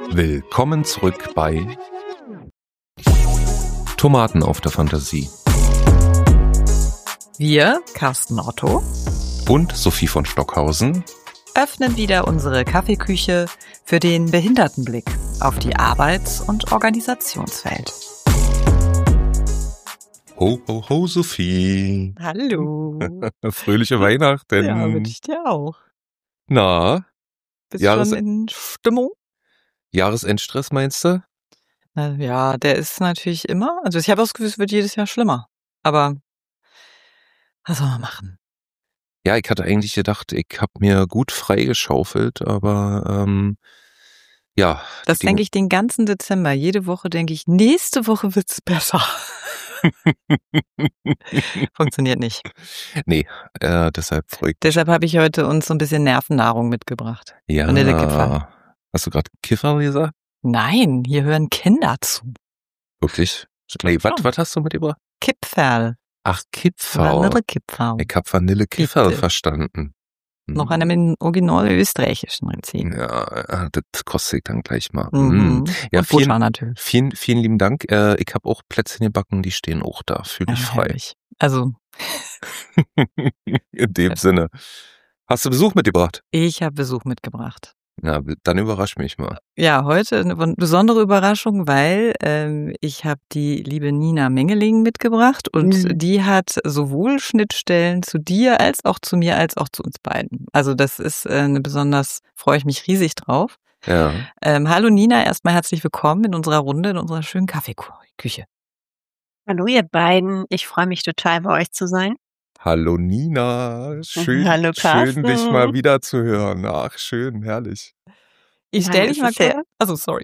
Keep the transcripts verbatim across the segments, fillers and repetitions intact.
Willkommen zurück bei Tomaten auf der Fantasie. Wir, Carsten Otto und Sophie von Stockhausen, öffnen wieder unsere Kaffeeküche für den Behindertenblick auf die Arbeits- und Organisationswelt. Ho, ho, ho, Sophie. Hallo. Fröhliche Weihnachten. Ja, wünsche ich dir auch. Na, Bist Jahres- schon in Stimmung? Jahresendstress meinst du? Na ja, der ist natürlich immer, also ich habe das Gefühl, es wird jedes Jahr schlimmer. Aber was soll man machen? Ja, ich hatte eigentlich gedacht, ich habe mir gut freigeschaufelt, aber ähm, ja. Das die denke ich den ganzen Dezember. Jede Woche denke ich, nächste Woche wird's besser. Funktioniert nicht. Nee, äh, deshalb freut mich. Deshalb habe ich heute uns so ein bisschen Nervennahrung mitgebracht. Ja. Vanillekipferl. Hast du gerade Kiffer gesagt? Nein, hier hören Kinder zu. Wirklich? Ich glaub Nee, was schon. was hast du mitgebracht? Kipferl. Ach, Kipferl. Vanillekipferl. Ich hab Vanillekipferl Bitte. verstanden. Hm. Noch einem in original österreichischen Rezept. Ja, das kostet ich dann gleich mal. Mhm. Mhm. Ja, Und vielen, Butter natürlich. vielen, vielen lieben Dank. Äh, ich habe auch Plätzchen gebacken, die stehen auch da. Fühle ich Ja, frei. herrlich. Also, In dem Sinne. Hast du Besuch mitgebracht? ich habe Besuch mitgebracht. Na, dann überrasch mich mal. Ja, heute eine besondere Überraschung, weil ähm, ich habe die liebe Nina Mengeling mitgebracht und Mhm. die hat sowohl Schnittstellen zu dir als auch zu mir als auch zu uns beiden. Also das ist äh, eine besonders, freue ich mich riesig drauf. Ja. Ähm, hallo Nina, erstmal herzlich willkommen in unserer Runde, in unserer schönen Kaffeeküche. Hallo ihr beiden, ich freue mich total bei euch zu sein. Hallo Nina. Schön, Hallo, schön dich Carsten. mal wieder zu hören. Ach, schön, herrlich. Ich Ja, stelle das dich mal ist ja- kurz. Also sorry.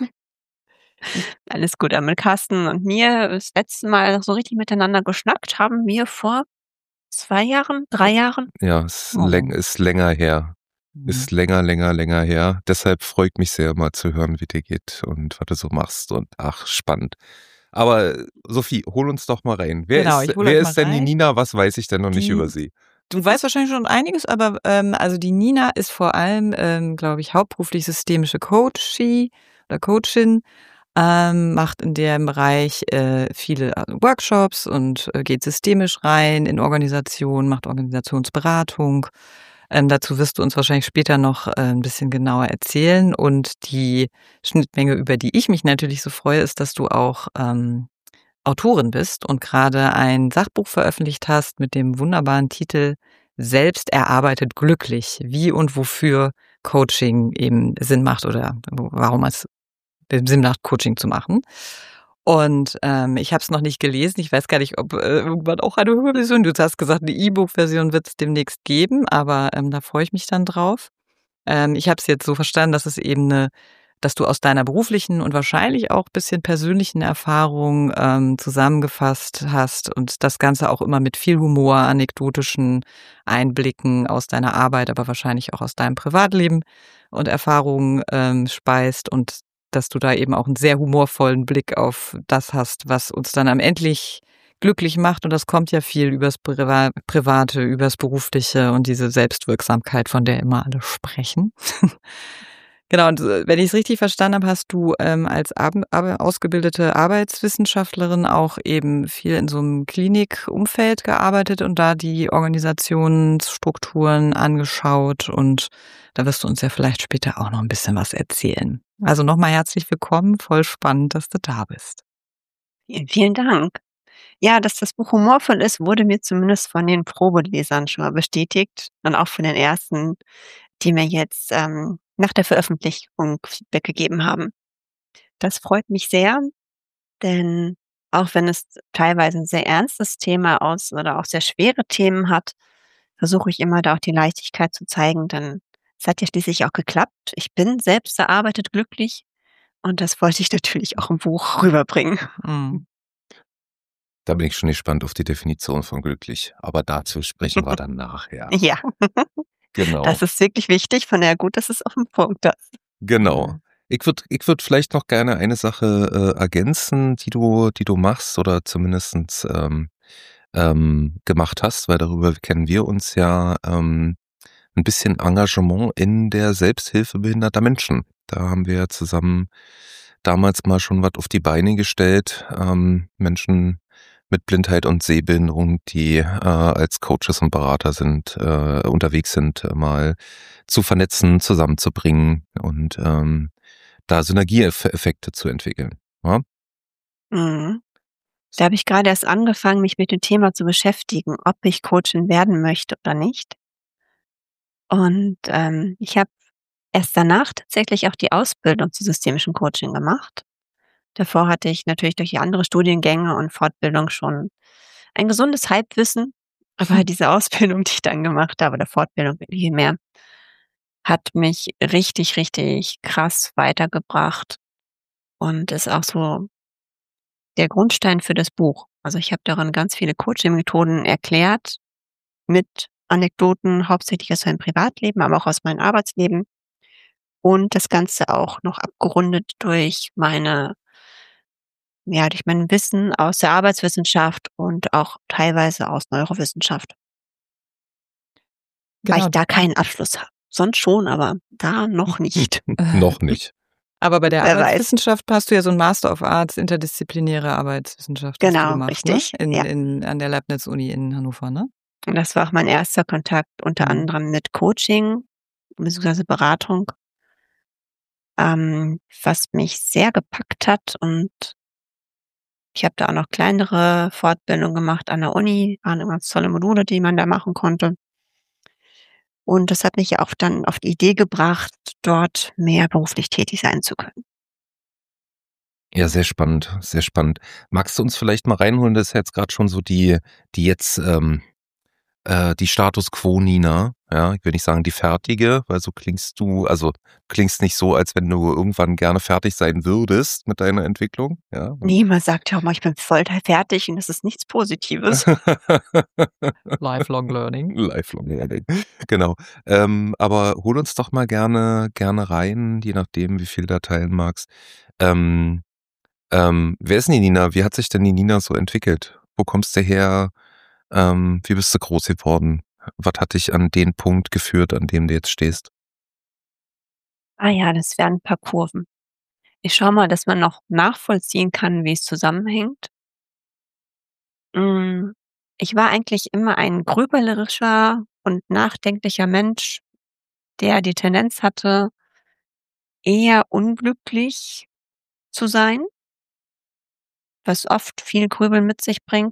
Alles gut, aber mit Carsten und mir das letzte Mal so richtig miteinander geschnackt haben wir vor zwei Jahren, drei Jahren. Ja, ist, Oh. läng, ist länger her. Ist länger, länger, länger her. Deshalb freut mich sehr, mal zu hören, wie dir geht und was du so machst. Und ach, spannend. Aber Sophie, hol uns doch mal rein. Wer Genau, ist, ich hol wer euch ist mal denn die rein. Nina? Was weiß ich denn noch nicht Die- über sie? Du weißt wahrscheinlich schon einiges, aber ähm, also die Nina ist vor allem, ähm, glaube ich, hauptberuflich systemische Coachie oder Coachin, ähm, macht in dem Bereich äh, viele also Workshops und äh, geht systemisch rein in Organisationen, macht Organisationsberatung. Ähm, dazu wirst du uns wahrscheinlich später noch äh, ein bisschen genauer erzählen. Und die Schnittmenge, über die ich mich natürlich so freue, ist, dass du auch ähm, Autorin bist und gerade ein Sachbuch veröffentlicht hast mit dem wunderbaren Titel Selbst erarbeitet glücklich, wie und wofür Coaching eben Sinn macht oder warum es Sinn macht, Coaching zu machen. Und ähm, ich habe es noch nicht gelesen. Ich weiß gar nicht, ob äh, irgendwann auch eine Hörversion. Du hast gesagt, eine E-Book-Version wird es demnächst geben, aber ähm, da freue ich mich dann drauf. Ähm, ich habe es jetzt so verstanden, dass es eben eine, dass du aus deiner beruflichen und wahrscheinlich auch ein bisschen persönlichen Erfahrung ähm, zusammengefasst hast und das Ganze auch immer mit viel Humor, anekdotischen Einblicken aus deiner Arbeit, aber wahrscheinlich auch aus deinem Privatleben und Erfahrungen ähm, speist und dass du da eben auch einen sehr humorvollen Blick auf das hast, was uns dann am endlich glücklich macht. Und das kommt ja viel übers Priva- Private, übers Berufliche und diese Selbstwirksamkeit, von der immer alle sprechen. Genau, und äh, wenn ich es richtig verstanden habe, hast du ähm, als Ab- Ar- ausgebildete Arbeitswissenschaftlerin auch eben viel in so einem Klinikumfeld gearbeitet und da die Organisationsstrukturen angeschaut. Und da wirst du uns ja vielleicht später auch noch ein bisschen was erzählen. Also nochmal herzlich willkommen, voll spannend, dass du da bist. Vielen, vielen Dank. Ja, dass das Buch humorvoll ist, wurde mir zumindest von den Probelesern schon mal bestätigt und auch von den ersten, die mir jetzt ähm, nach der Veröffentlichung Feedback gegeben haben. Das freut mich sehr, denn auch wenn es teilweise ein sehr ernstes Thema aus oder auch sehr schwere Themen hat, versuche ich immer da auch die Leichtigkeit zu zeigen, denn es hat ja schließlich auch geklappt. Ich bin selbst erarbeitet glücklich und das wollte ich natürlich auch im Buch rüberbringen. Mhm. Da bin ich schon gespannt auf die Definition von glücklich. Aber dazu sprechen wir dann nachher. Ja, Genau. das ist wirklich wichtig. Von daher gut, dass es auf dem Punkt ist. Genau. Ich würde ich würd vielleicht noch gerne eine Sache äh, ergänzen, die du, die du machst oder zumindest ähm, ähm, gemacht hast, weil darüber kennen wir uns ja ähm, ein bisschen Engagement in der Selbsthilfe behinderter Menschen. Da haben wir zusammen damals mal schon was auf die Beine gestellt. Ähm, Menschen mit Blindheit und Sehbehinderung, die äh, als Coaches und Berater sind, äh, unterwegs sind, äh, mal zu vernetzen, zusammenzubringen und ähm, da Synergieeffekte zu entwickeln. Ja? Mhm. Da habe ich gerade erst angefangen, mich mit dem Thema zu beschäftigen, ob ich Coachin werden möchte oder nicht. Und ähm, ich habe erst danach tatsächlich auch die Ausbildung zu systemischem Coaching gemacht. Davor hatte ich natürlich durch die andere Studiengänge und Fortbildung schon ein gesundes Halbwissen, aber diese Ausbildung, die ich dann gemacht habe, oder Fortbildung vielmehr, hat mich richtig, richtig krass weitergebracht und ist auch so der Grundstein für das Buch. Also ich habe darin ganz viele Coaching-Methoden erklärt, mit Anekdoten, hauptsächlich aus meinem Privatleben, aber auch aus meinem Arbeitsleben. Und das Ganze auch noch abgerundet durch meine, ja, durch mein Wissen aus der Arbeitswissenschaft und auch teilweise aus Neurowissenschaft, weil Genau. ich da keinen Abschluss habe. Sonst schon, aber da noch nicht. Noch nicht. Aber bei der Wer weiß. Arbeitswissenschaft hast du ja so ein Master of Arts, interdisziplinäre Arbeitswissenschaft hast du Genau, gemacht, richtig. ne? In, Ja. in, an der Leibniz-Uni in Hannover, ne? Und das war auch mein erster Kontakt unter Mhm. anderem mit Coaching beziehungsweise Beratung, ähm, was mich sehr gepackt hat. Und ich habe da auch noch kleinere Fortbildungen gemacht an der Uni, waren immer ganz tolle Module, die man da machen konnte. Und das hat mich ja auch dann auf die Idee gebracht, dort mehr beruflich tätig sein zu können. Ja, sehr spannend, sehr spannend. Magst du uns vielleicht mal reinholen? Das ist jetzt gerade schon so die, die jetzt ähm, äh, die Status Quo Nina. Ja, ich will nicht sagen die fertige, weil so klingst du, also klingst nicht so, als wenn du irgendwann gerne fertig sein würdest mit deiner Entwicklung. Ja. Niemand sagt ja auch mal, ich bin voll fertig und das ist nichts Positives. Lifelong Learning. Lifelong Learning. Genau. Ähm, aber hol uns doch mal gerne, gerne rein, je nachdem, wie viel du da teilen magst. Ähm, ähm, wer ist denn die Nina? Wie hat sich denn die Nina so entwickelt? Wo kommst du her? Ähm, wie bist du groß geworden? Was hat dich an den Punkt geführt, an dem du jetzt stehst? Ah ja, das wären ein paar Kurven. Ich schaue mal, dass man noch nachvollziehen kann, wie es zusammenhängt. Hm, ich war eigentlich immer ein grübelerischer und nachdenklicher Mensch, der die Tendenz hatte, eher unglücklich zu sein, was oft viel Grübeln mit sich bringt.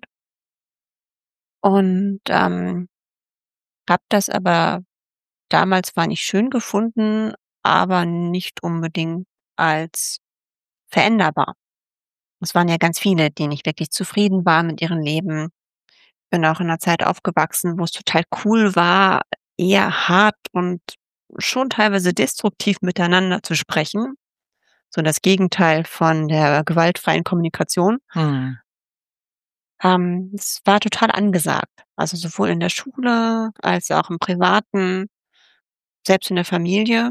Und, ähm, habe das aber damals zwar nicht schön gefunden, aber nicht unbedingt als veränderbar. Es waren ja ganz viele, die nicht wirklich zufrieden waren mit ihrem Leben. Bin auch in 'ner Zeit aufgewachsen, wo es total cool war, eher hart und schon teilweise destruktiv miteinander zu sprechen. So das Gegenteil von der gewaltfreien Kommunikation. Mhm. Ähm, es war total angesagt. Also, sowohl in der Schule als auch im Privaten, selbst in der Familie.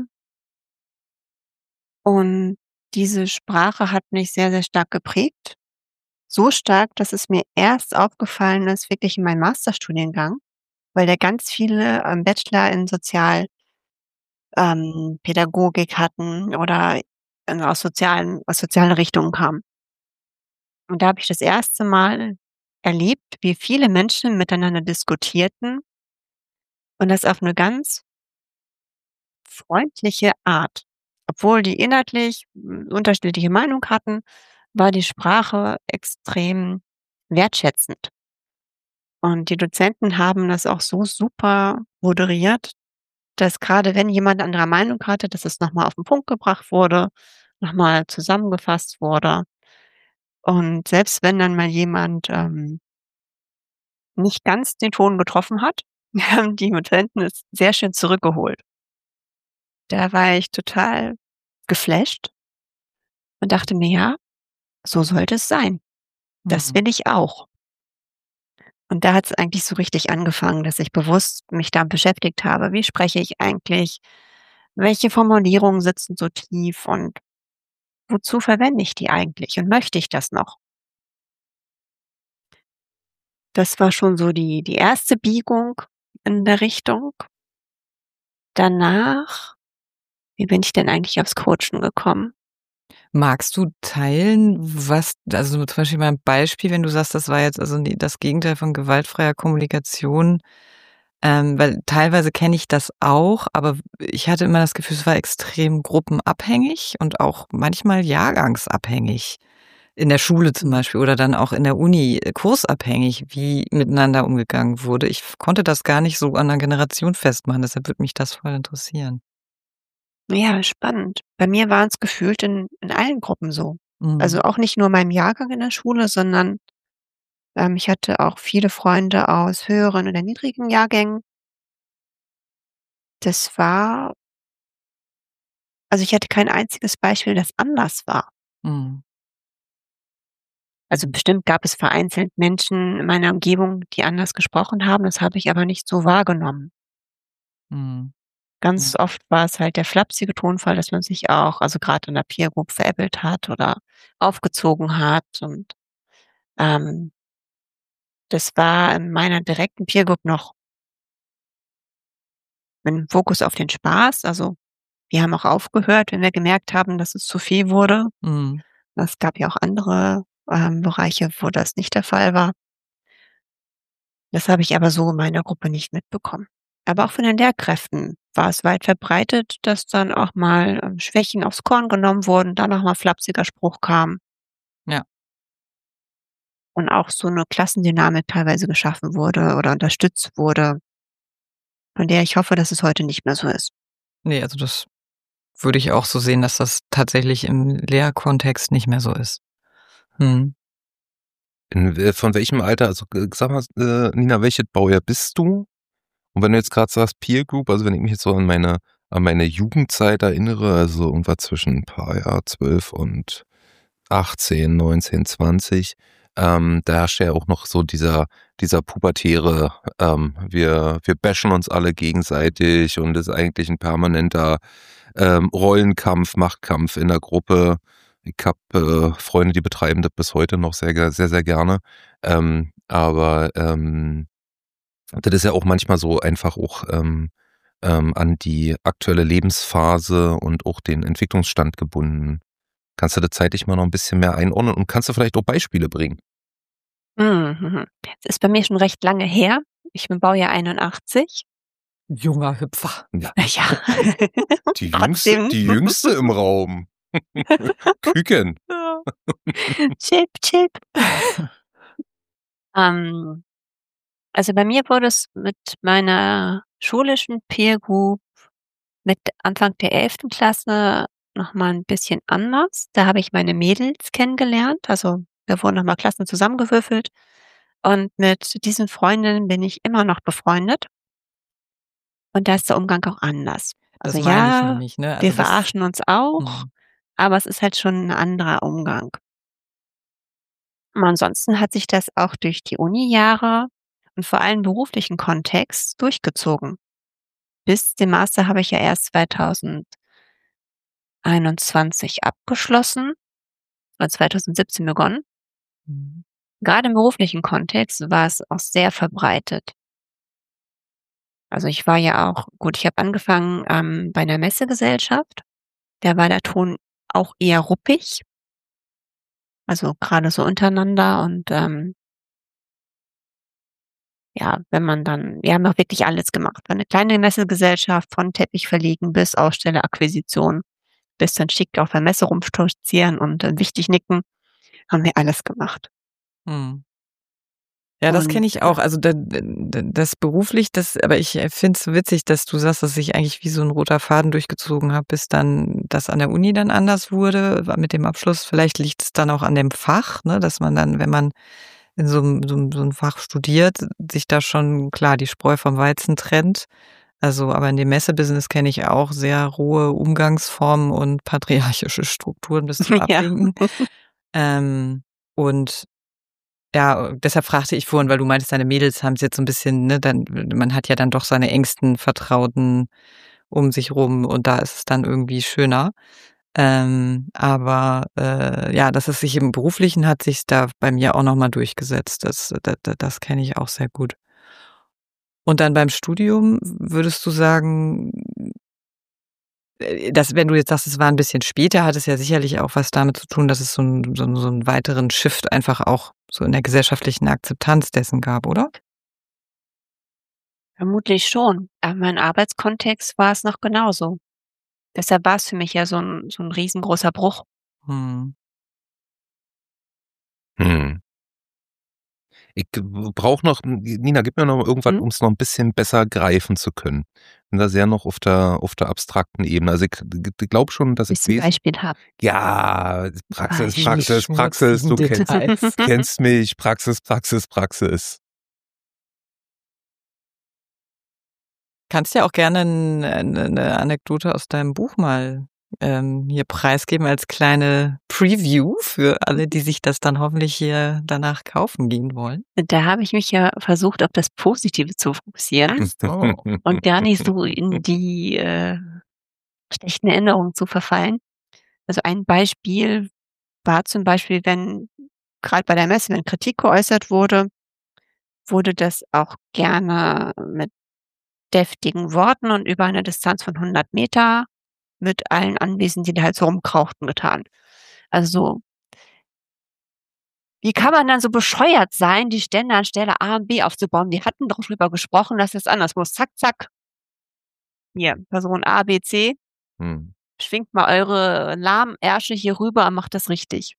Und diese Sprache hat mich sehr, sehr stark geprägt. So stark, dass es mir erst aufgefallen ist, wirklich in meinem Masterstudiengang, weil der ganz viele, ähm, Bachelor in Sozial ähm, Pädagogik hatten oder, ähm, aus sozialen aus sozialen Richtungen kamen. Und da habe ich das erste Mal erlebt, wie viele Menschen miteinander diskutierten und das auf 'ne ganz freundliche Art. Obwohl die inhaltlich, hm, unterschiedliche Meinung hatten, war die Sprache extrem wertschätzend. Und die Dozenten haben das auch so super moderiert, dass grade wenn jemand anderer Meinung hatte, dass es noch mal auf 'n Punkt gebracht wurde, noch mal zusammengefasst wurde. Und selbst wenn dann mal jemand, ähm nicht ganz den Ton getroffen hat, haben die Dozenten es sehr schön zurückgeholt. Da war ich total geflasht und dachte mir: „Ja, so sollte es sein. Das Mhm. will ich auch.“ Und da hat's eigentlich so richtig angefangen, dass ich bewusst mich damit beschäftigt habe. Wie spreche ich eigentlich? Welche Formulierungen sitzen so tief und wozu verwende ich die eigentlich und möchte ich das noch? Das war schon so die die erste Biegung in der Richtung. Danach Wie bin ich denn eigentlich aufs Coachen gekommen? Magst du teilen, was also zum Beispiel mal 'n Beispiel, wenn du sagst, das war jetzt also die das Gegenteil von gewaltfreier Kommunikation, ähm, weil teilweise kenne ich das auch, aber ich hatte immer das Gefühl, es war extrem gruppenabhängig und auch manchmal jahrgangsabhängig. In der Schule zum Mhm. Beispiel oder dann auch in der Uni, äh, kursabhängig, wie miteinander umgegangen wurde. Ich f konnte das gar nicht so an 'ner Generation festmachen, deshalb würde mich das voll interessieren. Ja, spannend. Bei mir waren's gefühlt in in allen Gruppen so. Also, Mhm. auch nicht nur in meinem Jahrgang in der Schule, sondern, ähm, ich hatte auch viele Freunde aus höheren oder niedrigen Jahrgängen. Das war also, ich hatte kein einziges Beispiel, das anders war. Mhm. Also, bestimmt gab es vereinzelt Menschen in meiner Umgebung, die anders gesprochen haben, das habe ich aber nicht so wahrgenommen. Mhm. Ganz Ja. oft war es halt der flapsige Tonfall, dass man sich auch also, grad in der Peer Group veräppelt hat oder aufgezogen hat und, ähm das war in meiner direkten Peer Group noch mit'm Fokus auf den Spaß. Also, wir haben auch aufgehört, wenn wir gemerkt haben, dass es zu viel wurde. Mhm. Es gab ja auch andere, ähm, Bereiche, wo das nicht der Fall war. Das habe ich aber so in meiner Gruppe nicht mitbekommen. Aber auch von den Lehrkräften war es weit verbreitet, dass dann auch mal, ähm, Schwächen aufs Korn genommen wurden, dann noch mal flapsiger Spruch kam. Ja. Und auch so 'ne Klassendynamik teilweise geschaffen wurde oder unterstützt wurde von der ich hoffe, dass es heute nicht mehr so ist. Ne, also, das würde ich auch so sehen, dass das tatsächlich im Lehrkontext nicht mehr so ist. Mhm. In w von welchem Alter also, g sag mal, äh, Nina, welches Baujahr bist du? Und wenn du jetzt grad sagst Peer Group, also, wenn ich mich jetzt so an meine an meine Jugendzeit erinnere, also, irgendwas zwischen paar ja, zwölf und achtzehn, neunzehn, zwanzig, ähm, da herrscht ja auch noch so dieser dieser pubertäre, ähm, wir wir bashen uns alle gegenseitig und ist eigentlich 'n permanenter, ähm, Rollenkampf, Machtkampf in der Gruppe. Ich habe, äh, Freunde, die betreiben das bis heute noch sehr ge sehr, sehr gerne. Ähm, aber, ähm, das ist ja auch manchmal so einfach auch, ähm, ähm, an die aktuelle Lebensphase und auch den Entwicklungsstand gebunden. Kannst du das zeitlich mal noch 'n bisschen mehr einordnen und kannst du vielleicht auch Beispiele bringen? Mhm, mhm. Das ist bei mir schon recht lange her. Ich bin Baujahr einundachtzig. Junger Hüpfer. Ja. Ja, Die Jüngste trotzdem. die Jüngste im Raum. Küken. Ja. Chip, chip. Ähm, also, bei mir wurde es mit meiner schulischen Peer Group mit Anfang der elften Klasse noch mal 'n bisschen anders. Da habe ich meine Mädels kennengelernt. Also, da wurden noch mal Klassen zusammengewürfelt und mit diesen Freundinnen bin ich immer noch befreundet. Und da ist der Umgang auch anders. Also, Das meine ich ja, nämlich, ne? wir Also, das verarschen uns auch, mhm. aber es ist halt schon 'n anderer Umgang. Und ansonsten hat sich das auch durch die Unijahre und vor allem beruflichen Kontext durchgezogen. Bis den Master habe ich ja erst zweitausend einundzwanzig abgeschlossen, oder zweitausendsiebzehn begonnen. Mhm. Grade im beruflichen Kontext war es auch sehr verbreitet. Also, ich war ja auch gut, ich habe angefangen, ähm, bei 'ner Messegesellschaft. Da war der Ton auch eher ruppig. Also, grade so untereinander und, ähm ja, wenn man dann wir haben auch wirklich alles gemacht. War 'ne kleine Messegesellschaft von Teppich verlegen bis Ausstellerakquisition, bis dann schick auf der Messe rumstolzieren und, äh, wichtig nicken, haben wir alles gemacht. Mhm. Ja, das Und, kenne ich äh auch. Also, da d d das beruflich, das aber ich, äh, finde es witzig, dass du sagst, dass sich eigentlich wie so 'n roter Faden durchgezogen hat, bis dann das an der Uni dann anders wurde, wa mit dem Abschluss. Vielleicht liegt's dann auch an dem Fach, ne, dass man dann, wenn man in so 'm so 'm so 'n Fach studiert, sich da schon klar die Spreu vom Weizen trennt. Also, aber in dem Messebusiness kenne ich auch sehr rohe Umgangsformen und patriarchische Strukturen bis zum Ja. Abwinken. Ähm, und ja, deshalb fragte ich vorhin, weil du meintest, deine Mädels haben's jetzt so 'n bisschen, ne, dann man hat ja dann doch seine engsten Vertrauten um sich rum und da ist es dann irgendwie schöner. Ähm, aber, äh, ja, dass es sich im Beruflichen hat sich's da bei mir auch noch mal durchgesetzt. Das da da das kenne ich auch sehr gut. Und dann beim Studium w würdest du sagen das, wenn du jetzt sagst, es war ein bisschen später, hat es ja sicherlich auch was damit zu tun, dass es so einen so 'n so 'n weiteren Shift einfach auch so in der gesellschaftlichen Akzeptanz dessen gab, oder? Vermutlich schon. Aber in meinem Arbeitskontext war es noch genauso. Deshalb war es für mich ja so 'n so 'n riesengroßer Bruch. Mhm. Mhm. Ich brauche noch Nina, gib mir noch irgendwas, Mhm. um's noch 'n bisschen besser greifen zu können. Bin da sehr noch auf der auf der abstrakten Ebene. Also, ich g g glaube schon, dass ich Willst du 'n weiß Beispiel haben? ja, Praxis, Die Praxis, Praxis, schmutzigen du kennst Details. kennst mich, Praxis, Praxis, Praxis. Kannst ja auch gerne 'n 'ne 'ne Anekdote aus deinem Buch mal, ähm, hier preisgeben als kleine Preview für alle, die sich das dann hoffentlich hier danach kaufen gehen wollen. Da habe ich mich ja versucht, auf das Positive zu fokussieren Ach so. und gar nicht so in die, äh, schlechten Erinnerungen zu verfallen. Also, ein Beispiel war zum Beispiel, wenn grad bei der Messe, wenn Kritik geäußert wurde, wurde das auch gerne mit deftigen Worten und über eine Distanz von hundert Meter mit allen Anwesenden, die da halt so rumkrauchten, getan. Also so wie kann man dann so bescheuert sein, die Stände an Stelle A und B aufzubauen? Wir hatten doch drüber gesprochen, dass es anders muss. Zack, zack. Hier, Person A, B, C, Mhm. schwingt mal eure Lahmärsche hier rüber und macht das richtig.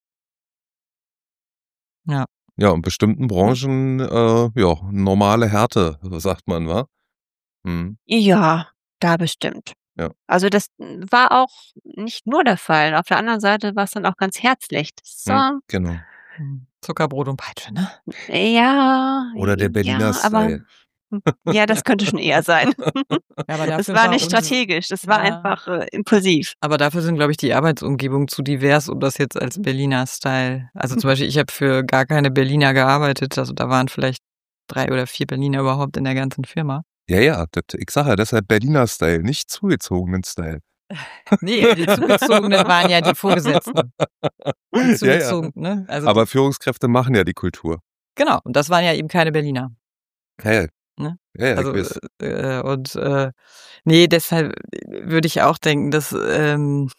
Ja. Ja, in bestimmten Branchen, äh, ja, normale Härte, sagt man, wa? Mhm. Ja, da bestimmt. Ja. Also, das war auch nicht nur der Fall. Auf der anderen Seite war's dann auch ganz herzlich. So, Mhm, genau. Mhm. Zuckerbrot und Peitsche, ne? ja, Oder der Berliner ja, aber Style. hm, ja, das könnte schon eher sein. Ja, aber Es dafür war war nicht uns strategisch, es war ja. einfach, äh, impulsiv. Aber dafür sind, glaube ich, die Arbeitsumgebungen zu divers, um das jetzt als Berliner Style also, zum Beispiel, ich habe für gar keine Berliner gearbeitet, also, da waren vielleicht drei oder vier Berliner überhaupt in der ganzen Firma. Ja, ja, das ich sage ja, deshalb Berliner Style, nicht zugezogenen Style. Ne, die Zugezogenen waren ja die Vorgesetzten. Die Ja, ja. zugezogen ne? Also, Aber die Führungskräfte machen ja die Kultur. genau, und das waren ja eben keine Berliner, Ja, ja. ne? Ja, ja, ich Also, weiß. äh, und, äh, ne, deshalb würde ich auch denken, dass, ähm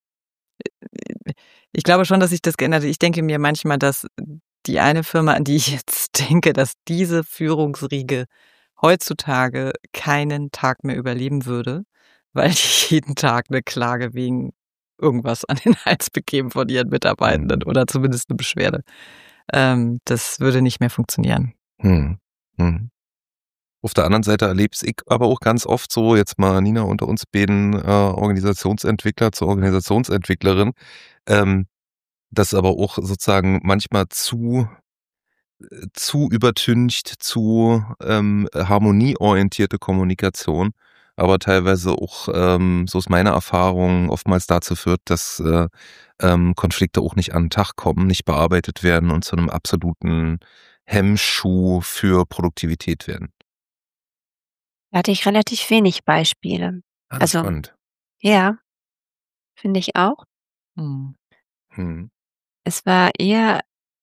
ich glaube schon, dass sich das geändert hat. Ich denke mir manchmal, dass die eine Firma, an die ich jetzt denke, dass diese Führungsriege heutzutage keinen Tag mehr überleben würde, weil die jeden Tag 'ne Klage wegen irgendwas an den Hals bekämen von ihren Mitarbeitenden Mhm. oder zumindest 'ne Beschwerde. Ähm, das würde nicht mehr funktionieren. Mhm. Mhm. Auf der anderen Seite erlebe ich aber auch ganz oft so, jetzt mal Nina unter uns beiden, äh, Organisationsentwickler zur Organisationsentwicklerin, ähm, dass aber auch sozusagen manchmal zu äh, zu übertüncht, zu, ähm, harmonieorientierte Kommunikation, aber teilweise auch, ähm, so ist meine Erfahrung, oftmals dazu führt, dass, äh, ähm, Konflikte auch nicht an 'n Tag kommen, nicht bearbeitet werden und zu 'nem absoluten Hemmschuh für Produktivität werden. Da hatte ich relativ wenig Beispiele. Ah, das ist Also, spannend. ja, finde ich auch. Mhm. Mhm. Es war eher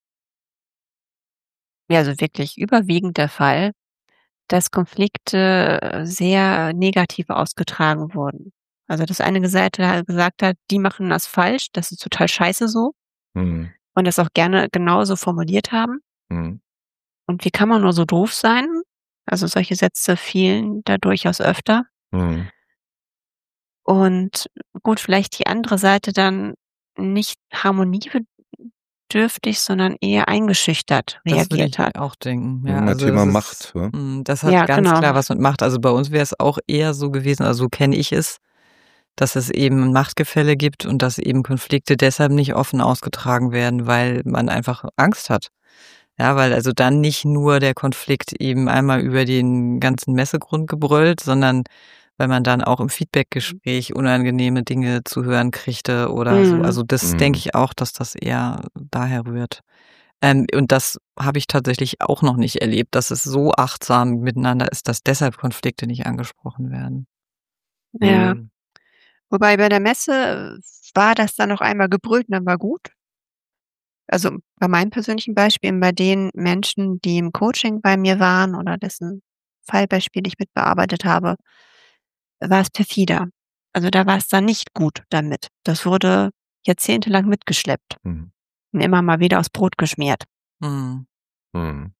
ja, also wirklich überwiegend der Fall, dass Konflikte, äh, sehr negativ ausgetragen wurden. Also, dass eine Seite halt gesagt hat: „Die machen das falsch, das ist total scheiße so“ Mhm. und das auch gerne genauso formuliert haben. Mhm. Und: „Wie kann man nur so doof sein?“ Also, solche Sätze fielen da durchaus öfter. Mhm. Und gut, vielleicht die andere Seite dann nicht harmoniebedürftig, sondern eher eingeschüchtert Das würde reagiert ich hat. auch denken, ja. Mhm, ja, Also, das Thema ist Macht, wa? mhm, das hat Ja, ganz genau. klar was mit Macht also, bei uns wäre es auch eher so gewesen also, so kenne ich es, dass es eben 'n Machtgefälle gibt und dass eben Konflikte deshalb nicht offen ausgetragen werden, weil man einfach Angst hat. Ja, weil also dann nicht nur der Konflikt eben einmal über den ganzen Messegrund gebrüllt, sondern weil man dann auch im Feedbackgespräch unangenehme Dinge zu hören kriegte oder so. Mhm. Also, das denke Mhm. ich auch, dass das eher daher rührt. Ähm, und das habe ich tatsächlich auch noch nicht erlebt, dass es so achtsam miteinander ist, dass deshalb Konflikte nicht angesprochen werden. Ja. Mhm. Wobei bei der Messe war das dann noch einmal gebrüllt und dann war gut. Also, bei meinen persönlichen Beispielen, bei den Menschen, die im Coaching bei mir waren oder dessen Fallbeispiel ich mit bearbeitet habe war es perfider. Also da war es dann nicht gut damit. Das wurde jahrzehntelang mitgeschleppt Mhm. und immer mal wieder aufs Brot geschmiert. Mhm. Mhm.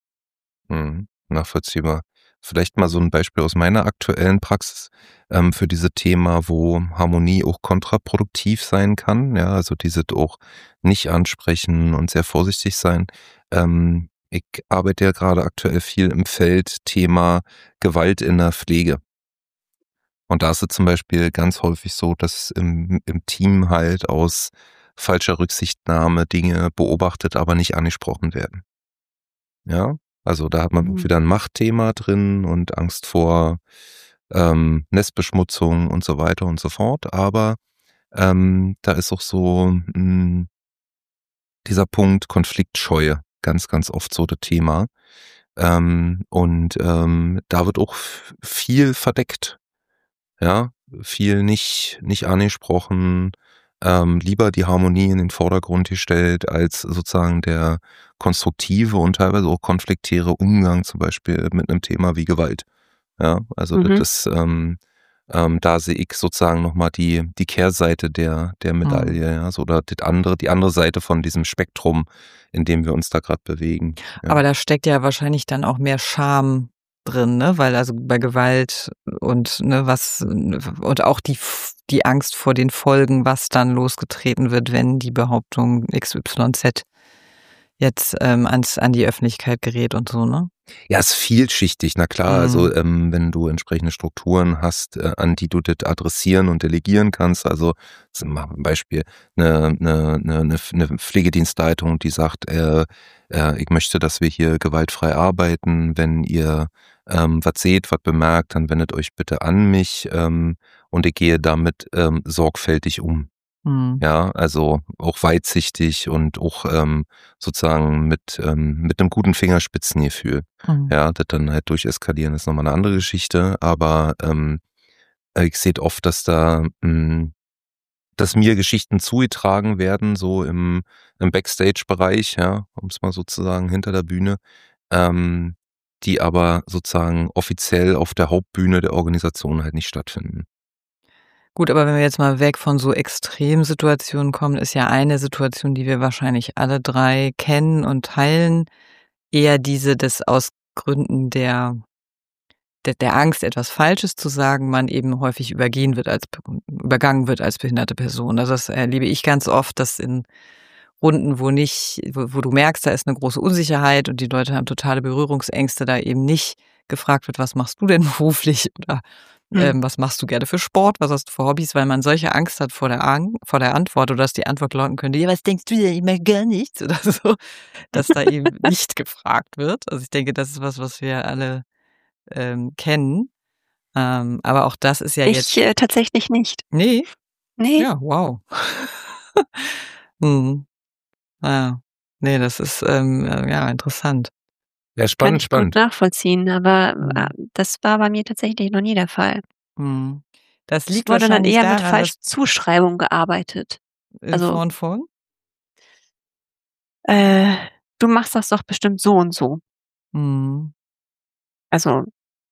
Mhm. Nachvollziehbar. Vielleicht mal so ein Beispiel aus meiner aktuellen Praxis, ähm, für diese Thema, wo Harmonie auch kontraproduktiv sein kann, ja, also dieses auch nicht ansprechen und sehr vorsichtig sein. Ähm, ich arbeite ja gerade aktuell viel im Feld Thema Gewalt in der Pflege. Und da ist es zum Beispiel ganz häufig so, dass im im Team halt aus falscher Rücksichtnahme Dinge beobachtet, aber nicht angesprochen werden. Ja, also da hat man Mhm. wieder ein Machtthema drin und Angst vor, ähm, Nestbeschmutzung und so weiter und so fort. Aber, ähm, da ist auch so, hm, dieser Punkt Konfliktscheue ganz, ganz oft so das Thema. Ähm, und, ähm, da wird auch v viel verdeckt. Ja, viel nicht nicht angesprochen, ähm, lieber die Harmonie in den Vordergrund gestellt als sozusagen der konstruktive und teilweise auch konfliktäre Umgang zum Beispiel mit einem Thema wie Gewalt. Ja, also Mhm. das ist, ähm ähm, da sehe ich sozusagen noch mal die die Kehrseite der der Mhm. Medaille, ja, so oder das andere die andere Seite von diesem Spektrum, in dem wir uns da grad bewegen, ja. Aber da steckt ja wahrscheinlich dann auch mehr Scham drin, ne? Weil also bei Gewalt und, ne, was und auch die F die Angst vor den Folgen, was dann losgetreten wird, wenn die Behauptung X Y Z jetzt, ähm, ans an die Öffentlichkeit gerät und so, ne? Ja, ist vielschichtig, na klar. Mhm. Also, ähm, wenn du entsprechende Strukturen hast, äh, an die du das adressieren und delegieren kannst, also, z machen wir 'n Beispiel, 'ne 'ne 'ne 'ne Pf 'ne Pflegedienstleitung, die sagt, äh, äh: „Ich möchte, dass wir hier gewaltfrei arbeiten. Wenn ihr, ähm, was seht, was bemerkt, dann wendet euch bitte an mich, ähm, und ich gehe damit, ähm, sorgfältig um.“ Mhm. Ja, also auch weitsichtig und auch, ähm, sozusagen mit ähm, mit 'nem guten Fingerspitzengefühl. Mhm. Ja, das dann halt durcheskalieren ist noch mal 'ne andere Geschichte, aber, ähm, äh, ich sehe oft, dass da hm, dass mir Geschichten zugetragen werden, so im im Backstage-Bereich, ja, um's mal so zu sagen, hinter der Bühne, ähm, die aber sozusagen offiziell auf der Hauptbühne der Organisation halt nicht stattfinden. Gut, aber wenn wir jetzt mal weg von so Extremsituationen kommen, ist ja eine Situation, die wir wahrscheinlich alle drei kennen und teilen, eher diese, dass aus Gründen der der der Angst, etwas Falsches zu sagen, man eben häufig übergehen wird als übergangen wird als behinderte Person. Also, das erlebe ich ganz oft, dass in Runden, wo nicht wo wo du merkst, da ist 'ne große Unsicherheit und die Leute haben totale Berührungsängste, da eben nicht gefragt wird: „Was machst du denn beruflich?“ oder, Mhm. ähm: „Was machst du gerne für Sport? Was hast du für Hobbys?“ Weil man solche Angst hat vor der Ang vor der Antwort oder dass die Antwort lauten könnte: „Ja, was denkst du denn? Ich mache gar nichts“ oder so, dass da eben nicht gefragt wird. Also, ich denke, das ist was, was wir alle, ähm, kennen. Ähm, aber auch das ist ja jetzt Ich, äh, tatsächlich nicht. ne? Ne. Ja, wow. Mhm. Ja. Ne, das ist, ähm, äh, ja, interessant. Ja, Kann spannend, ich gut spannend. nachvollziehen, aber, äh, Mhm. das war bei mir tatsächlich noch nie der Fall. Mhm. Das Es liegt wurde dann wahrscheinlich eher mit daran, dass falschen Zuschreibungen gearbeitet. in Also, Form von? äh: „Du machst das doch bestimmt so und so.“ Mhm. Also,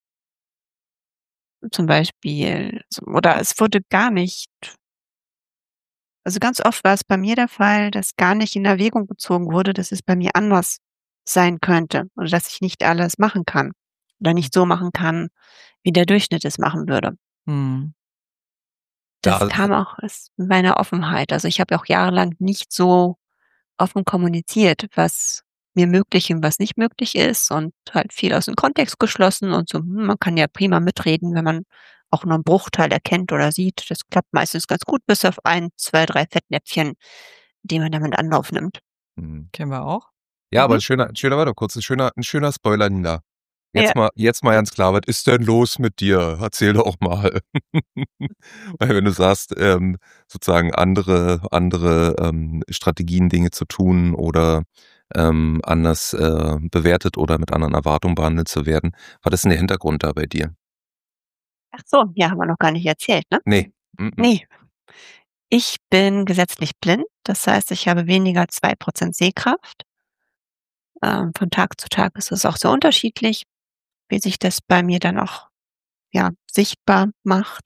zum Beispiel so oder es wurde gar nicht also, ganz oft war es bei mir der Fall, dass gar nicht in Erwägung gezogen wurde, dass es bei mir anders sein könnte oder dass ich nicht alles machen kann oder nicht so machen kann, wie der Durchschnitt es machen würde. Mhm. Das Da kam auch aus meiner Offenheit. Also, ich habe ja auch jahrelang nicht so offen kommuniziert, was mir möglich und was nicht möglich ist und halt viel aus dem Kontext geschlossen und so, hm, man kann ja prima mitreden, wenn man auch nur 'n Bruchteil erkennt oder sieht. Das klappt meistens ganz gut, bis auf ein, zwei, drei Fettnäpfchen, die man dann mit Anlauf nimmt. mhm. Kennen wir auch. Ja, aber Mhm. 'n schöner 'n schöner warte kurz, 'n schöner 'n schöner Spoiler, Nina. Ja. Jetzt mal jetzt mal ganz klar, was ist denn los mit dir? Erzähl doch mal. Weil wenn du sagst, ähm, sozusagen andere andere, ähm, Strategien, Dinge zu tun oder, ähm, anders, äh, bewertet oder mit anderen Erwartungen behandelt zu werden. Was ist denn der Hintergrund da bei dir? Ach so, ja, haben wir noch gar nicht erzählt, ne? Ne, mm. Ne. Ich bin gesetzlich blind, das heißt, ich habe weniger zwei Prozent Sehkraft. Ähm, von Tag zu Tag ist es auch sehr unterschiedlich, wie sich das bei mir dann auch, ja, sichtbar macht.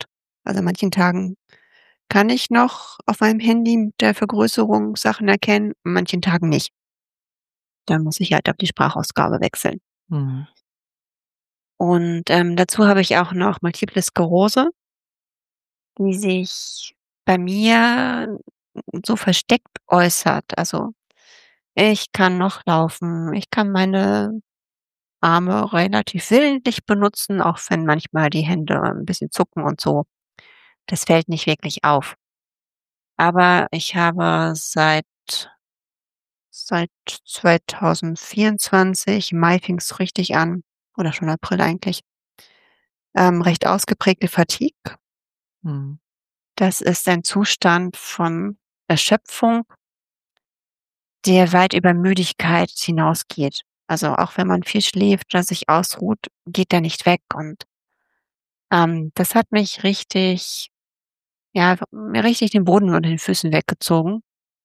Also, an manchen Tagen kann ich noch auf meinem Handy mit der Vergrößerung Sachen erkennen, an manchen Tagen nicht. Dann muss ich halt auf die Sprachausgabe wechseln. Mhm. Und, ähm, dazu habe ich auch noch Multiple Sklerose, die sich bei mir so versteckt äußert. Also, ich kann noch laufen, ich kann meine Arme relativ willentlich benutzen, auch wenn manchmal die Hände ein bisschen zucken und so. Das fällt nicht wirklich auf. Aber ich habe seit seit zwanzig vierundzwanzig, im Mai fing's richtig an oder schon April eigentlich, ähm, recht ausgeprägte Fatigue. Mhm. Das ist ein Zustand von Erschöpfung, der weit über Müdigkeit hinausgeht. Also, auch wenn man viel schläft oder sich ausruht, geht der nicht weg und, ähm, das hat mich richtig ja, mir richtig den Boden unter den Füßen weggezogen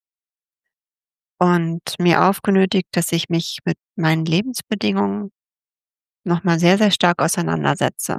und mir aufgenötigt, dass ich mich mit meinen Lebensbedingungen noch mal sehr, sehr stark auseinandersetze.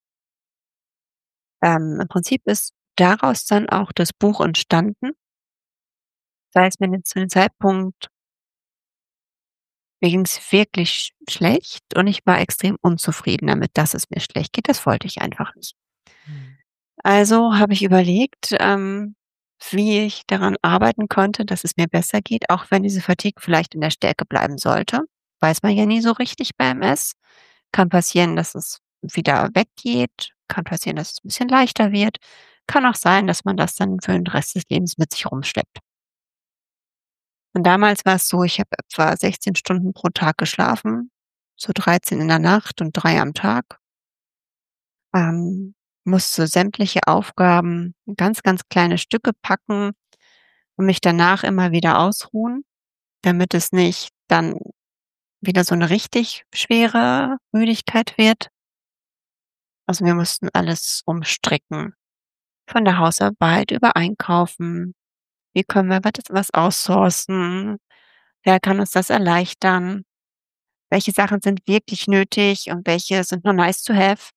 Ähm, im Prinzip ist daraus dann auch das Buch entstanden, weil es mir zu dem Zeitpunkt mir ging's wirklich sch schlecht und ich war extrem unzufrieden damit, dass es mir schlecht geht. Das wollte ich einfach nicht. Mhm. Also habe ich überlegt, ähm, wie ich daran arbeiten könnte, dass es mir besser geht, auch wenn diese Fatigue vielleicht in der Stärke bleiben sollte. Weiß man ja nie so richtig bei M S. Kann passieren, dass es wieder weggeht, kann passieren, dass es 'n bisschen leichter wird. Kann auch sein, dass man das dann für den Rest des Lebens mit sich rumschleppt. Und damals war es so, ich habe etwa sechzehn Stunden pro Tag geschlafen, so dreizehn in der Nacht und drei am Tag. Ähm, musste sämtliche Aufgaben in ganz, ganz kleine Stücke packen und mich danach immer wieder ausruhen, damit es nicht dann wieder so 'ne richtig schwere Müdigkeit wird. Also, wir mussten alles umstricken, von der Hausarbeit über Einkaufen. Wie können wir wat was outsourcen? Wer kann uns das erleichtern? Welche Sachen sind wirklich nötig und welche sind nur nice to have?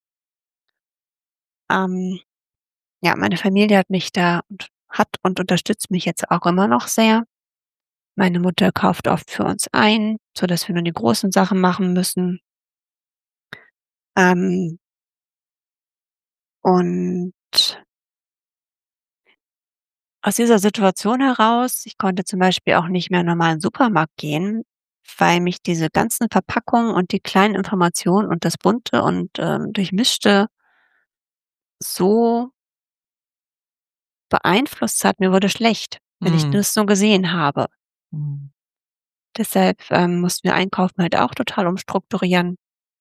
Ähm, ja, meine Familie hat mich da und hat und unterstützt mich jetzt auch immer noch sehr. Meine Mutter kauft oft für uns ein, sodass wir nur die großen Sachen machen müssen. Ähm und aus dieser Situation heraus ich konnte zum Beispiel auch nicht mehr normal in Supermarkt gehen, weil mich diese ganzen Verpackungen und die kleinen Informationen und das Bunte und, ähm, Durchmischte so beeinflusst hat. Mir wurde schlecht, wenn ich Mhm. das so gesehen habe. Mhm. Deshalb, ähm, mussten wir Einkaufen halt auch total umstrukturieren.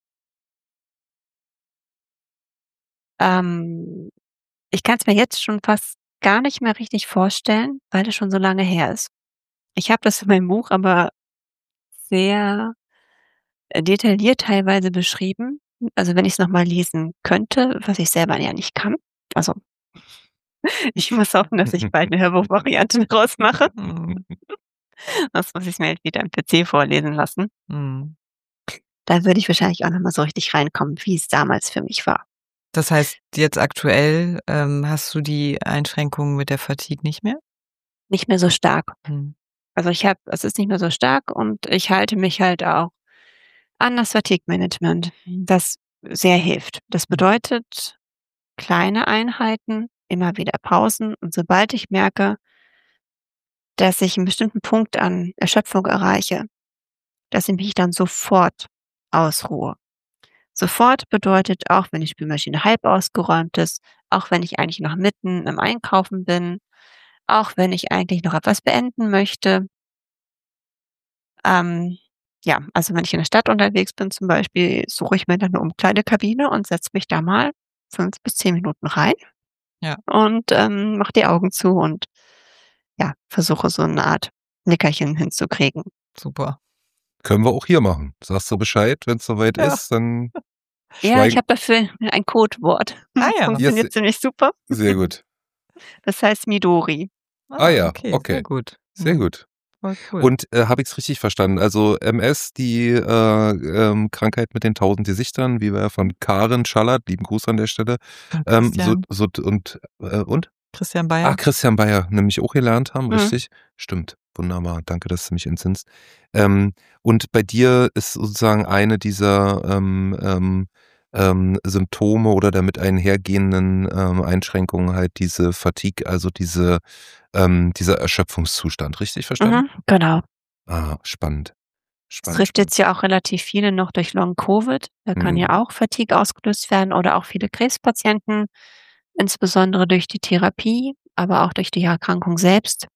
Ähm, ich kann's mir jetzt schon fast gar nicht mehr richtig vorstellen, weil das schon so lange her ist. Ich habe das in meinem Buch aber sehr, äh, detailliert teilweise beschrieben. Also, wenn ich's noch mal lesen könnte, was ich selber ja nicht kann. Also, ich muss hoffen, dass ich bald 'ne Hörbuchvariante draus mache. Mhm. Sonst muss ich's mir halt wieder am P C vorlesen lassen. Mhm. Da würde ich wahrscheinlich auch noch mal so richtig reinkommen, wie's damals für mich war. Das heißt, jetzt aktuell, ähm, hast du die Einschränkungen mit der Fatigue nicht mehr? Nicht mehr so stark. Mhm. Also, ich habe es ist nicht mehr so stark und ich halte mich halt auch an das Fatigue-Management, das sehr hilft. Das Mhm. bedeutet kleine Einheiten, immer wieder Pausen und sobald ich merke dass ich 'n bestimmten Punkt an Erschöpfung erreiche, dass ich mich dann sofort ausruhe. Sofort bedeutet auch, wenn die Spülmaschine halb ausgeräumt ist, auch wenn ich eigentlich noch mitten im Einkaufen bin, auch wenn ich eigentlich noch etwas beenden möchte. Ähm, ja, also, wenn ich in der Stadt unterwegs bin zum Beispiel, suche ich mir dann 'ne Umkleidekabine und setze mich da mal fünf bis zehn Minuten rein Ja. und, ähm, mache die Augen zu und, ja, versuche so 'ne Art Nickerchen hinzukriegen. Super. Können wir auch hier machen. Sagst du Bescheid, wenn's so weit Ja. ist, dann Ja, ich schweigen habe dafür ein Codewort. Ah ja. Ja, se Funktioniert ziemlich super. sehr gut. Das heißt Midori. Ah Ah, ja, okay, sehr okay. gut. Sehr Mhm. gut. Voll cool. Und äh, habe ich es richtig verstanden? Also M S, die äh, ähm, Krankheit mit den tausend Gesichtern, wie wir von Karen Schallert, lieben Gruß an der Stelle, Und ähm, so, Christian, so und äh, und? Christian Ah, Bayer. Christian Bayer, nämlich auch gelernt haben, Mhm. richtig? Stimmt, wunderbar, danke, dass du mich entsinnst. Ähm, und bei dir ist sozusagen eine dieser ähm, ähm, ähm, Symptome oder damit einhergehenden ähm, Einschränkungen halt diese Fatigue, also diese ähm, dieser Erschöpfungszustand, richtig verstanden? Mhm, genau. Ah, spannend, Es spannend, trifft spannend. jetzt ja auch relativ viele noch durch Long-Covid. Da kann ja Mhm. auch Fatigue ausgelöst werden oder auch viele Krebspatienten, insbesondere durch die Therapie, aber auch durch die Erkrankung selbst.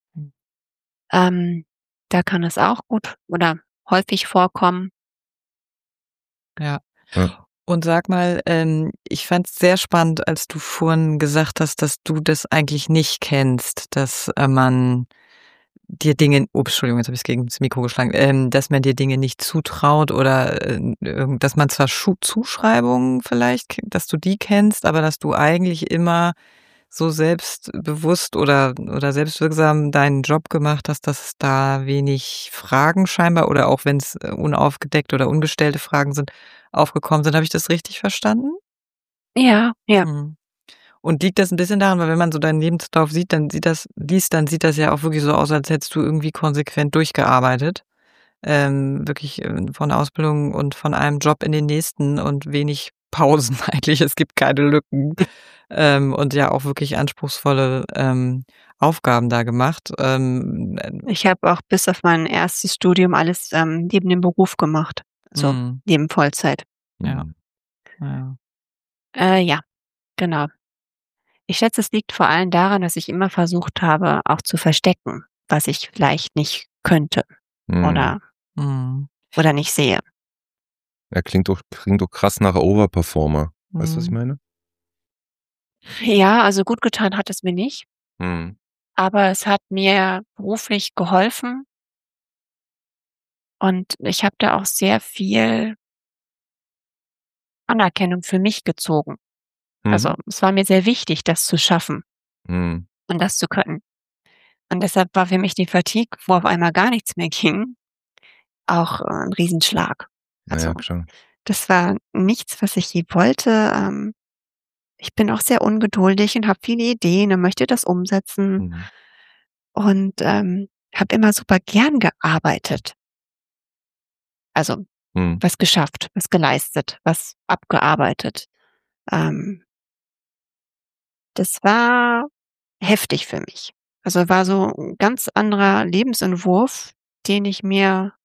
Ähm, da kann es auch gut oder häufig vorkommen. Ja. Ja. Und sag mal, ähm, ich fand es sehr spannend, als du vorhin gesagt hast, dass du das eigentlich nicht kennst, dass äh, man dir Dinge, ups, Entschuldigung, jetzt habe ich gegen das Mikro geschlagen, ähm, dass man dir Dinge nicht zutraut oder äh, irgend- dass man zwar Schu Zuschreibungen vielleicht, ke- dass du die kennst, aber dass du eigentlich immer so selbstbewusst oder oder selbstwirksam deinen Job gemacht hast, dass es da wenig Fragen scheinbar oder auch wenn es unaufgedeckt oder ungestellte Fragen sind, aufgekommen sind. Habe ich das richtig verstanden? Ja, ja. Mhm. Und liegt das ein bisschen daran, weil wenn man so deinen Lebenslauf sieht, dann sieht das liest, dann sieht das ja auch wirklich so aus, als hättest du irgendwie konsequent durchgearbeitet. Ähm, wirklich, äh, von Ausbildung und von einem Job in den nächsten und wenig Pausen eigentlich. Es gibt keine Lücken. Ähm, und ja auch wirklich anspruchsvolle, ähm, Aufgaben da gemacht. Ähm, äh, Ich habe auch bis auf mein erstes Studium alles, ähm, neben dem Beruf gemacht, also mhm, neben Vollzeit. ja, Mhm. ja. Äh, ja, genau. Ich schätze, es liegt vor allem daran, dass ich immer versucht habe, auch zu verstecken, was ich vielleicht nicht könnte Mhm. oder Mhm, oder nicht sehe. Er klingt doch, klingt doch krass nach Overperformer. Weißt du, was ich mhm, meine? Ja, also gut getan hat es mir nicht, Mhm. aber es hat mir beruflich geholfen und ich habe da auch sehr viel Anerkennung für mich gezogen. Mhm. Also, es war mir sehr wichtig, das zu schaffen Mhm. und das zu können. Und deshalb war für mich die Fatigue, wo auf einmal gar nichts mehr ging, auch, äh, 'n Riesenschlag. Na Also, ja, klar. das war nichts, was ich je wollte. Ähm, ich bin auch sehr ungeduldig und habe viele Ideen und möchte das umsetzen Mhm. und, ähm, habe immer super gern gearbeitet. Also, Mhm. was geschafft, was geleistet, was abgearbeitet. Ähm, das war heftig für mich. Also, war so 'n ganz anderer Lebensentwurf, den ich mir,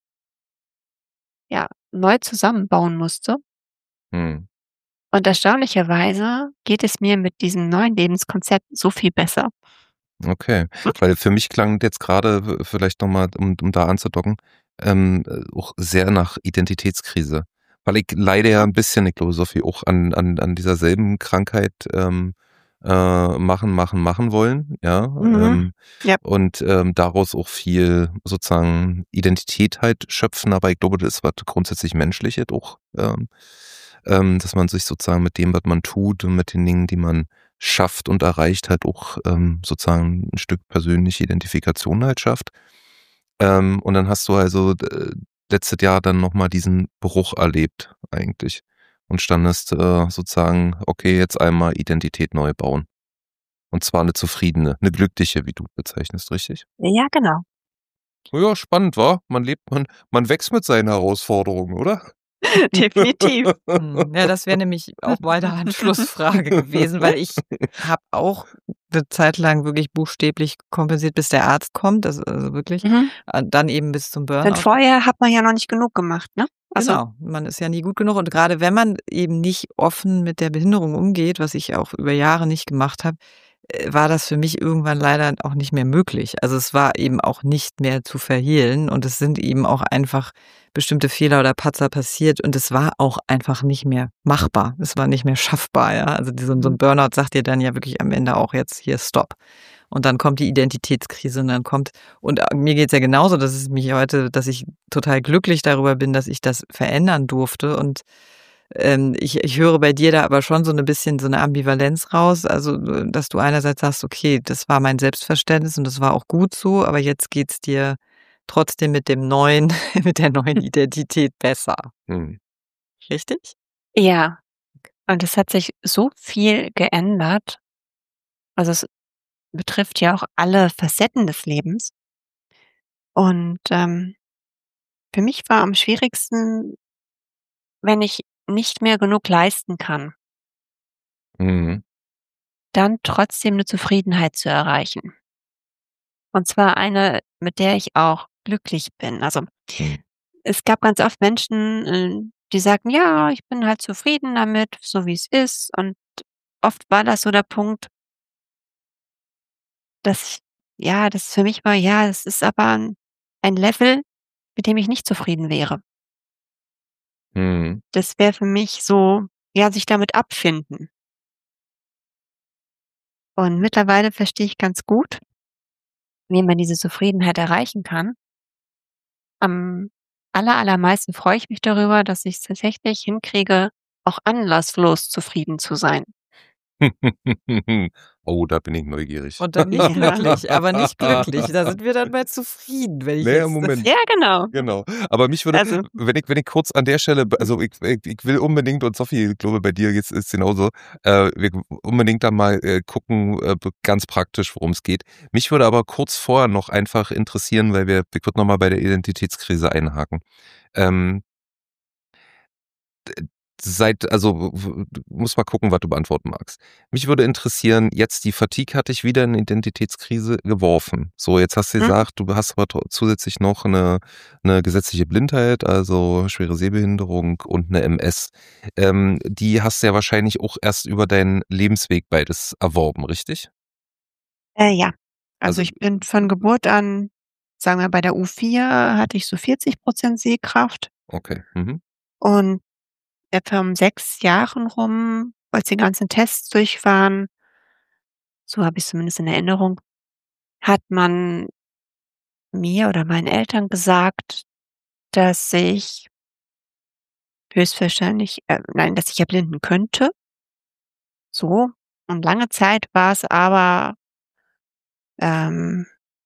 ja, neu zusammenbauen musste. Mhm. Und erstaunlicherweise geht es mir mit diesem neuen Lebenskonzept so viel besser. Okay, weil für mich klang jetzt gerade w vielleicht noch mal, um um da anzudocken, ähm, äh, auch sehr nach Identitätskrise. Weil ich leide ja Mhm, 'n bisschen, ich glaube, Sophie, auch an an an dieser selben Krankheit, ähm, äh, machen, machen, machen wollen, ja, mhm, ähm, ja, und, ähm, daraus auch viel sozusagen Identität halt schöpfen, aber ich glaube, das ist was grundsätzlich Menschliches auch, ähm, ähm, dass man sich sozusagen mit dem, was man tut und mit den Dingen, die man schafft und erreicht, halt auch ähm, sozusagen ein Stück persönliche Identifikation halt schafft. Ähm, und dann hast du also äh, letztes Jahr dann noch mal diesen Bruch erlebt eigentlich und standest äh, sozusagen: „Okay, jetzt einmal Identität neu bauen." Und zwar eine zufriedene, eine glückliche, wie du bezeichnest, richtig? ja, genau. Ja, spannend, wa? Man lebt man man wächst mit seinen Herausforderungen, oder? Definitiv. mhm. Ja, das wäre nämlich auch meine Anschlussfrage gewesen, weil ich habe auch 'ne Zeit lang wirklich buchstäblich kompensiert, bis der Arzt kommt, also also wirklich, Mhm. äh, dann eben bis zum Denn Burnout. vorher hat man ja noch nicht genug gemacht, ne? Also, Genau, man ist ja nie gut genug und grade wenn man eben nicht offen mit der Behinderung umgeht, was ich auch über Jahre nicht gemacht habe, äh, war das für mich irgendwann leider auch nicht mehr möglich. Also, es war eben auch nicht mehr zu verhehlen und es sind eben auch einfach bestimmte Fehler oder Patzer passiert und es war auch einfach nicht mehr machbar. Es war nicht mehr schaffbar, ja. Also, so 'n so 'n mhm, Burnout sagt dir dann ja wirklich am Ende auch jetzt: „Hier, Stopp." Und dann kommt die Identitätskrise und dann kommt und, äh, mir geht's ja genauso, dass es mich heute dass ich total glücklich darüber bin, dass ich das verändern durfte und, ähm, ich ich höre bei dir da aber schon so 'ne bisschen so 'ne Ambivalenz raus, also, äh, dass du einerseits sagst: „Okay, das war mein Selbstverständnis und das war auch gut so, aber jetzt geht's dir trotzdem mit dem neuen, mit der neuen Identität besser. Mhm. Richtig? Ja. Und es hat sich so viel geändert. Also es betrifft ja auch alle Facetten des Lebens. Und ähm, für mich war am schwierigsten, wenn ich nicht mehr genug leisten kann, Mhm. dann trotzdem eine Zufriedenheit zu erreichen. Und zwar eine, mit der ich auch glücklich bin. Also Mhm. es gab ganz oft Menschen, äh, die sagten, ja, ich bin halt zufrieden damit, so wie es ist. Und oft war das so der Punkt, dass ich, ja, das für mich war, ja, es ist aber ein, ein Level, mit dem ich nicht zufrieden wäre. Mhm. Das wäre für mich so, ja, sich damit abfinden. Und mittlerweile verstehe ich ganz gut, wie man diese Zufriedenheit erreichen kann. Am aller allermeisten freue ich mich darüber, dass ich es tatsächlich hinkriege, auch anlasslos zufrieden zu sein. Oh, da bin ich neugierig. Und dann nicht Ja. glücklich, aber nicht glücklich. Da sind wir dann bei zufrieden, wenn ich Naja, jetzt Moment. Ja, genau. Genau. Aber mich würde, Also wenn ich, wenn ich kurz an der Stelle, also ich, ich, ich will unbedingt, und Sophie, ich glaube, bei dir jetzt ist es genauso, äh, wir unbedingt da mal äh, gucken, äh, ganz praktisch, worum es geht. Mich würde aber kurz vorher noch einfach interessieren, weil wir, ich würde nochmal bei der Identitätskrise einhaken. Ähm, Seit, also w- du musst mal gucken, was du beantworten magst. Mich würde interessieren, jetzt die Fatigue hat dich wieder in Identitätskrise geworfen. So, jetzt hast du mhm. gesagt, du hast aber tro- zusätzlich noch eine, eine gesetzliche Blindheit, also schwere Sehbehinderung und eine M S. Ähm, die hast du ja wahrscheinlich auch erst über deinen Lebensweg beides erworben, richtig? Äh, ja. Also Also, ich bin von Geburt an, sagen wir, bei der U vier hatte ich so vierzig Prozent Sehkraft okay. Mhm. und etwa um sechs Jahren rum, als die ganzen Tests durch waren, so habe ich's zumindest in Erinnerung, hat man mir oder meinen Eltern gesagt, dass ich höchstwahrscheinlich äh, nein, dass ich erblinden könnte, so. Und lange Zeit war es aber, ähm,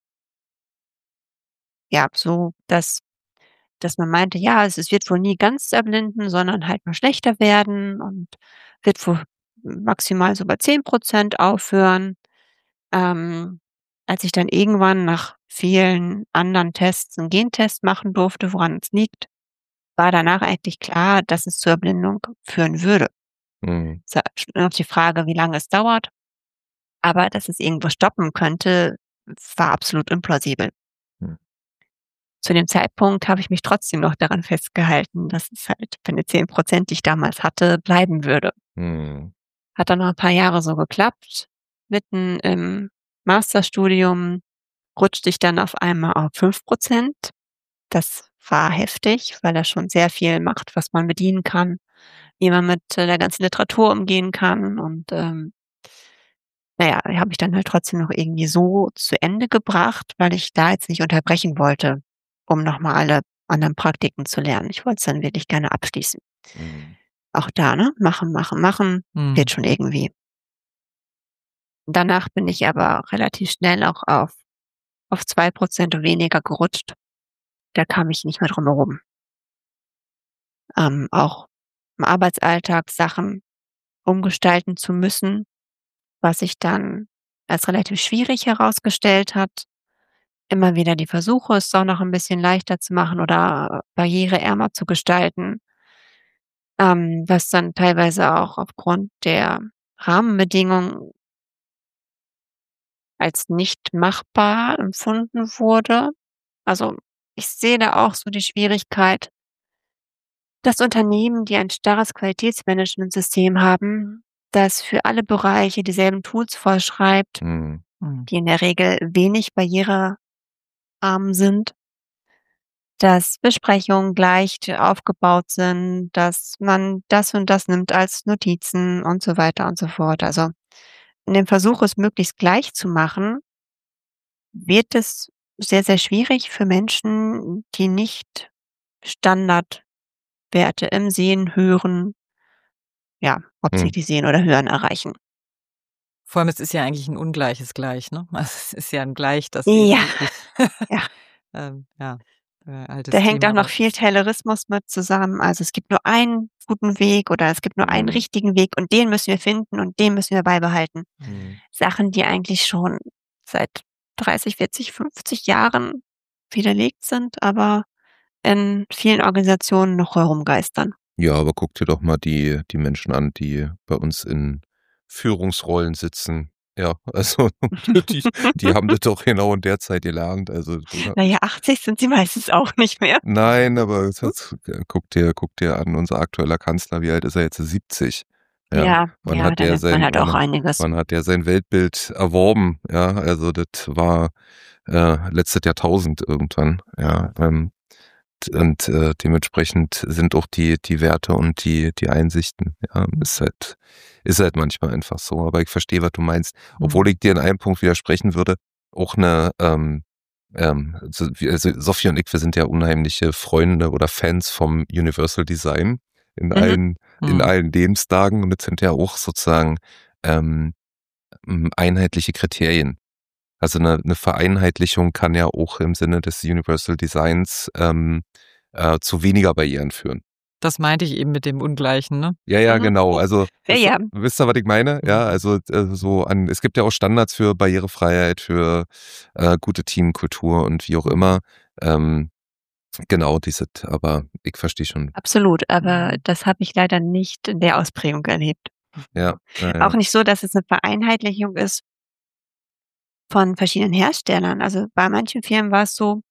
ja, so, dass dass man meinte, ja, es es wird wohl nie ganz erblinden, sondern halt nur schlechter werden und wird wohl maximal so bei zehn Prozent aufhören. Ähm, als ich dann irgendwann nach vielen anderen Tests 'n Gentest machen durfte, woran es liegt, war danach eigentlich klar, dass es zur Erblindung führen würde. Mhm. Ist ja noch die Frage, wie lange es dauert, aber dass es irgendwo stoppen könnte, war absolut implausibel. Mhm. Zu dem Zeitpunkt habe ich mich trotzdem noch daran festgehalten, dass es halt für die zehn Prozent, die ich damals hatte, bleiben würde. Mhm. Hat dann noch 'n paar Jahre so geklappt. Mitten im Masterstudium rutschte ich dann auf einmal auf fünf Prozent. Das war heftig, weil er schon sehr viel macht, was man bedienen kann, wie man mit, äh, der ganzen Literatur umgehen kann und, ähm, na ja, habe ich dann halt trotzdem noch irgendwie so zu Ende gebracht, weil ich da jetzt nicht unterbrechen wollte, um noch mal alle anderen Praktiken zu lernen. Ich wollte es dann wirklich gerne abschließen. Mhm. Auch da, ne, machen, machen, machen, Hm. wird schon irgendwie. Danach bin ich aber relativ schnell auch auf auf zwei Prozent und weniger gerutscht. Da kam ich nicht mehr drum herum. Ähm, auch im Arbeitsalltag Sachen umgestalten zu müssen, was sich dann als relativ schwierig herausgestellt hat. Immer wieder die Versuche, es doch noch ein bisschen leichter zu machen oder barriereärmer zu gestalten, ähm, was dann teilweise auch aufgrund der Rahmenbedingungen als nicht machbar empfunden wurde. Also, ich sehe da auch so die Schwierigkeit, dass Unternehmen, die ein starres Qualitätsmanagementsystem haben, das für alle Bereiche dieselben Tools vorschreibt, Mhm. Hm. die in der Regel wenig barrierearm sind, dass Besprechungen gleich aufgebaut sind, dass man das und das nimmt als Notizen und so weiter und so fort. Also, in dem Versuch, es möglichst gleich zu machen, wird es sehr, sehr schwierig für Menschen, die nicht Standardwerte im Sehen, Hören, ja, Mhm. hauptsächlich Sehen oder Hören erreichen. Vor allem, es ist ja eigentlich ein ungleiches Gleich, ne? Also, es ist ja ein Gleich, das eben Ja, wirklich ja. Ähm, ja, äh, altes Da hängt Thema, auch noch aber viel Taylorismus mit zusammen. Also, es gibt nur einen guten Weg oder es gibt nur einen Mhm. richtigen Weg und den müssen wir finden und den müssen wir beibehalten. Mhm. Sachen, die eigentlich schon seit dreißig, vierzig, fünfzig Jahren widerlegt sind, aber in vielen Organisationen noch herumgeistern. Ja, aber guck dir doch mal die die Menschen an, die bei uns in Führungsrollen sitzen. Ja, also die die haben das doch genau in der Zeit gelernt. Also, oder Na ja, achtzig sind sie meistens auch nicht mehr. nein, aber es hat guck dir guck dir an, unser aktueller Kanzler, wie alt ist er jetzt? siebzig. Ja, Ja, wann ja, hat da der lernt man sein halt auch wann einiges. wann hat der sein Weltbild erworben? Ja, also das war, äh, letztes Jahrtausend irgendwann, ja, ähm, und, äh, dementsprechend sind auch die die Werte und die die Einsichten, ja, ist halt ist halt manchmal einfach so. Aber ich verstehe, was du meinst. Obwohl Mhm. ich dir in einem Punkt widersprechen würde, auch 'ne, ähm ähm, so wir also Sophie und ich, wir sind ja unheimliche Freunde oder Fans vom Universal Design in Mhm. allen in Mhm. allen Lebenslagen und das sind ja auch sozusagen, ähm, hm, einheitliche Kriterien. Also 'ne 'ne Vereinheitlichung kann ja auch im Sinne des Universal Designs, ähm, äh, zu weniger Barrieren führen. Das meinte ich eben mit dem Ungleichen, ne? Ja, ja, Mhm. genau. Also, Ja, wisst ihr ja. wisst ihr, was ich meine? Ja, Mhm. also, äh, so an es gibt ja auch Standards für Barrierefreiheit, für, äh, gute Teamkultur und wie auch immer. Ähm, genau, diese aber ich verstehe schon. Absolut, aber Mhm. das habe ich leider nicht in der Ausprägung erlebt. Ja, ja, Auch ja. nicht so, dass es 'ne Vereinheitlichung ist von verschiedenen Herstellern. Also, bei manchen Firmen war es so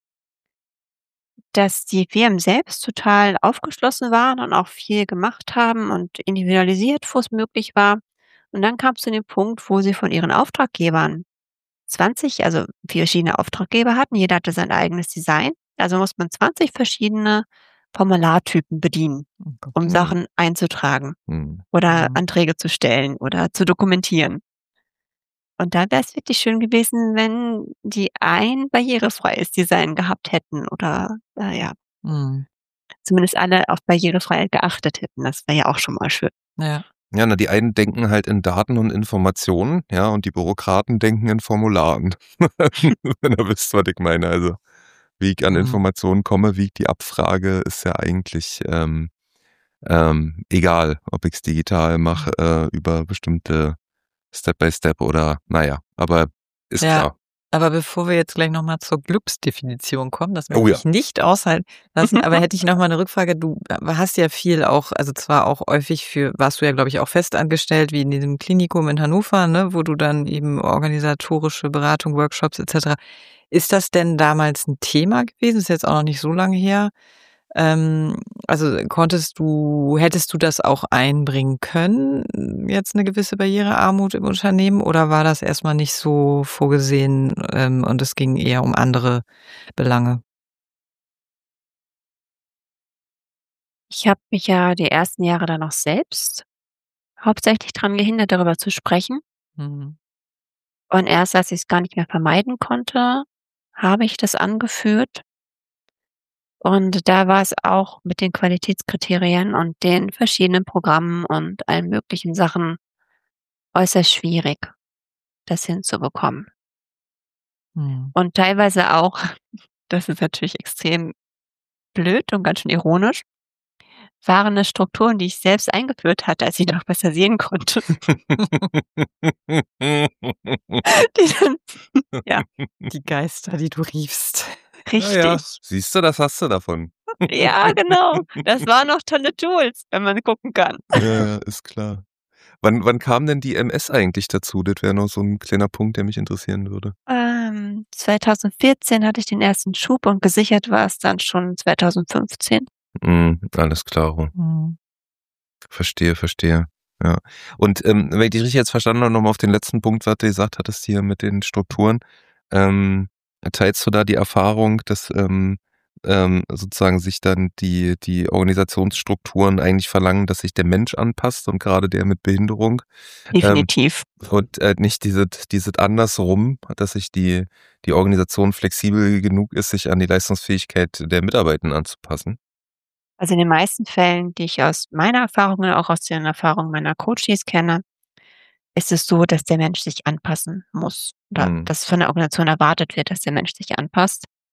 dass die Firmen selbst total aufgeschlossen waren und auch viel gemacht haben und individualisiert, wo's möglich war. Und dann kam's zu dem Punkt, wo sie von ihren Auftraggebern zwanzig, also vier verschiedene Auftraggeber hatten. Jeder hatte sein eigenes Design. Also musste man zwanzig verschiedene Formulartypen bedienen, Oh Gott. um Mhm. Sachen einzutragen Mhm. oder Mhm. Anträge zu stellen oder zu dokumentieren. Und da wär's wirklich schön gewesen, wenn die ein barrierefreies Design gehabt hätten oder, äh, ja Mhm. zumindest alle auf Barrierefreiheit geachtet hätten. Das wäre ja auch schon mal schön. Ja. Ja, na, die einen denken halt in Daten und Informationen, ja, und die Bürokraten denken in Formularen. Wenn ihr wisst, was ich meine. Also, wie ich an Mhm. Informationen komme, wie ich die abfrage, ist ja eigentlich, ähm, ähm, egal, ob ich's digital Mhm. mache, äh, über bestimmte Step by Step oder na ja, aber ist Ja, klar. aber bevor wir jetzt gleich noch mal zur Glücksdefinition kommen, das Oh möchte ja. ich nicht aushalten lassen, aber hätte ich noch mal 'ne Rückfrage. Du hast ja viel auch also zwar auch häufig für warst du ja, glaube ich, auch festangestellt, wie in diesem Klinikum in Hannover, ne, wo du dann eben organisatorische Beratung, Workshops et cetera. Ist das denn damals 'n Thema gewesen? Ist jetzt auch noch nicht so lange her. Ähm, also konntest du hättest du das auch einbringen können, jetzt 'ne gewisse Barrierearmut im Unternehmen oder war das erst mal nicht so vorgesehen, ähm, und es ging eher um andere Belange? Ich habe mich ja die ersten Jahre dann noch selbst hauptsächlich dran gehindert, darüber zu sprechen. Mhm. Und erst als ich's gar nicht mehr vermeiden konnte, habe ich das angeführt. Und da war's auch mit den Qualitätskriterien und den verschiedenen Programmen und allen möglichen Sachen äußerst schwierig, das hinzubekommen. Mhm. Und teilweise auch, das ist natürlich extrem blöd und ganz schön ironisch, waren es Strukturen, die ich selbst eingeführt hatte, als ich noch besser sehen konnte. Die dann ja. Die Geister, die du riefst. Na ja, Richtig. siehst du, das hast du davon. Ja, genau. Das waren noch tolle Tools, wenn man gucken kann. Ja, ja, ist klar. Wann wann kam denn die MS eigentlich dazu? Das wäre noch so 'n kleiner Punkt, der mich interessieren würde. Ähm, zweitausendvierzehn hatte ich den ersten Schub und gesichert war es dann schon zweitausendfünfzehn. Mhm, alles klaro. Mhm. Verstehe, verstehe. Ja. Und, ähm, wenn ich dich richtig jetzt verstanden habe, noch mal auf den letzten Punkt, was du gesagt hattest hier mit den Strukturen. Ähm, teilst du da die Erfahrung, dass, ähm, ähm, sozusagen sich dann die die Organisationsstrukturen eigentlich verlangen, dass sich der Mensch anpasst und grade der mit Behinderung? Ähm, Definitiv. und, äh, nicht dieses dieses andersrum, dass sich die die Organisation flexibel genug ist, sich an die Leistungsfähigkeit der Mitarbeitenden anzupassen? Also, in den meisten Fällen, die ich aus meiner Erfahrung und auch aus den Erfahrungen meiner Coaches kenne, ist es so, dass der Mensch sich anpassen muss oder Mhm. dass von der Organisation erwartet wird, dass der Mensch sich anpasst.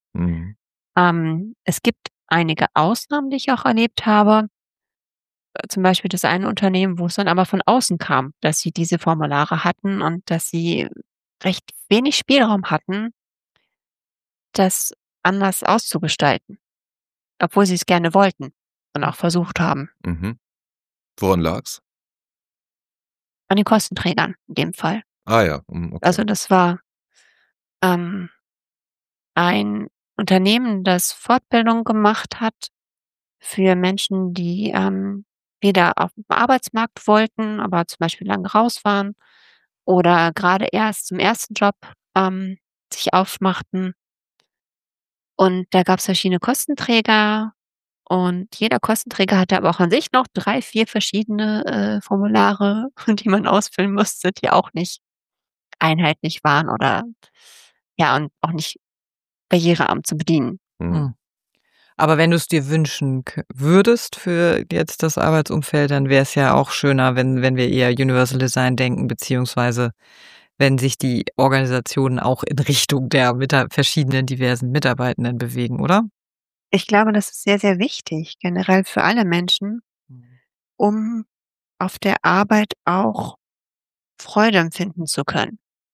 Mhm. Ähm, es gibt einige Ausnahmen, die ich auch erlebt habe. Äh, zum Beispiel das eine Unternehmen, wo es dann aber von außen kam, dass sie diese Formulare hatten und dass sie recht wenig Spielraum hatten, das anders auszugestalten, obwohl sie es gerne wollten und auch versucht haben. Mhm. Woran lag's? An den Kostenträgern in dem Fall. Ah ja, mhm, okay. Also, das war ähm, ein Unternehmen, das Fortbildung gemacht hat für Menschen, die, ähm, wieder auf dem Arbeitsmarkt wollten, aber zum Beispiel lange raus waren oder grade erst zum ersten Job, ähm, sich aufmachten. Und da gab's verschiedene Kostenträger und jeder Kostenträger hatte aber auch an sich noch drei, vier verschiedene, äh, Formulare, die man ausfüllen musste, die auch nicht einheitlich waren oder ja, und auch nicht barrierearm zu bedienen. Mhm. Hm. Aber wenn du's dir wünschen kö würdest für jetzt das Arbeitsumfeld, dann wär's ja auch schöner, wenn wenn wir eher Universal Design denken, beziehungsweise wenn sich die Organisationen auch in Richtung der Mita verschiedenen diversen Mitarbeitenden bewegen, oder? Ich glaube, das ist sehr, sehr wichtig, generell für alle Menschen, Mhm. um auf der Arbeit auch Freude empfinden zu können.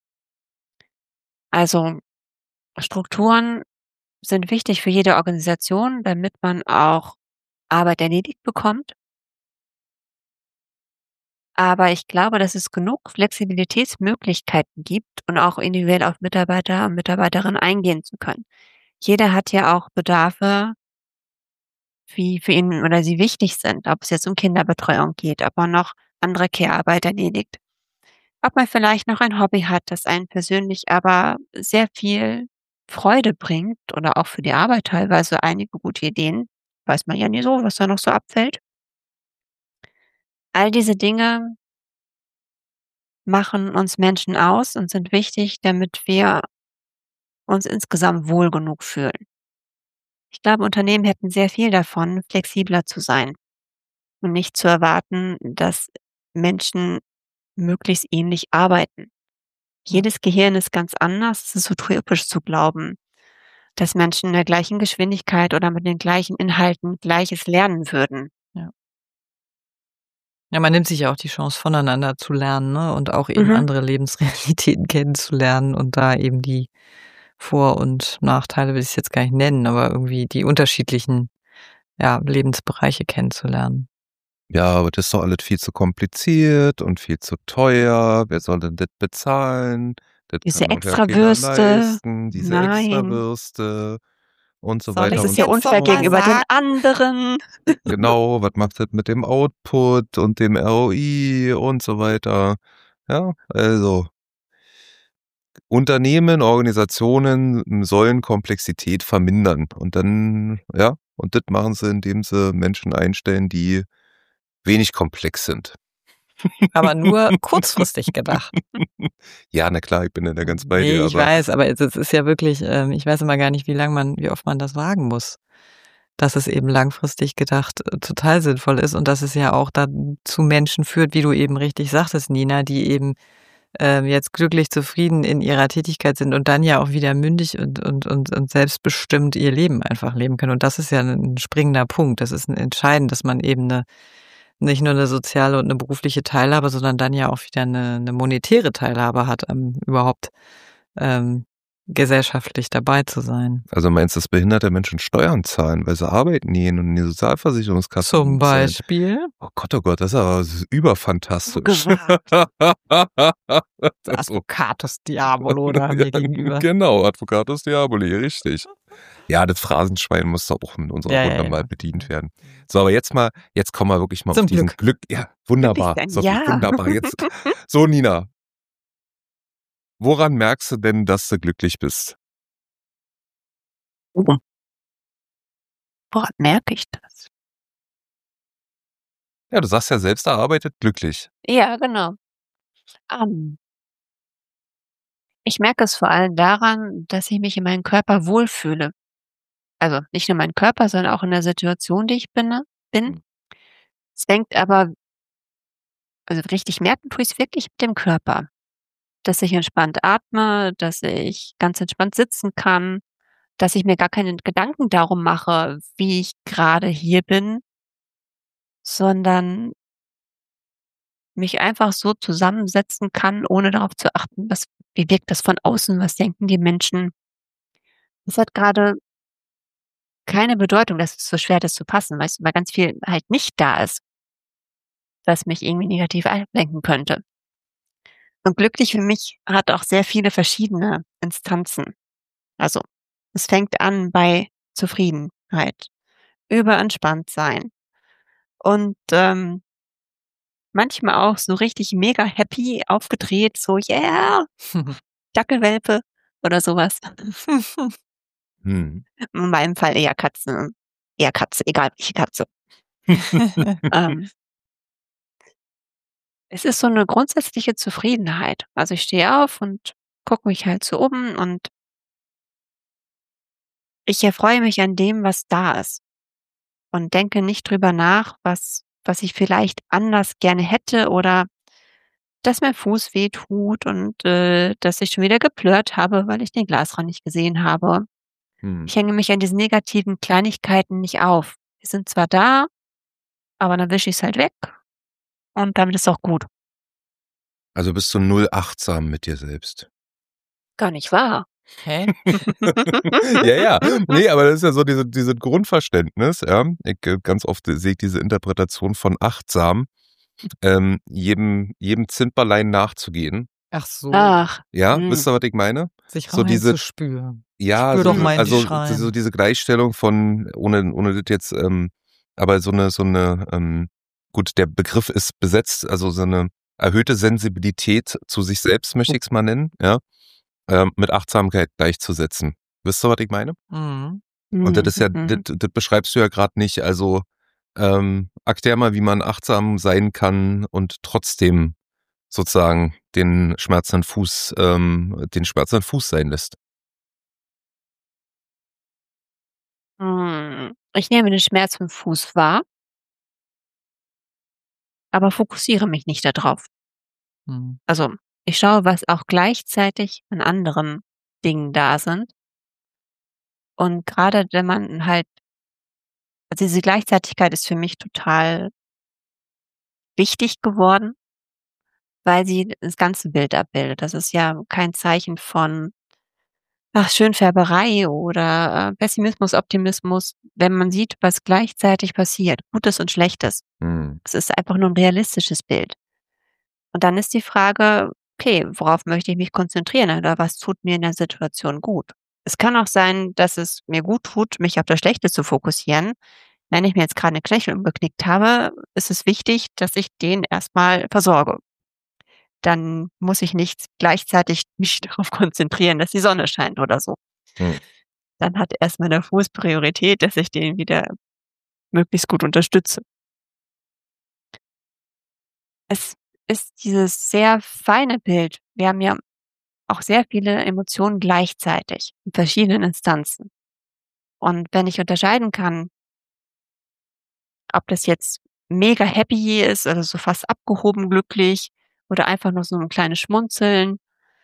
Also, Strukturen sind wichtig für jede Organisation, damit man auch Arbeit erledigt bekommt. Aber ich glaube, dass es genug Flexibilitätsmöglichkeiten gibt und auch individuell auf Mitarbeiter und Mitarbeiterinnen eingehen zu können. Jeder hat ja auch Bedarfe wie für ihn oder sie wichtig sind, ob es jetzt um Kinderbetreuung geht, ob man noch andere Care-Arbeit erledigt, ob man vielleicht noch ein Hobby hat, das einen persönlich aber sehr viel Freude bringt oder auch für die Arbeit teilweise einige gute Ideen. Weiß man ja nie so, was da noch so abfällt. All diese Dinge machen uns Menschen aus und sind wichtig, damit wir uns insgesamt wohl genug fühlen. Ich glaube, Unternehmen hätten sehr viel davon, flexibler zu sein und nicht zu erwarten, dass Menschen möglichst ähnlich arbeiten. Ja. Jedes Gehirn ist ganz anders. Es ist utopisch zu glauben, dass Menschen in der gleichen Geschwindigkeit oder mit den gleichen Inhalten Gleiches lernen würden. Ja. Ja, man nimmt sich ja auch die Chance, voneinander zu lernen, ne, und auch eben Mhm. andere Lebensrealitäten kennenzulernen und da eben die Vor und Nachteile will ich's jetzt gar nicht nennen, aber irgendwie die unterschiedlichen, ja, Lebensbereiche kennenzulernen. Ja, aber das ist doch alles viel zu kompliziert und viel zu teuer. Wer soll denn das bezahlen? Das kann Diese doch ja keiner Extrawürste, leisten, diese nein. Extrawürste und so Soll weiter Das ich's ist und ja so jetzt noch unfair mal fort. gegenüber den sagen? anderen. Genau, was macht das mit dem Output und dem R O I und so weiter? Ja, also Unternehmen, Organisationen sollen Komplexität vermindern und dann ja, und das machen sie, indem sie Menschen einstellen, die wenig komplex sind. Aber nur kurzfristig gedacht. Ja, na klar, ich bin ja da ganz bei dir, Ne, ich aber weiß, aber es es ist ja wirklich, ähm ich weiß immer gar nicht, wie lang man wie oft man das sagen muss, dass es eben langfristig gedacht, äh, total sinnvoll ist und dass es ja auch dann zu Menschen führt, wie du eben richtig sagtest, Nina, die eben, ähm, jetzt glücklich zufrieden in ihrer Tätigkeit sind und dann ja auch wieder mündig und und und und selbstbestimmt ihr Leben einfach leben können. Und das ist ja 'n 'n springender Punkt. Das ist 'n entscheidend, dass man eben 'ne nicht nur 'ne soziale und 'ne berufliche Teilhabe, sondern dann ja auch wieder 'ne 'ne monetäre Teilhabe hat, ähm, überhaupt, ähm, gesellschaftlich dabei zu sein. Also, meinst du, dass behinderte Menschen Steuern zahlen, weil sie arbeiten gehen und in die Sozialversicherungskasse Zum einzahlen? Beispiel? Oh Gott, oh Gott, das ist aber s überfantastisch. Gewagt. So. Advocatus Diabolo da Ja, mir gegenüber. genau, Advocatus Diaboli, richtig. Ja, das Phrasenschwein muss doch auch in unserer Ja, ja, Runde ja. mal bedient werden. So, aber jetzt mal jetzt kommen wir wirklich mal auf Zum diesen Glück. Glück ja, Glücklich wunderbar, sein, Sophie, ja. wunderbar. Jetzt so, Nina woran merkst du denn, dass du glücklich bist? Mhm. Woran merke ich das? Ja, du sagst ja selbst erarbeitet glücklich. Ja, genau. Ähm ich merke es vor allem daran, dass ich mich in meinem Körper wohlfühle. Also, nicht nur mein Körper, sondern auch in der Situation, die ich binne bin. Es fängt aber also, richtig merken tue ich's wirklich mit dem Körper, dass ich entspannt atme, dass ich ganz entspannt sitzen kann, dass ich mir gar keine Gedanken darum mache, wie ich gerade hier bin, sondern mich einfach so zusammensetzen kann, ohne darauf zu achten, was wie wirkt das von außen, was denken die Menschen. Das hat gerade keine Bedeutung, das ist so schwer, das zu passen, weißt du, weil ganz viel halt nicht da ist, was mich irgendwie negativ ablenken könnte. Und glücklich für mich hat auch sehr viele verschiedene Instanzen. Also, es fängt an bei Zufriedenheit, über entspannt sein und, ähm manchmal auch so richtig mega happy aufgedreht, so: „Yeah, Dackelwelpe“ oder so was. Mhm. In meinem Fall eher Katzen eher Katze, egal welche Katze. Ähm Es ist so 'ne grundsätzliche Zufriedenheit. Also, ich stehe auf und gucke mich halt so um und ich erfreue mich an dem, was da ist und denke nicht drüber nach, was was ich vielleicht anders gerne hätte oder dass mein Fuß wehtut und, äh, dass ich schon wieder geplört habe, weil ich den Glasrand nicht gesehen habe. Mhm. Ich hänge mich an diesen negativen Kleinigkeiten nicht auf. Die sind zwar da, aber dann wische ich's halt weg und damit ist auch gut. Also bist du null achtsam mit dir selbst? Gar nicht wahr. Hä? Ja, ja. Ne, aber das ist ja so diese diese Grundverständnis, ja. Ich, äh, ganz oft sehe ich diese Interpretation von achtsam, ähm, jedem jedem Zimperlein nachzugehen. Ach so. Ach, Ja, mhm. wisst ihr, was ich meine? Sich So diese reinzuspüren. ja, Spür so doch mal in die also Schreien. so diese Gleichstellung von ohne ohne das jetzt, ähm aber so 'ne so 'ne, ähm gut, der Begriff ist besetzt, also so 'ne erhöhte Sensibilität zu sich selbst, möchte ich's mal nennen, ja, ähm, mit Achtsamkeit gleichzusetzen. Wisst ihr, was ich meine? Mhm. Und das Mhm, ist ja das mhm. das beschreibst du ja grad nicht. Also, ähm, erklär mal, wie man achtsam sein kann und trotzdem sozusagen den schmerzenden Fuß ähm, den schmerzenden Fuß sein lässt. Hm, ich nehme den Schmerz vom Fuß wahr aber fokussiere mich nicht da drauf. Mhm. Also, ich schaue, was auch gleichzeitig an anderen Dingen da sind. Und grade wenn man halt also diese Gleichzeitigkeit ist für mich total wichtig geworden weil sie das ganze Bild abbildet. Das ist ja kein Zeichen von ach, Schönfärberei oder, äh, Pessimismus, Optimismus, wenn man sieht, was gleichzeitig passiert, Gutes und Schlechtes. Mhm. Es ist einfach nur 'n realistisches Bild. Und dann ist die Frage: „Okay, worauf möchte ich mich konzentrieren oder was tut mir in der Situation gut?“ Es kann auch sein, dass es mir gut tut, mich auf das Schlechte zu fokussieren. Wenn ich mir jetzt grade 'n Knöchel umgeknickt habe, ist es wichtig, dass ich den erst mal versorge. Dann muss ich nicht gleichzeitig mich darauf konzentrieren, dass die Sonne scheint oder so. Mhm. Dann hat erst mal der Fuß Priorität, dass ich den wieder möglichst gut unterstütze. Es ist dieses sehr feine Bild. Wir haben ja auch sehr viele Emotionen gleichzeitig in verschiedenen Instanzen. Und wenn ich unterscheiden kann ob das jetzt mega happy ist oder so fast abgehoben glücklich oder einfach nur so 'n kleines Schmunzeln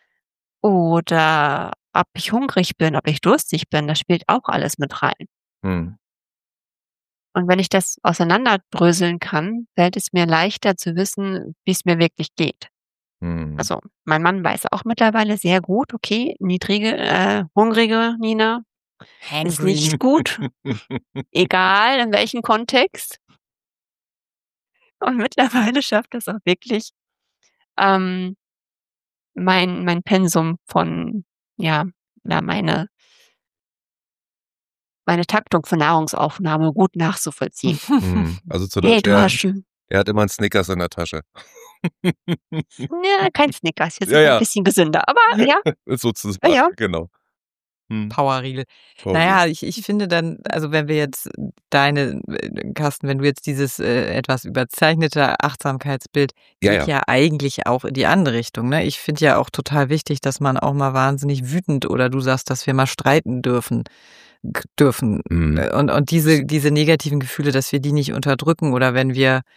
oder ob ich hungrig bin, ob ich durstig bin, das spielt auch alles mit rein. Mhm. Und wenn ich das auseinanderdröseln kann, fällt es mir leichter zu wissen, wie's mir wirklich geht. Mhm. Also, mein Mann weiß auch mittlerweile sehr gut, okay, niedrige äh, hungrige Nina ist Hangry. nicht gut, egal in welchem Kontext. Und mittlerweile schafft er's auch wirklich, ähm, mein mein Pensum von ja, ja, meine meine Taktung von Nahrungsaufnahme gut nachzuvollziehen. Mhm. Also zu „Hey, Deutsch, du er hast schon“ er hat immer 'n Snickers in der Tasche. Ja, kein Snickers, wir Ja, sind 'n ja. bisschen gesünder, aber ja. Ja, Sozusagen, ja. genau. Mhm. Powerriegel. Na Powerriegel. ja, ich ich finde dann also, wenn wir jetzt deine äh, Carsten, wenn du jetzt dieses, äh, etwas überzeichnete Achtsamkeitsbild Ja, geht ja. ja eigentlich auch in die andere Richtung, ne? Ich finde ja auch total wichtig, dass man auch mal wahnsinnig wütend oder du sagst, dass wir mal streiten dürfen g dürfen. Mhm. Äh, und und diese diese negativen Gefühle, dass wir die nicht unterdrücken oder wenn wir,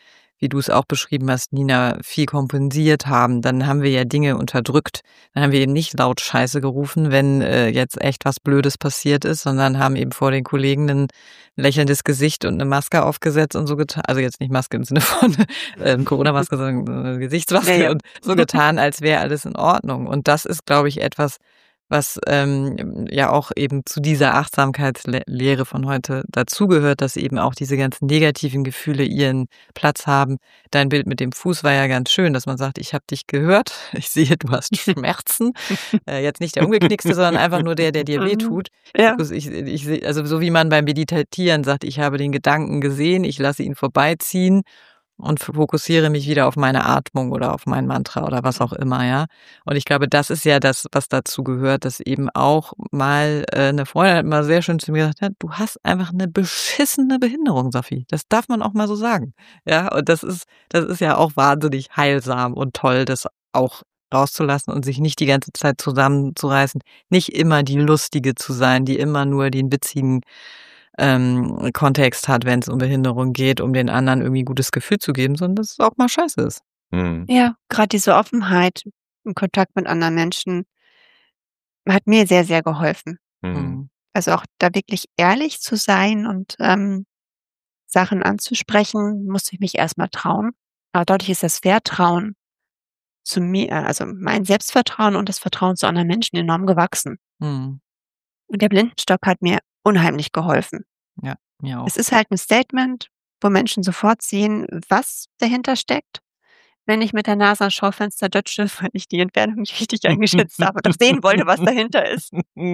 wie du es auch beschrieben hast, Nina, viel kompensiert haben, dann haben wir ja Dinge unterdrückt. Dann haben wir eben nicht laut Scheiße gerufen, wenn äh, jetzt echt was Blödes passiert ist, sondern haben eben vor den Kollegen ein lächelndes Gesicht und eine Maske aufgesetzt und so getan, also jetzt nicht Maske im Sinne von äh, Corona-Maske, sondern äh, Gesichtsmaske Ja, ja. und so getan, als wäre alles in Ordnung. Und das ist, glaube ich, etwas, was ähm, ja auch eben zu dieser Achtsamkeitslehre von heute dazugehört, dass eben auch diese ganzen negativen Gefühle ihren Platz haben. Dein Bild mit dem Fuß war ja ganz schön, dass man sagt, ich habe dich gehört, ich sehe, du hast Schmerzen. äh, jetzt nicht der umgeknickste, sondern einfach nur der, der dir wehtut. Ja. Ich, ich, ich, also so wie man beim Meditieren sagt, ich habe den Gedanken gesehen, ich lasse ihn vorbeiziehen und fokussiere mich wieder auf meine Atmung oder auf mein Mantra oder was auch immer, ja. Und ich glaube, das ist ja das, was dazu gehört, dass eben auch mal äh, eine Freundin hat mal sehr schön zu mir gesagt hat, du hast einfach eine beschissene Behinderung, Sophie. Das darf man auch mal so sagen. Ja, und das ist, das ist ja auch wahnsinnig heilsam und toll, das auch rauszulassen und sich nicht die ganze Zeit zusammenzureißen, nicht immer die Lustige zu sein, die immer nur den witzigen ähm, Kontext hat, wenn es um Behinderung geht, um den anderen irgendwie ein gutes Gefühl zu geben, sondern dass es auch mal scheiße ist. Mhm. Ja, gerade diese Offenheit im Kontakt mit anderen Menschen hat mir sehr, sehr geholfen. Mhm. Also auch da wirklich ehrlich zu sein und ähm, Sachen anzusprechen, musste ich mich erstmal trauen. Aber dadurch ist das Vertrauen zu mir, also mein Selbstvertrauen und das Vertrauen zu anderen Menschen enorm gewachsen. Mhm. Und der Blindenstock hat mir unheimlich geholfen. Ja, mir auch. Es ist halt ein Statement, wo Menschen sofort sehen, was dahinter steckt. Wenn ich mit der Nase ans Schaufenster dötsche, weil ich die Entfernung nicht richtig eingeschätzt habe und doch sehen wollte, was dahinter ist.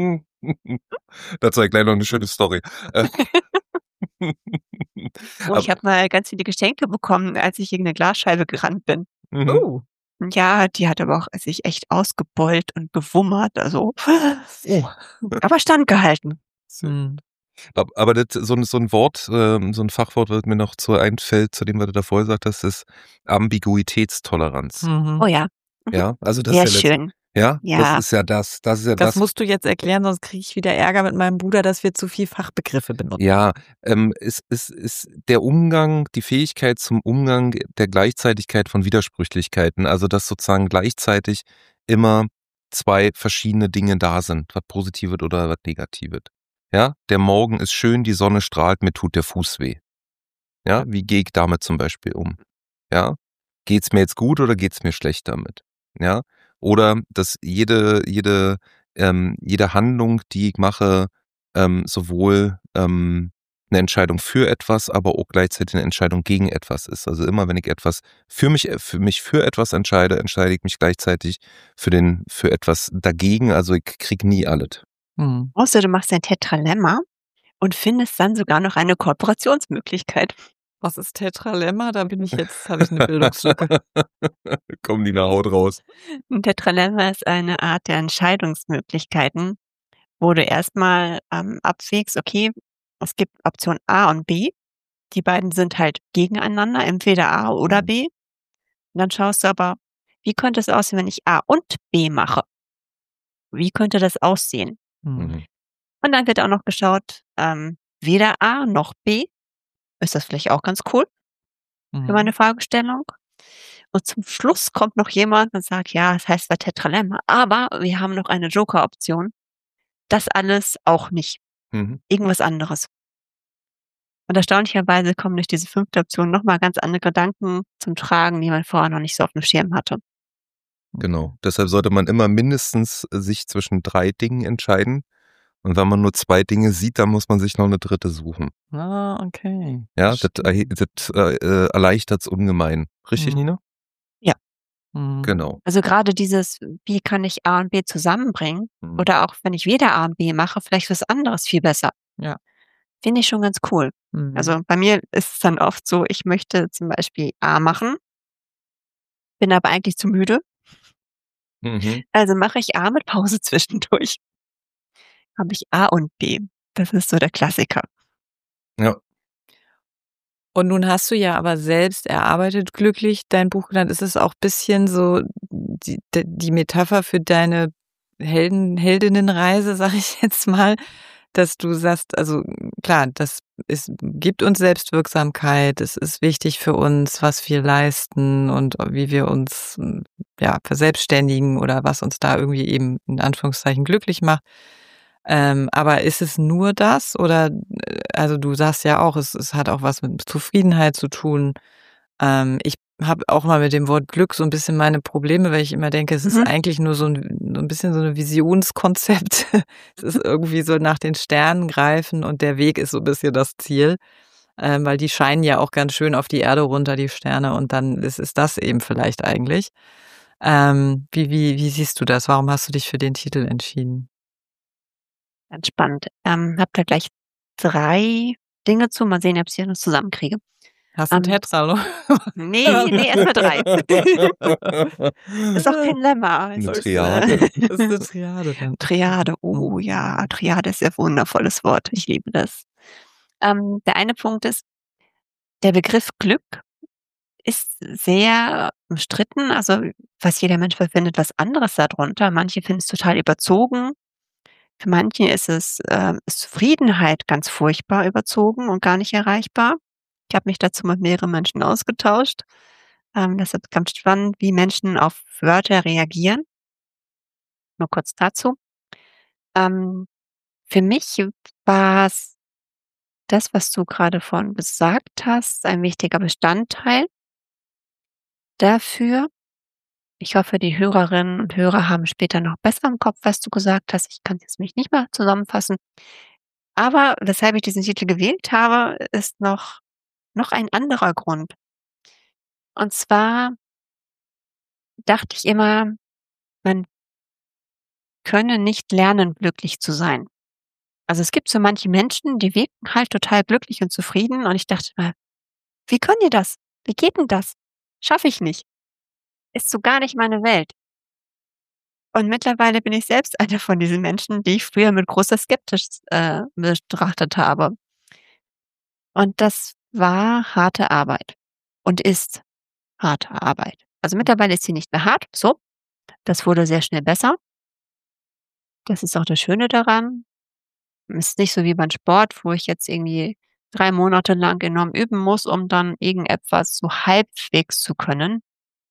Dazu gleich noch eine schöne Story. Äh, Oh, ich habe mal ganz viele Geschenke bekommen, als ich gegen eine Glasscheibe gerannt bin. Mhm. Oh. Ja, die hat aber auch sich echt ausgebeult und gewummert, also Oh. aber standgehalten. Mhm. Ab- Aber das, so, ein, so ein Wort, ähm, so ein Fachwort, was mir noch zu einfällt, zu dem, was du davor gesagt hast, ist Ambiguitätstoleranz. Mhm. Oh ja, Ja, also das sehr ist ja letzt- schön. ja, Ja. das ist ja das, das ist ja Das das. musst du jetzt erklären, sonst kriege ich wieder Ärger mit meinem Bruder, dass wir zu viel Fachbegriffe benutzen. Ja, ähm, es ist, ist der Umgang, die Fähigkeit zum Umgang der Gleichzeitigkeit von Widersprüchlichkeiten, also dass sozusagen gleichzeitig immer zwei verschiedene Dinge da sind, was Positives oder was Negatives. Ja, der Morgen ist schön, die Sonne strahlt, mir tut der Fuß weh. Ja, wie gehe ich damit zum Beispiel um? Ja, geht's mir jetzt gut oder geht's mir schlecht damit? Ja, oder dass jede, jede, ähm, jede Handlung, die ich mache, ähm, sowohl ähm, eine Entscheidung für etwas, aber auch gleichzeitig eine Entscheidung gegen etwas ist. Also immer, wenn ich etwas für mich, für mich für etwas entscheide, entscheide ich mich gleichzeitig für den, für etwas dagegen. Also ich krieg nie alles. Mhm. Außer du machst ein Tetralemma und findest dann sogar noch eine Kooperationsmöglichkeit. Was ist Tetralemma? Da bin ich jetzt, habe ich eine Bildungslücke. Kommen die nach Haut raus. Ein Tetralemma ist eine Art der Entscheidungsmöglichkeiten, wo du erstmal ähm, abwägst, okay, es gibt Option A und B. Die beiden sind halt gegeneinander, entweder A oder Mhm. B. Und dann schaust du aber, wie könnte es aussehen, wenn ich A und B mache? Wie könnte das aussehen? Mhm. Mhm. Und dann wird auch noch geschaut, ähm, weder A noch B. Ist das vielleicht auch ganz cool für Mhm. meine Fragestellung? Und zum Schluss kommt noch jemand und sagt, ja, es heißt zwar Tetralemma, aber wir haben noch eine Joker-Option. Das alles auch nicht. Mhm. Irgendwas anderes. Und erstaunlicherweise kommen durch diese fünfte Option nochmal ganz andere Gedanken zum Tragen, die man vorher noch nicht so auf dem Schirm hatte. Genau. Deshalb sollte man immer mindestens sich zwischen drei Dingen entscheiden. Und wenn man nur zwei Dinge sieht, dann muss man sich noch eine dritte suchen. Ah, okay. Ja, das, erhe- das äh, erleichtert es ungemein. Richtig, Mhm. Nina? Mhm. Genau. Also gerade dieses, wie kann ich A und B zusammenbringen? Mhm. Oder auch wenn ich weder A und B mache, vielleicht was anderes viel besser. Ja. Finde ich schon ganz cool. Mhm. Also bei mir ist es dann oft so, ich möchte zum Beispiel A machen, bin aber eigentlich zu müde. Mhm. Also mache ich A mit Pause zwischendurch. Habe ich A und B. Das ist so der Klassiker. Ja. Und nun hast du ja aber selbst erarbeitet, glücklich, dein Buch genannt. Ist es auch ein bisschen so die, die Metapher für deine Helden, Heldinnenreise, sag ich jetzt mal, dass du sagst, also klar, das ist, gibt uns Selbstwirksamkeit, es ist wichtig für uns, was wir leisten und wie wir uns ja verselbstständigen oder was uns da irgendwie eben in Anführungszeichen glücklich macht. Ähm, aber ist es nur das oder, äh, also du sagst ja auch, es, es hat auch was mit Zufriedenheit zu tun. Ähm, ich habe auch mal mit dem Wort Glück so ein bisschen meine Probleme, weil ich immer denke, es ist Mhm. eigentlich nur so ein, so ein bisschen so eine Visionskonzept. Es ist irgendwie so nach den Sternen greifen und der Weg ist so ein bisschen das Ziel, ähm, weil die scheinen ja auch ganz schön auf die Erde runter, die Sterne, und dann ist, ist das eben vielleicht eigentlich. Ähm, wie, wie, wie siehst du das? Warum hast du dich für den Titel entschieden? Ganz spannend. Ähm, habe da gleich drei Dinge zu. Mal sehen, ob ich sie noch zusammenkriege. Hast du 'n Ähm, Tetra, oder? ne, ne, erst mal drei. Ist auch kein Lemma. Es 'Ne ist, Triade. äh, Das ist 'ne Triade dann. Triade. Mhm. Oh ja, Triade ist ja ein wundervolles Wort. Ich liebe das. Ähm, der eine Punkt ist, der Begriff Glück ist sehr umstritten. Also, fast jeder Mensch verfindet was anderes darunter. Manche finden es total überzogen. Für manche ist es, ähm ist Zufriedenheit ganz furchtbar überzogen und gar nicht erreichbar. Ich habe mich dazu mit mehreren Menschen ausgetauscht. Ähm, das ist ganz spannend, wie Menschen auf Wörter reagieren. Nur kurz dazu. Ähm, für mich war's das, was du gerade vorhin gesagt hast, ein wichtiger Bestandteil dafür. Ich hoffe, die Hörerinnen und Hörer haben später noch besser im Kopf, was du gesagt hast. Ich kann's jetzt mich nicht mehr zusammenfassen. Aber weshalb ich diesen Titel gewählt habe, ist noch noch ein anderer Grund. Und zwar dachte ich immer, man könne nicht lernen, glücklich zu sein. Also, es gibt so manche Menschen, die wirken halt total glücklich und zufrieden und ich dachte immer: „Wie können die das? Wie geht denn das? Schaffe ich nicht. Ist so gar nicht meine Welt." Und mittlerweile bin ich selbst einer von diesen Menschen, die ich früher mit großer Skeptis, äh, betrachtet habe. Und das war harte Arbeit und ist harte Arbeit. Also, mittlerweile ist sie nicht mehr hart, so. Das wurde sehr schnell besser. Das ist auch das Schöne daran. Ist nicht so wie beim Sport, wo ich jetzt irgendwie drei Monate lang enorm üben muss, um dann irgendetwas so halbwegs zu können.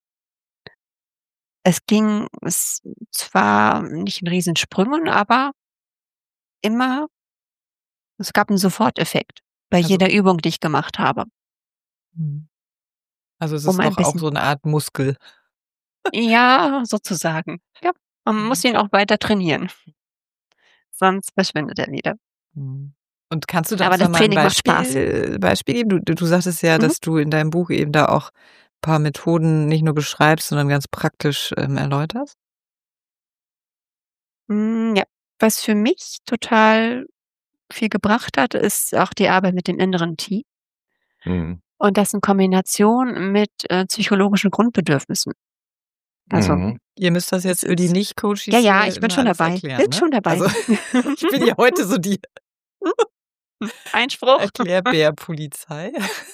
Es ging es zwar nicht in Riesensprüngen, aber immer es gab 'n Soforteffekt bei Also jeder Übung, die ich gemacht habe, mhm. Also, es um ist ein doch auch bisschen so 'ne Art Muskel. ja, sozusagen. Ja, man Mhm. muss ihn auch weiter trainieren, sonst verschwindet er wieder. Mhm. Und kannst du da Aber uns da das mal 'n Training macht Spaß. Beispiel Beispiel geben? Du du du sagtest ja, Mhm. dass du in deinem Buch eben da auch paar Methoden nicht nur beschreibst, sondern ganz praktisch, ähm, erläuterst? Hm, ja. Was für mich total viel gebracht hat, ist auch die Arbeit mit dem inneren Team Mhm. und das in Kombination mit, äh, psychologischen Grundbedürfnissen. Also, Mhm. Ihr müsst das es jetzt für die ist ja, Nicht-Coaches ja, hier ich bin immer schon alles dabei, bin erklären, ne? schon dabei. Also, ich bin ja heute so die Einspruch. Erklärbär-Polizei.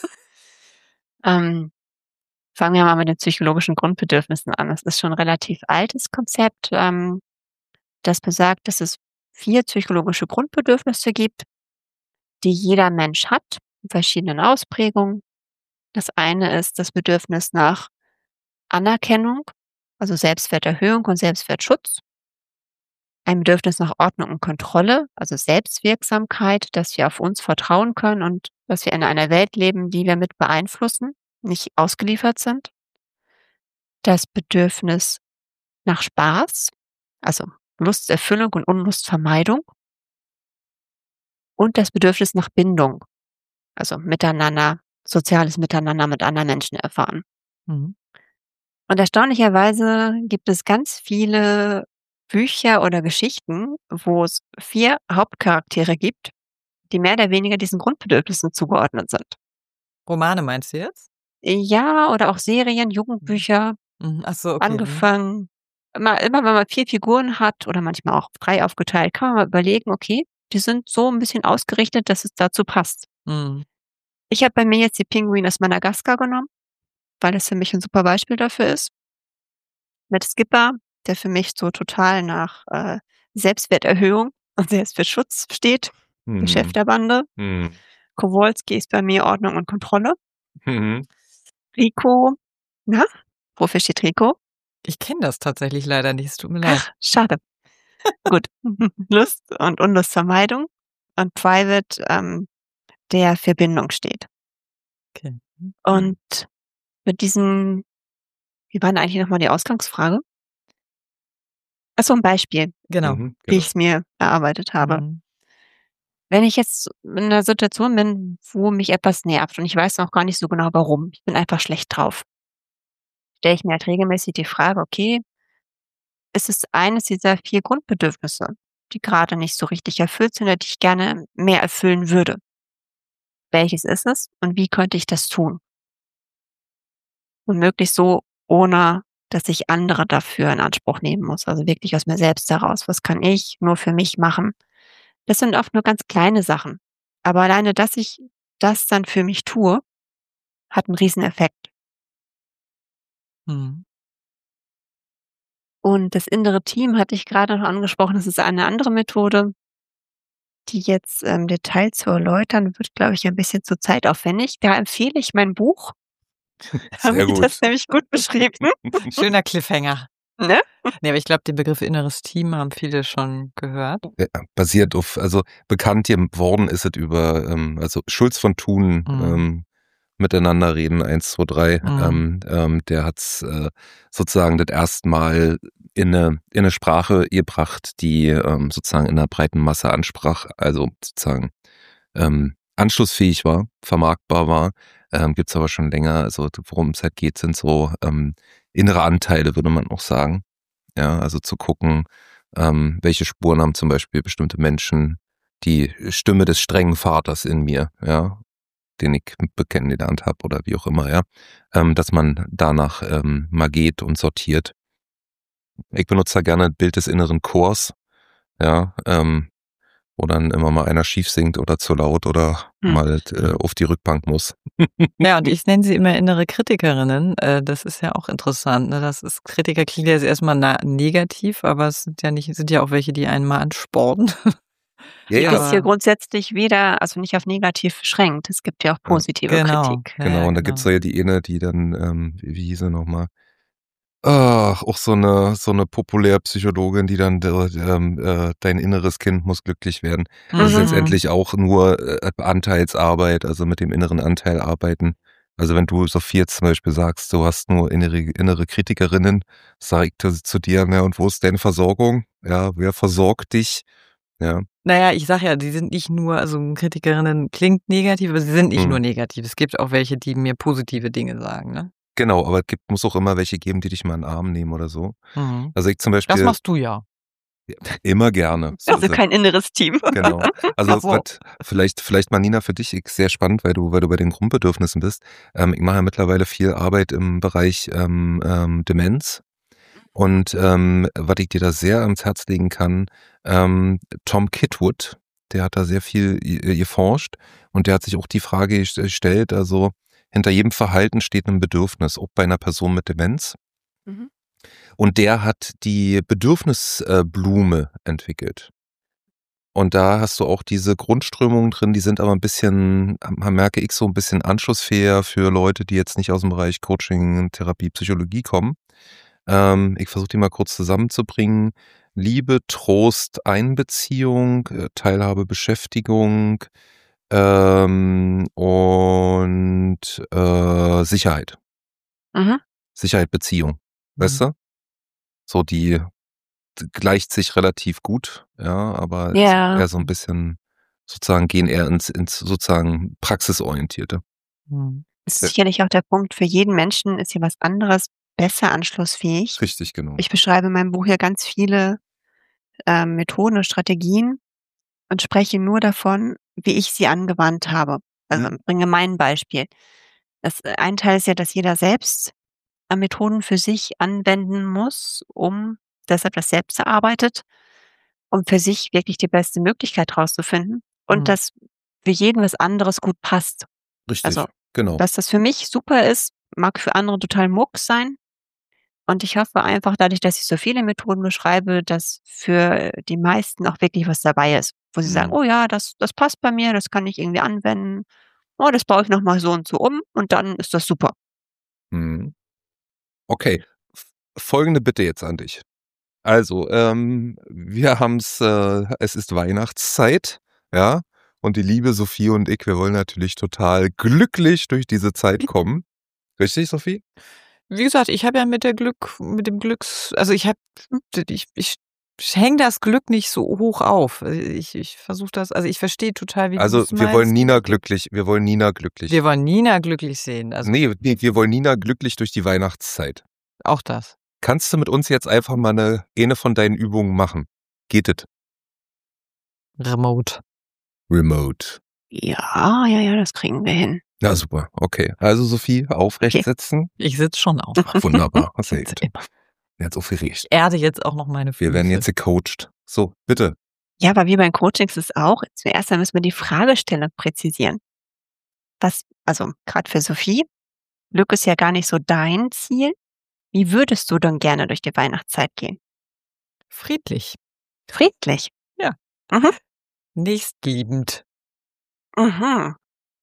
Ähm, fangen wir mal mit den psychologischen Grundbedürfnissen an. Das ist schon 'n relativ altes Konzept, ähm, das besagt, dass es vier psychologische Grundbedürfnisse gibt, die jeder Mensch hat, in verschiedenen Ausprägungen. Das eine ist das Bedürfnis nach Anerkennung, also Selbstwerterhöhung und Selbstwertschutz. Ein Bedürfnis nach Ordnung und Kontrolle, also Selbstwirksamkeit, dass wir auf uns vertrauen können und dass wir in einer Welt leben, die wir mit beeinflussen, nicht ausgeliefert sind. Das Bedürfnis nach Spaß, also Lusterfüllung und Unlustvermeidung. Und das Bedürfnis nach Bindung, also Miteinander, soziales Miteinander mit anderen Menschen erfahren. Mhm. Und erstaunlicherweise gibt es ganz viele Bücher oder Geschichten, wo es vier Hauptcharaktere gibt, die mehr oder weniger diesen Grundbedürfnissen zugeordnet sind. Romane meinst du jetzt? Ja, oder auch Serien, Mhm. Jugendbücher, Mhm. Ach so, okay. Mhm. angefangen immer immer wenn man vier Figuren hat oder manchmal auch drei aufgeteilt, kann man mal überlegen, okay, die sind so 'n bisschen ausgerichtet, dass es dazu passt. Mhm. Ich habe bei mir jetzt die Pinguine aus Madagaskar genommen, weil das für mich 'n super Beispiel dafür ist. Mit Skipper, der für mich so total nach, äh, Selbstwerterhöhung und der für Schutz steht, Mhm. der Chef der Bande. Mhm. Kowalski ist bei mir Ordnung und Kontrolle. Mhm. Rico, na, wofür steht Rico? Ich kenne das tatsächlich leider nicht, es tut mir leid. Ach, schade. Gut. Lust und Unlustvermeidung. Und Private, ähm, der für Bindung steht. Okay. Und mit diesem, wie war denn eigentlich nochmal die Ausgangsfrage? Achso, ein Beispiel, Genau. Mhm. wie Genau. ich es mir erarbeitet habe. Mhm. Wenn ich jetzt in einer Situation bin, wo mich etwas nervt und ich weiß noch gar nicht so genau warum, ich bin einfach schlecht drauf, stelle ich mir halt regelmäßig die Frage, okay, ist es eines dieser vier Grundbedürfnisse, die gerade nicht so richtig erfüllt sind oder die ich gerne mehr erfüllen würde? Welches ist es und wie könnte ich das tun? Und möglichst so, ohne dass ich andere dafür in Anspruch nehmen muss. Also wirklich aus mir selbst heraus. Was kann ich nur für mich machen? Das sind oft nur ganz kleine Sachen. Aber alleine, dass ich das dann für mich tue, hat einen Rieseneffekt. Mhm. Und das innere Team hatte ich gerade noch angesprochen. Das ist eine andere Methode, die jetzt im ähm, Detail zu erläutern, wird, glaube ich, ein bisschen zu zeitaufwendig. Da empfehle ich mein Buch. Da Sehr habe ich gut. das nämlich gut beschrieben. Schöner Cliffhanger. Ne? Nee, aber ich glaube, den Begriff inneres Team haben viele schon gehört. Ja, basiert auf, also bekannt geworden ist es über, ähm, also Schulz von Thun, Mhm. ähm, miteinander reden, eins, zwei, drei, Mhm. ähm, ähm, der hat's äh, sozusagen das erste Mal in eine, in eine Sprache gebracht, die ähm, sozusagen in einer breiten Masse ansprach, also sozusagen ähm, anschlussfähig war, vermarktbar war, ähm, gibt's aber schon länger, also worum es halt geht, sind so ähm, innere Anteile, würde man auch sagen. Ja, also zu gucken, ähm, welche Spuren haben zum Beispiel bestimmte Menschen, die Stimme des strengen Vaters in mir, ja, den ich kennengelernt habe oder wie auch immer, ja, ähm, dass man danach ähm, mal geht und sortiert. Ich benutze da gerne das Bild des inneren Chors, ja, ähm, wo dann immer mal einer schief singt oder zu laut oder Hm. mal äh, auf die Rückbank muss. Ja, und ich nenne sie immer innere Kritikerinnen. Äh, das ist ja auch interessant. Ne? Das ist, Kritiker klingt ja jetzt erstmal na- negativ, aber es sind ja nicht, sind ja auch welche, die einen mal anspornen. Ja, Die ja, ist hier grundsätzlich weder, also nicht auf negativ beschränkt. Es gibt ja auch positive Genau. Kritik. Ja, genau. ja, Und da genau. gibt's ja die eine, die dann, ähm, wie, wie hieß sie nochmal? Ach, auch so eine so eine Populärpsychologin, die dann ähm, äh, dein inneres Kind muss glücklich werden. Das ist Mhm. letztendlich auch nur äh, Anteilsarbeit, also mit dem inneren Anteil arbeiten. Also wenn du, Sophie, jetzt zum Beispiel sagst, du hast nur innere, innere Kritikerinnen, sag ich zu, zu dir, na, und wo ist deine Versorgung? Ja, wer versorgt dich? Ja, Naja, ich sag ja, die sind nicht nur, also Kritikerinnen klingt negativ, aber sie sind nicht Mhm. nur negativ. Es gibt auch welche, die mir positive Dinge sagen. Ne? genau, aber es gibt, muss auch immer welche geben, die dich mal in den Arm nehmen oder so. Mhm. Also ich zum Das Beispiel machst du ja. immer gerne. So Also ist es. kein inneres Team. Genau. Also Ach so. was, vielleicht, vielleicht mal Nina für dich ist sehr spannend, weil du, weil du bei den Grundbedürfnissen bist. Ähm, ich mache ja mittlerweile viel Arbeit im Bereich ähm, ähm, Demenz. Und ähm, was ich dir da sehr ans Herz legen kann, ähm, Tom Kitwood, der hat da sehr viel äh, geforscht und der hat sich auch die Frage gestellt, also hinter jedem Verhalten steht ein Bedürfnis, ob bei einer Person mit Demenz. Mhm. Und der hat die Bedürfnisblume entwickelt. Und da hast du auch diese Grundströmungen drin, die sind aber ein bisschen, merke ich, so ein bisschen anschlussfähiger für Leute, die jetzt nicht aus dem Bereich Coaching, Therapie, Psychologie kommen. Ähm, ich versuche die mal kurz zusammenzubringen. Liebe, Trost, Einbeziehung, äh, Teilhabe, Beschäftigung ähm, und äh, Sicherheit. Mhm. Sicherheit, Beziehung. Weißt du? So die gleicht sich relativ gut, ja, aber ist Ja. eher so ein bisschen sozusagen gehen eher ins, ins sozusagen praxisorientierte. Mhm. Das ist sicherlich auch der Punkt, für jeden Menschen ist hier was anderes besser anschlussfähig. Richtig, genau. Ich beschreibe in meinem Buch hier ganz viele ähm, Methoden und Strategien und spreche nur davon, wie ich sie angewandt habe. Also Mhm. bringe mein Beispiel. Das äh, ein Teil ist ja, dass jeder selbst äh, Methoden für sich anwenden muss, um deshalb das selbst erarbeitet, um für sich wirklich die beste Möglichkeit rauszufinden und Mhm. dass für jeden was anderes gut passt. Richtig, Also, genau. dass das für mich super ist, mag für andere total Mucks sein. Und ich hoffe einfach dadurch, dass ich so viele Methoden beschreibe, dass für die meisten auch wirklich was dabei ist, wo sie sagen: Mhm. „Oh ja, das das passt bei mir, das kann ich irgendwie anwenden. Oh, das baue ich noch mal so und so um und dann ist das super.“ Mhm. Okay, f folgende Bitte jetzt an dich. Also, ähm, wir haben's äh, es ist Weihnachtszeit, ja? Und die liebe Sophie und ich, wir wollen natürlich total glücklich durch diese Zeit kommen. Richtig, Sophie? Wie gesagt, ich habe ja mit der Glück mit dem Glücks also, ich habe ich ich hänge das Glück nicht so hoch auf. Äh, ich ich versuche das also, ich verstehe total, wie Also, du's wir wollen meinst. Nina glücklich wir wollen Nina glücklich. Wir wollen Nina glücklich sehen, also Ne, ne, wir wollen Nina glücklich durch die Weihnachtszeit. auch das. Kannst du mit uns jetzt einfach mal 'ne eine von deinen Übungen machen? Geht es? Remote. Remote. Ja, ja, ja, das kriegen wir hin. Ja, super. Okay. Also, Sophie, aufrecht Okay. sitzen. Ich sitze schon auf. Wunderbar, sehr Sitze gut. immer. Jetzt aufgeregt. Ich erde jetzt auch noch meine Füße. Wir werden jetzt gecoacht. So, bitte. Ja, aber wie beim Coaching ist es auch, zuerst einmal müssen wir die Fragestellung präzisieren. Was also, grad für Sophie, Glück ist ja gar nicht so dein Ziel. Wie würdest du denn gerne durch die Weihnachtszeit gehen? Friedlich. Friedlich? Ja. Mhm. Nächstliebend. Mhm.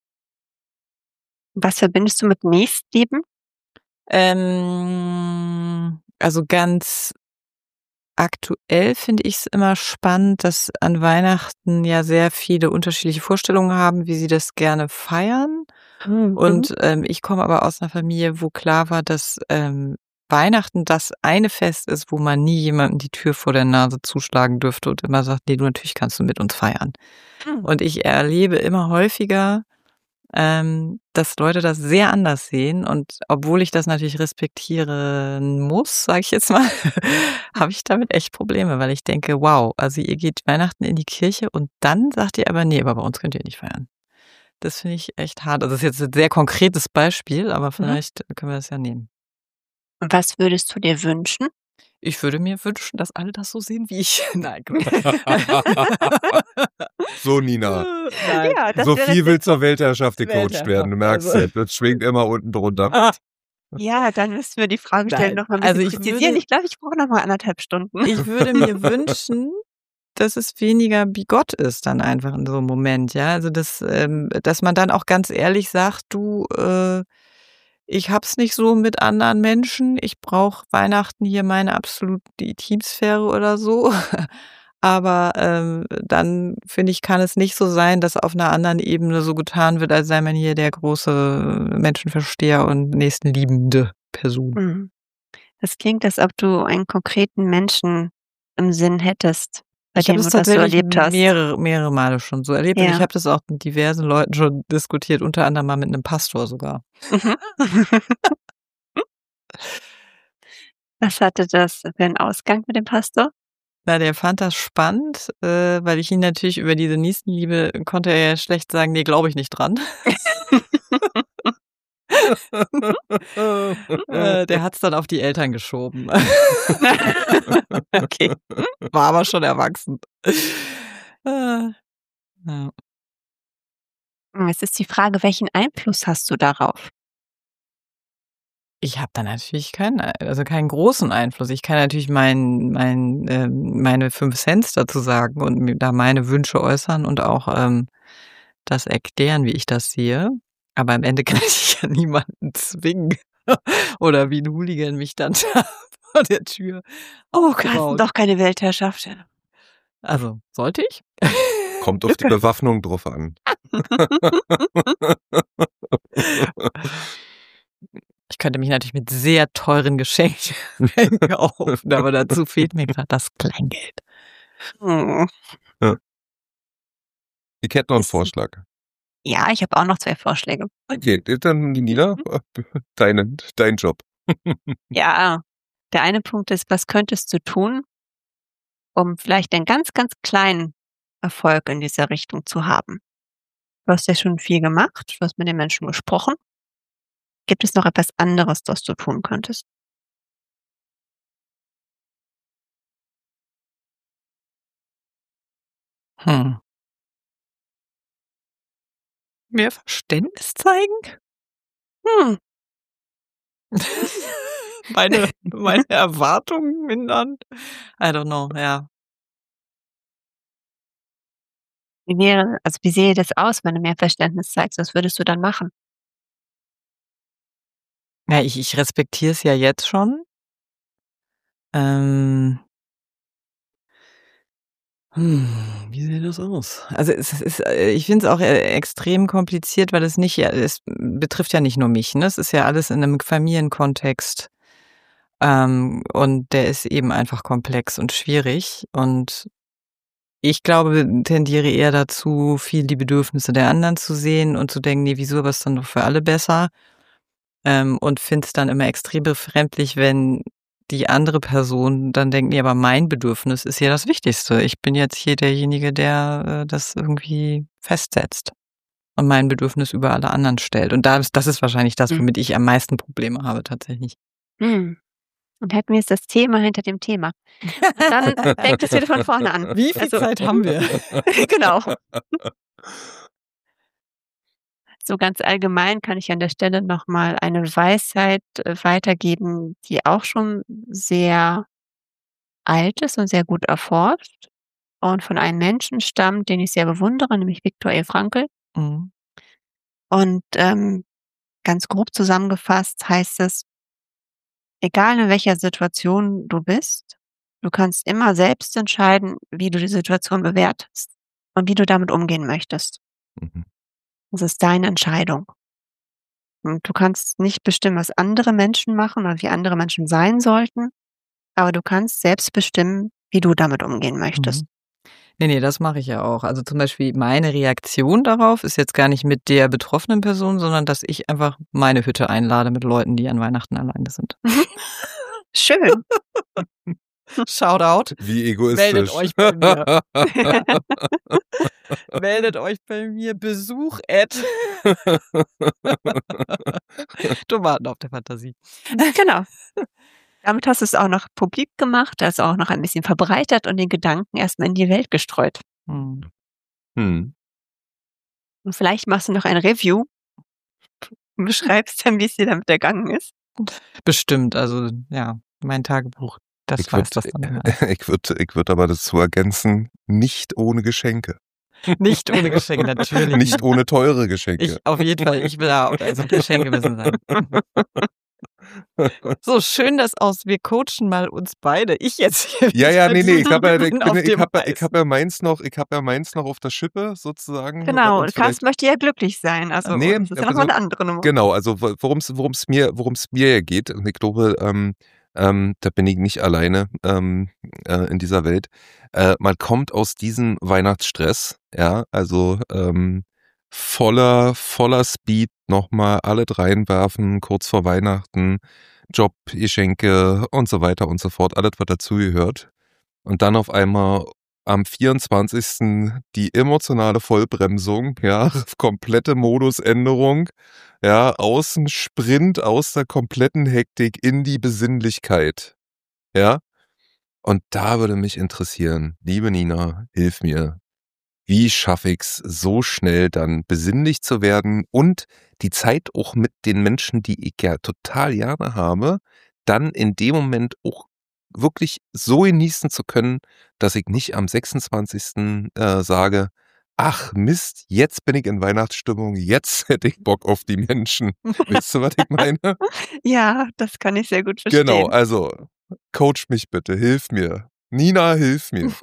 Was verbindest du mit Nächstlieben? Ähm, also, ganz aktuell finde ich's immer spannend, dass an Weihnachten ja sehr viele unterschiedliche Vorstellungen haben, wie sie das gerne feiern. Mhm. Und, ähm, ich komme aber aus 'ner Familie, wo klar war, dass, ähm, Weihnachten das eine Fest ist, wo man nie jemandem die Tür vor der Nase zuschlagen dürfte und immer sagt: „Ne, du, natürlich kannst du mit uns feiern.“ Mhm. Und ich erlebe immer häufiger, ähm, dass Leute das sehr anders sehen und obwohl ich das natürlich respektieren muss, sage ich jetzt mal, habe ich damit echt Probleme, weil ich denke: „Wow, also ihr geht Weihnachten in die Kirche und dann sagt ihr aber: ‚Ne, aber bei uns könnt ihr nicht feiern.‘“ Das finde ich echt hart. Also, das ist jetzt 'n sehr konkretes Beispiel, aber Mhm. vielleicht können wir das ja nehmen. Und was würdest du dir wünschen? Ich würde mir wünschen, dass alle das so sehen wie ich. Nein, Quatsch. So, Nina. Nein. Ja, das wäre Sophie will jetzt zur Weltherrschaft gecoacht werden. Du Weltherrschaft, merkst also es. Das schwingt immer unten drunter. Ja, dann müssten wir die Fragestellung Nein, noch mal 'n also bisschen ich präzisieren. würde Ich glaube, ich brauche noch mal anderthalb Stunden. ich würde mir wünschen, dass es weniger bigott ist dann einfach in so 'nem Moment, ja? Also, dass ähm, dass man dann auch ganz ehrlich sagt: „Du, äh, ich habe es nicht so mit anderen Menschen. Ich brauche Weihnachten hier meine absolute Intimsphäre oder so.“ Aber, ähm, dann finde ich, kann es nicht so sein, dass auf 'ner anderen Ebene so getan wird, als sei man hier der große Menschenversteher und nächstenliebende Person. Mhm. Das klingt, als ob du einen konkreten Menschen im Sinn hättest, bei Ich habe dem das du das so tatsächlich erlebt hast. mehrere mehrere Male schon so erlebt und ich Ja. habe das auch mit diversen Leuten schon diskutiert, unter anderem mal mit 'nem Pastor sogar. Mhm. Was hatte das für 'n Ausgang mit dem Pastor? Na, der fand das spannend, äh, weil ich ihn natürlich über diese Nächstenliebe konnte er ja schlecht sagen: „Ne, glaube ich nicht dran.“ Äh, der hat's dann auf die Eltern geschoben. Okay. War aber schon erwachsen. Äh, ja. Hm, jetzt ist die Frage, welchen Einfluss hast du darauf? Ich habe da natürlich keinen Ei also, keinen großen Einfluss. Ich kann natürlich mein mein ähm, meine fünf Cents dazu sagen und mir da meine Wünsche äußern und auch, ähm, das erklären, wie ich das sehe. Aber am Ende kann ich ja niemanden zwingen oder wie 'n Hooligan mich dann da vor der Tür Oh, Carsten, aufbrauen. doch keine Weltherrschaft. Also, sollte ich? Kommt auf die Bewaffnung drauf an. Ich könnte mich natürlich mit sehr teuren Geschenken einkaufen, aber dazu fehlt mir grad das Kleingeld. Mhm. Ja. Ich hätte noch 'n Ist Vorschlag. Ja, ich habe auch noch zwei Vorschläge. Okay, dann Nina, deinen dein Job. Ja, der eine Punkt ist, was könntest du tun um vielleicht einen ganz, ganz kleinen Erfolg in dieser Richtung zu haben? Du hast ja schon viel gemacht, du hast mit den Menschen gesprochen. Gibt es noch etwas anderes, das du tun könntest? Hm. Mehr Verständnis zeigen? Hm. meine, meine Erwartungen mindern. I don't know, ja. Wie wäre also, wie sähe das aus, wenn du mehr Verständnis zeigst? Was würdest du dann machen? Ja, ich ich respektiere es ja jetzt schon. Ähm Hm, wie sieht das aus? Also, es ist äh, ich finde es auch, äh, extrem kompliziert, weil es nicht ja es betrifft ja nicht nur mich, ne? Es ist ja alles in 'nem Familienkontext, ähm, und der ist eben einfach komplex und schwierig. Und ich glaube, tendiere eher dazu, viel die Bedürfnisse der anderen zu sehen und zu denken: „Ne, wieso, aber ist dann doch für alle besser?“ Ähm, und finde es dann immer extrem befremdlich, wenn die andere Person dann denkt: „Ne, aber mein Bedürfnis ist ja das Wichtigste. Ich bin jetzt hier derjenige, der, äh, das irgendwie festsetzt und mein Bedürfnis über alle anderen stellt.“ Und da ist das ist wahrscheinlich das, Mhm. womit ich am meisten Probleme habe tatsächlich. Mhm. Und hätten wir jetzt das Thema hinter dem Thema. Dann fängt es wieder von vorne an. Wie viel Also Zeit haben wir? genau. So ganz allgemein kann ich an der Stelle noch mal eine Weisheit, äh, weitergeben, die auch schon sehr alt ist und sehr gut erforscht und von einem Menschen stammt, den ich sehr bewundere, nämlich Viktor E. Frankl. Mhm. Und, ähm, ganz grob zusammengefasst heißt es: „Egal in welcher Situation du bist, du kannst immer selbst entscheiden, wie du die Situation bewertest und wie du damit umgehen möchtest. Mhm. Das ist deine Entscheidung. Und du kannst nicht bestimmen, was andere Menschen machen oder wie andere Menschen sein sollten, aber du kannst selbst bestimmen, wie du damit umgehen möchtest.“ Mhm. Ne, ne, das mache ich ja auch. Also, zum Beispiel meine Reaktion darauf ist jetzt gar nicht mit der betroffenen Person, sondern dass ich einfach meine Hütte einlade mit Leuten, die an Weihnachten alleine sind. Mhm. Schön. Shoutout. Wie Meldet egoistisch. euch bei mir. Meldet euch bei mir. Besuch at Tomaten auf der Fantasie. Genau. Damit hast du's auch noch publik gemacht, also auch noch ein bisschen verbreitert und den Gedanken erst mal in die Welt gestreut. Mhm. Mhm. Und vielleicht machst du noch ein Review und beschreibst dann, wie's dir damit ergangen ist. Bestimmt, also ja, mein Tagebuch, das Ich weiß würde das dann immer. ich würde ich würde aber dazu ergänzen, nicht ohne Geschenke. Nicht ohne Geschenke, natürlich Nicht nicht. ohne teure Geschenke. Ich auf jeden Fall, ich will da also Geschenke müssen sein. So, schön, dass aus wir coachen mal uns beide. Ich jetzt hier Ja, ja, ne, ne, ich habe ja ich bin bin auf ja ich dem habe ja ich Eis. habe ja meins noch ich habe ja meins noch auf der Schippe sozusagen, was Genau, uns Carsten vielleicht möchte ja glücklich sein, also Ne, das ist ja noch mal also 'ne andere Nummer. genau, also wo worum's worum's mir worum's mir ja geht und ich glaube, ähm, ähm, da bin ich nicht alleine, ähm, äh, in dieser Welt. Äh, man kommt aus diesem Weihnachtsstress, ja, also, ähm, voller voller Speed noch mal alles reinwerfen, kurz vor Weihnachten, Job, Geschenke und so weiter und so fort, alles, was dazugehört. Und dann auf einmal am vierundzwanzigsten die emotionale Vollbremsung, ja, komplette Modusänderung, ja, aus 'n Sprint aus der kompletten Hektik in die Besinnlichkeit, ja? Und da würde mich interessieren, liebe Nina, hilf mir. Wie schaffe ich's, so schnell dann besinnlich zu werden und die Zeit auch mit den Menschen, die ich ja total gerne habe, dann in dem Moment auch wirklich so genießen zu können, dass ich nicht am sechsundzwanzigsten äh, sage: „Ach Mist, jetzt bin ich in Weihnachtsstimmung, jetzt hätte ich Bock auf die Menschen.“ Weißt du, was ich meine? Ja, das kann ich sehr gut Genau, verstehen. also coach mich bitte, hilf mir. Nina, hilf mir.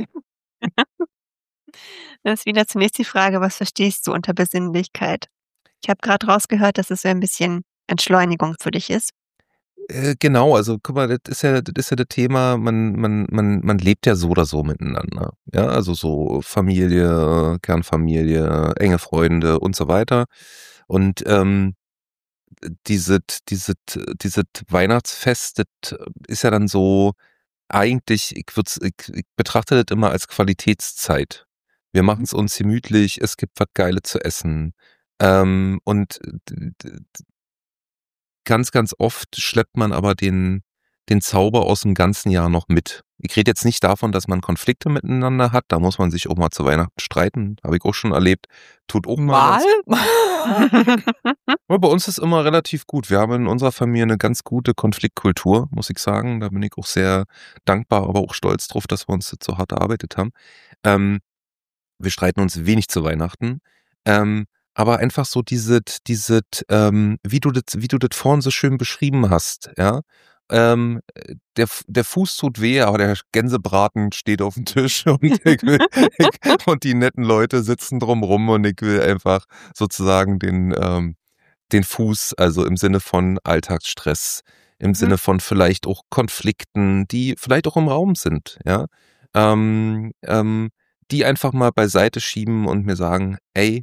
Dann ist wieder zunächst die Frage, was verstehst du unter Besinnlichkeit? Ich habe grad rausgehört, dass es so ein bisschen Entschleunigung für dich ist. Äh, genau, also guck mal, das ist ja das ist ja das Thema, man man man man lebt ja so oder so miteinander, ja, also so Familie, Kernfamilie, enge Freunde und so weiter. Und, ähm, dieses dieses dieses Weihnachtsfest, das ist ja dann so eigentlich ich würde es ich ich betrachte das immer als Qualitätszeit. Wir Mhm. machen's uns gemütlich, es gibt was Geiles zu essen, ähm, und d d d ganz, ganz oft schleppt man aber den den Zauber aus'm ganzen Jahr noch mit. Ich rede jetzt nicht davon, dass man Konflikte miteinander hat. Da muss man sich auch mal zu Weihnachten streiten. Habe ich auch schon erlebt. Tut auch mal. Mal? Aber bei uns ist immer relativ gut. Wir haben in unserer Familie eine ganz gute Konfliktkultur, muss ich sagen. Da bin ich auch sehr dankbar, aber auch stolz drauf, dass wir uns das so hart erarbeitet haben. Ähm, wir streiten uns wenig zu Weihnachten. Ähm, aber einfach so diese, diese, ähm, wie du das, wie du das vorhin so schön beschrieben hast, ja. Ähm, der, der Fuß tut weh, aber der Gänsebraten steht auf dem Tisch und, ich will, ich, und die netten Leute sitzen drumrum und ich will einfach sozusagen den, ähm, den Fuß, also im Sinne von Alltagsstress, im Mhm. Sinne von vielleicht auch Konflikten, die vielleicht auch im Raum sind, ja, ähm, ähm, die einfach mal beiseite schieben und mir sagen, ey,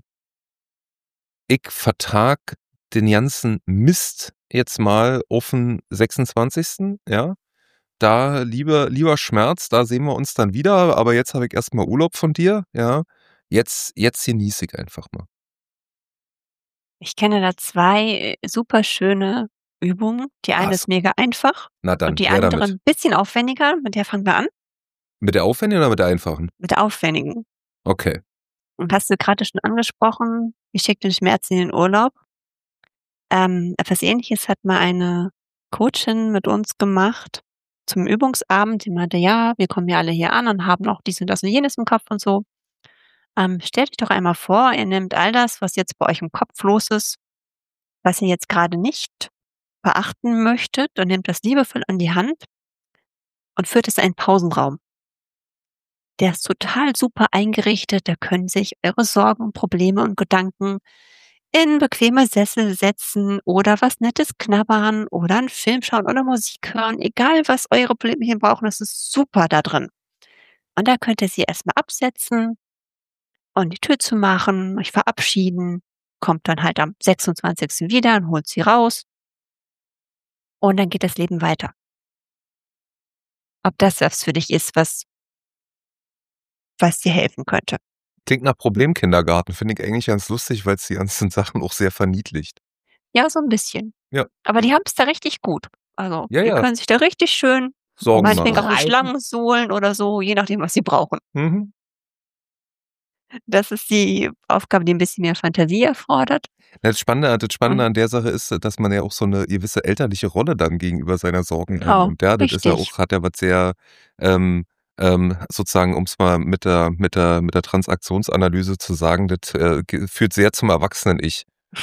ich vertag den ganzen Mist jetzt mal auf den sechsundzwanzigsten Ja, da lieber, lieber Schmerz, da sehen wir uns dann wieder, aber jetzt habe ich erstmal Urlaub von dir, ja, jetzt, jetzt genieße ich einfach mal. Ich kenne da zwei äh, super schöne Übungen. Die eine Was? ist mega einfach Na dann, und die her andere damit. ein bisschen aufwendiger. Mit der fangen wir an, Mit der aufwendigen oder mit der einfachen? mit der aufwendigen. Okay. Und hast du gerade schon angesprochen, ich schicke den Schmerz in den Urlaub. Ähm, etwas Ähnliches hat mal eine Coachin mit uns gemacht zum Übungsabend. Die meinte, ja, wir kommen ja alle hier an und haben auch dies und das und jenes im Kopf und so. Ähm, stellt euch doch einmal vor, ihr nehmt all das, was jetzt bei euch im Kopf los ist, was ihr jetzt gerade nicht beachten möchtet und nehmt das liebevoll an die Hand und führt es in einen Pausenraum. Der ist total super eingerichtet, da können sich eure Sorgen, Probleme und Gedanken in bequeme Sessel setzen oder was Nettes knabbern oder einen Film schauen oder Musik hören, egal was eure Problemchen brauchen, das ist super da drin. Und da könnt ihr sie erstmal absetzen und die Tür zu machen, euch verabschieden, kommt dann halt am sechsundzwanzigsten wieder und holt sie raus und dann geht das Leben weiter. Ob das was für dich ist, was, was dir helfen könnte. Klingt nach Problemkindergarten, finde ich eigentlich ganz lustig, weil es die ganzen Sachen auch sehr verniedlicht. Ja, so ein bisschen. Ja. Aber die haben es da richtig gut. Also, Ja, die ja. können sich da richtig schön Sorgen meinetwegen auch machen. in Schlangensohlen oder so, je nachdem, was sie brauchen. Mhm. Das ist die Aufgabe, die ein bisschen mehr Fantasie erfordert. Das Spannende, das Spannende Mhm. an der Sache ist, dass man ja auch so eine gewisse elterliche Rolle dann gegenüber seiner Sorgen Genau, einnimmt. Ja, das ist ja richtig. auch, hat ja was sehr, ähm, ähm, sozusagen, um es mal mit der, mit der, mit der Transaktionsanalyse zu sagen, das äh, ge- führt sehr zum Erwachsenen-Ich.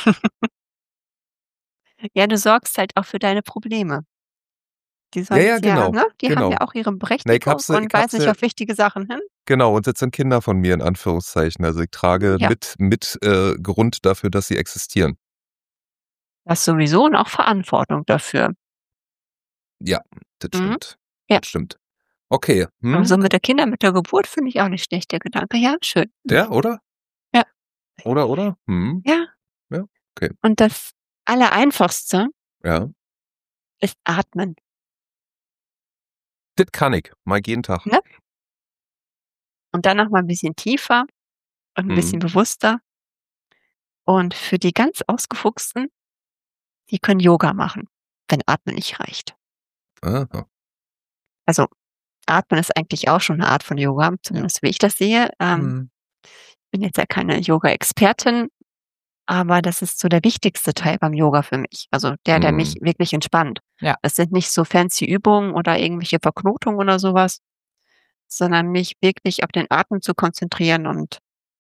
Ja, du sorgst halt auch für deine Probleme. Die Ja, sollen's ja, genau, ne? Die haben genau. ja auch ihre Na, ich Berechtigung hab's, ich und weisen hab's, sich ja- auf wichtige Sachen hin. genau, und das sind Kinder von mir in Anführungszeichen. Also ich trage Ja. mit, mit äh, Grund dafür, dass sie existieren. Hast sowieso und auch Verantwortung dafür. Ja, das Mhm. stimmt. Ja. Das stimmt. Okay. Hm? Aber so mit der Kinder mit der Geburt finde ich auch nicht schlecht, der Gedanke. Ja, schön. Der, oder? Ja. Oder, oder? Hm? Ja. Ja, okay. Und das Allereinfachste Ja. ist Atmen. Das kann ich. Mal jeden Tag. Ne? Und dann noch mal ein bisschen tiefer und ein Mhm. bisschen bewusster. Und für die ganz Ausgefuchsten, die können Yoga machen, wenn Atmen nicht reicht. Aha. Also, Atmen ist eigentlich auch schon eine Art von Yoga, zumindest wie ich das sehe. Ähm, Mhm. Ich bin jetzt ja keine Yoga-Expertin, aber das ist so der wichtigste Teil beim Yoga für mich. Also der, der mich Mhm. wirklich entspannt. Ja. Das sind nicht so fancy Übungen oder irgendwelche Verknotungen oder sowas, sondern mich wirklich auf den Atem zu konzentrieren und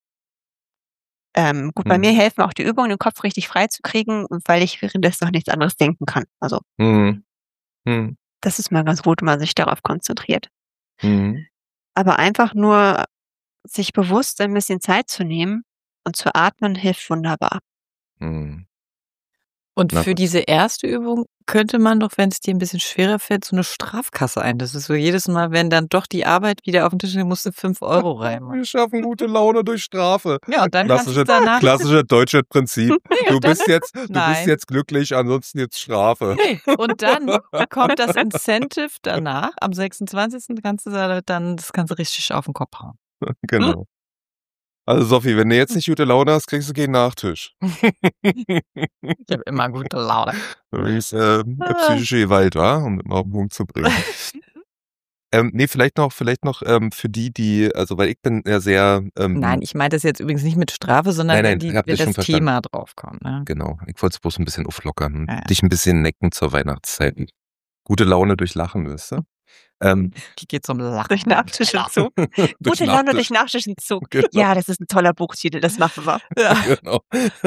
ähm, gut, bei mir Mhm. helfen auch die Übungen, den Kopf richtig frei zu kriegen, weil ich währenddessen noch nichts anderes denken kann. Also Mhm. Mhm. das ist mal ganz gut, wenn man sich darauf konzentriert. Mhm. Aber einfach nur sich bewusst ein bisschen Zeit zu nehmen und zu atmen, hilft wunderbar. Mhm. Und Na, für diese erste Übung könnte man doch, wenn es dir ein bisschen schwerer fällt, so eine Strafkasse ein. Das ist so jedes Mal, wenn dann doch die Arbeit wieder auf den Tisch ist, musst du fünf Euro reinmachen. Wir schaffen gute Laune durch Strafe. Ja, und dann kannst du Klassisches, danach klassisches deutsches Prinzip. Ja, Du dann- bist jetzt, du bist Nein. jetzt glücklich, ansonsten jetzt Strafe. Nee, und dann kommt das Incentive danach. Am sechsundzwanzigsten kannst du da dann das Ganze richtig auf den Kopf hauen. Genau. Also Sophie, wenn du jetzt nicht gute Laune hast, kriegst du keinen Nachtisch. Ich habe immer gute Laune. Das ist äh, eine psychische Gewalt, wa? Um das mal auf den Punkt zu bringen. Ähm, nee, vielleicht noch, vielleicht noch ähm, für die, die, also weil ich bin ja sehr. Ähm, Nein, ich meinte das jetzt übrigens nicht mit Strafe, sondern Nein, nein, die, habt wenn ihr schon das verstanden. Thema draufkommt. Ne? Genau, ich wollte es bloß ein bisschen auflockern, Ja, ja. dich ein bisschen necken zur Weihnachtszeit. Gute Laune durch Lachen, weißt du? Ähm, Die geht zum Lachen. Durch Nachtischentzug. durch Gute Laune Nachtisch. durch Nachtischentzug. Genau. Ja, das ist ein toller Buchtitel, das machen wir. Ja. Genau.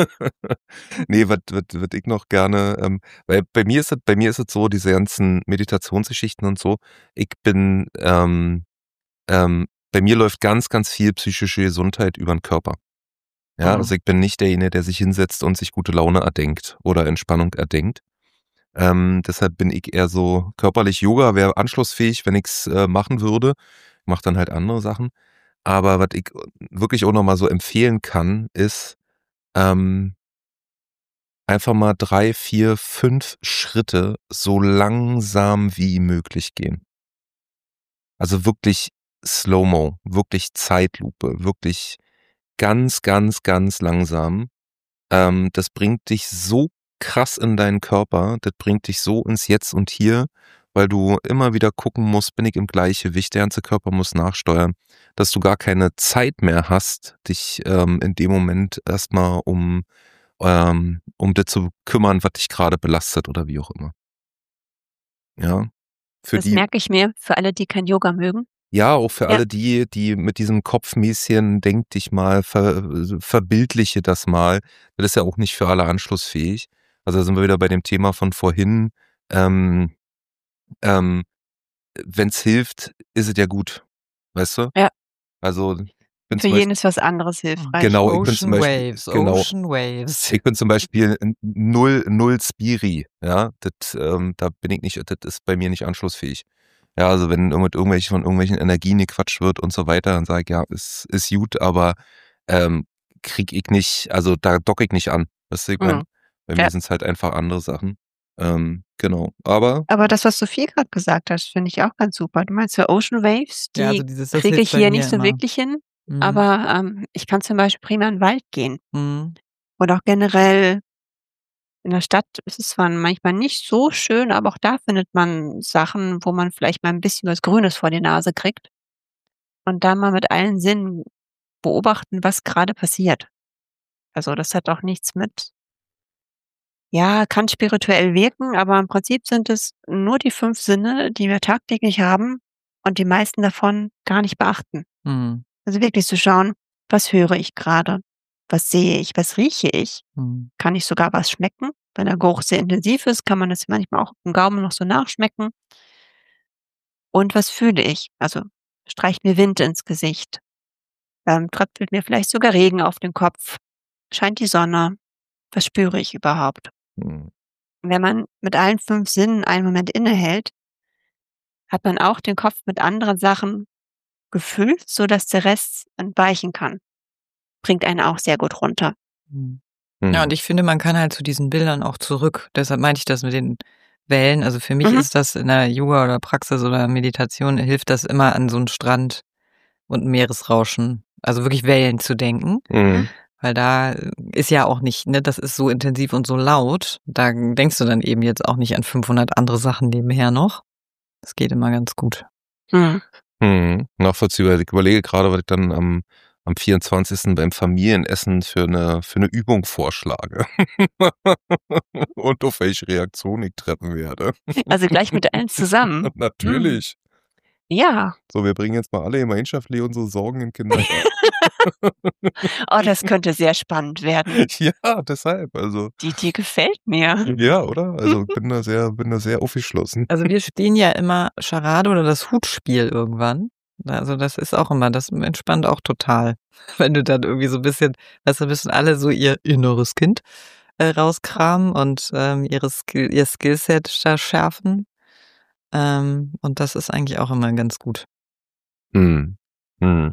Nee, was würd ich noch gerne, ähm, weil bei mir ist es, bei mir ist es so, diese ganzen Meditationsgeschichten und so, ich bin, ähm, ähm, bei mir läuft ganz, ganz viel psychische Gesundheit über den Körper. Ja, Mhm. also ich bin nicht derjenige, der sich hinsetzt und sich gute Laune erdenkt oder Entspannung erdenkt. Ähm, deshalb bin ich eher so körperlich. Yoga wäre anschlussfähig, wenn ich's äh, machen würde. Ich mache dann halt andere Sachen. Aber was ich wirklich auch nochmal so empfehlen kann, ist ähm, einfach mal drei, vier, fünf Schritte so langsam wie möglich gehen. Also wirklich Slow-Mo, wirklich Zeitlupe, wirklich ganz, ganz, ganz langsam. Ähm, das bringt dich so krass in deinen Körper, das bringt dich so ins Jetzt und Hier, weil du immer wieder gucken musst, bin ich im Gleichgewicht, der ganze Körper muss nachsteuern, dass du gar keine Zeit mehr hast, dich ähm, in dem Moment erstmal um, ähm, um das zu kümmern, was dich gerade belastet oder wie auch immer. Ja, für Das die, merke ich mir, für alle, die kein Yoga mögen. ja, auch für Ja. alle die, die mit diesem Kopfmäßchen, denk dich mal, ver, verbildliche das mal. Das ist ja auch nicht für alle anschlussfähig. Also da sind wir wieder bei dem Thema von vorhin. Ähm, ähm, Wenn es hilft, ist es ja gut. Weißt du? Ja. Also ich bin Für zum jeden Beispiel, ist was anderes hilfreich. genau, ich bin Ocean zum Beispiel, Waves, genau, Ocean Waves. ich bin zum Beispiel null, null Spiri, ja, das, ähm, da bin ich nicht, das ist bei mir nicht anschlussfähig. Ja, also wenn mit irgendwelchen, von irgendwelchen Energien gequatscht wird und so weiter, dann sage ich, ja, ist, ist gut, aber ähm, krieg ich nicht, also da dock ich nicht an. Weißt du, ich mein, Mhm. bei Ja. mir sind es halt einfach andere Sachen. Ähm, genau, aber Aber das, was Sophie gerade gesagt hat, finde ich auch ganz super. Du meinst für Ocean Waves, die Ja, also dieses, das kriege hilft ich bei hier mir nicht so immer. wirklich hin. Mhm. Aber ähm, ich kann zum Beispiel prima in den Wald gehen. Mhm. Oder auch generell in der Stadt ist es zwar manchmal nicht so schön, aber auch da findet man Sachen, wo man vielleicht mal ein bisschen was Grünes vor die Nase kriegt. Und da mal mit allen Sinnen beobachten, was gerade passiert. Also das hat auch nichts mit, ja, kann spirituell wirken, aber im Prinzip sind es nur die fünf Sinne, die wir tagtäglich haben und die meisten davon gar nicht beachten. Mhm. Also wirklich zu schauen, was höre ich gerade? Was sehe ich? Was rieche ich? Mhm. Kann ich sogar was schmecken? Wenn der Geruch sehr intensiv ist, kann man das manchmal auch im Gaumen noch so nachschmecken. Und was fühle ich? Also streicht mir Wind ins Gesicht? Ähm, tröpfelt mir vielleicht sogar Regen auf den Kopf? Scheint die Sonne? Was spüre ich überhaupt? hm, Wenn man mit allen fünf Sinnen einen Moment innehält, hat man auch den Kopf mit anderen Sachen gefüllt, sodass der Rest entweichen kann. Bringt einen auch sehr gut runter. Mhm. hm, Ja, und ich finde, man kann halt zu diesen Bildern auch zurück. Deshalb meinte ich das mit den Wellen. Also für mich Mhm. ist das in der Yoga oder Praxis oder Meditation, hilft das immer an so einen Strand und ein Meeresrauschen, also wirklich Wellen zu denken. hm, Weil da ist ja auch nicht, ne, das ist so intensiv und so laut. Da denkst du dann eben jetzt auch nicht an fünfhundert andere Sachen nebenher noch. Das geht immer ganz gut. Mhm. hm, nachvollziehbar. Ich überlege gerade, was ich dann am am vierundzwanzigsten beim Familienessen für eine, für eine Übung vorschlage. Und auf welche Reaktion ich treffen werde. Also gleich mit allen zusammen. Natürlich. Ja. So, wir bringen jetzt mal alle gemeinschaftlich unsere Sorgen in den Kindergarten. Oh, das könnte sehr spannend werden. Ja, deshalb, also. Die Idee gefällt mir. Ja, oder? Also ich bin da sehr, bin da sehr aufgeschlossen. Also wir spielen ja immer Charade oder das Hutspiel irgendwann. Also das ist auch immer, das entspannt auch total. Wenn du dann irgendwie so ein bisschen, weißt du, müssen alle so ihr inneres Kind äh, rauskramen und ähm, ihre Skill, ihr Skillset da schärfen. Ähm, und das ist eigentlich auch immer ganz gut. Hm. Hm.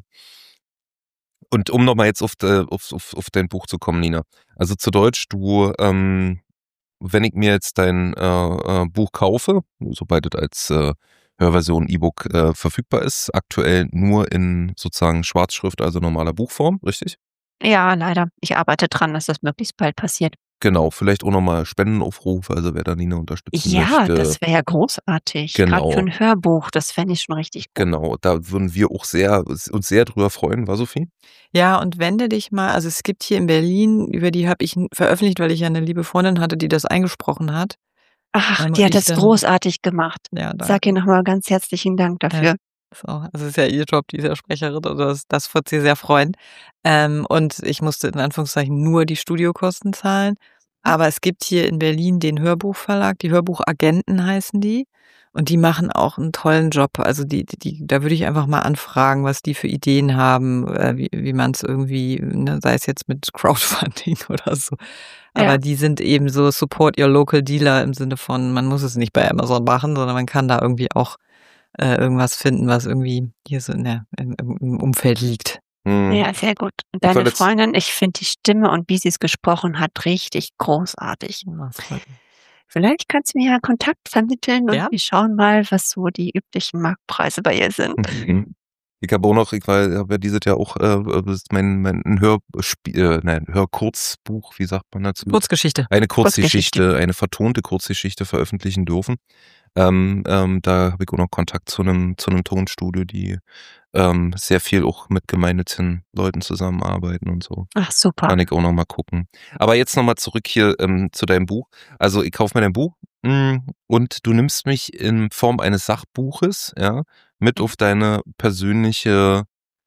Und um nochmal jetzt auf, de, auf, auf, auf dein Buch zu kommen, Nina. Also zu Deutsch, du, ähm, wenn ich mir jetzt dein äh, äh, Buch kaufe, sobald es als äh, Hörversion E-Book äh, verfügbar ist, aktuell nur in sozusagen Schwarzschrift, also normaler Buchform, richtig? Ja, leider. Ich arbeite dran, dass das möglichst bald passiert. Genau, vielleicht auch nochmal Spendenaufruf, also wer da Nina unterstützen Ja, möchte. das wäre ja großartig. Gerade Genau. für ein Hörbuch, das fände ich schon richtig gut. Genau, da würden wir auch sehr, uns sehr drüber freuen, war Sophie? Ja, und wende dich mal, also es gibt hier in Berlin, über die habe ich n- veröffentlicht, weil ich ja eine liebe Freundin hatte, die das eingesprochen hat. Ach, Ähm, die und hat ich das dann- großartig gemacht. Ja, Sag ihr danke. nochmal ganz herzlichen Dank dafür. Ist auch, also es ist ja ihr Job, die ist ja Sprecherin, also das, das wird sie sehr freuen. Ähm, und ich musste in Anführungszeichen nur die Studiokosten zahlen. Aber es gibt hier in Berlin den Hörbuchverlag, die Hörbuchagenten heißen die. Und die machen auch einen tollen Job. Also die, die, die da würde ich einfach mal anfragen, was die für Ideen haben, äh, wie, wie man es irgendwie, ne, sei es jetzt mit Crowdfunding oder so. Aber Ja. die sind eben so Support your local dealer im Sinne von, man muss es nicht bei Amazon machen, sondern man kann da irgendwie auch äh, irgendwas finden, was irgendwie hier so in der, im, im Umfeld liegt. Hm. Ja, sehr gut. Und Ich war deine letzt- Freundin, ich finde die Stimme und wie sie es gesprochen hat, richtig großartig. Das freut mich. Vielleicht kannst du mir ja Kontakt vermitteln und Ja. wir schauen mal, was so die üblichen Marktpreise bei ihr sind. Mhm. Ich habe auch noch, ich war, habe ja dieses Jahr auch äh, das ist mein, mein ein Hörspiel, äh, nein, Hörkurzbuch, wie sagt man dazu? Kurzgeschichte. Eine Kurzgeschichte, Kurzgeschichte. eine vertonte Kurzgeschichte veröffentlichen dürfen. Ähm, ähm, da habe ich auch noch Kontakt zu einem zu einem Tonstudio, die ähm, sehr viel auch mit gemeinnützigen Leuten zusammenarbeiten und so. Ach, super. Kann ich auch noch mal gucken. Aber jetzt noch mal zurück hier ähm, zu deinem Buch. Also ich kaufe mir dein Buch mh, und du nimmst mich in Form eines Sachbuches, ja, mit auf deine persönliche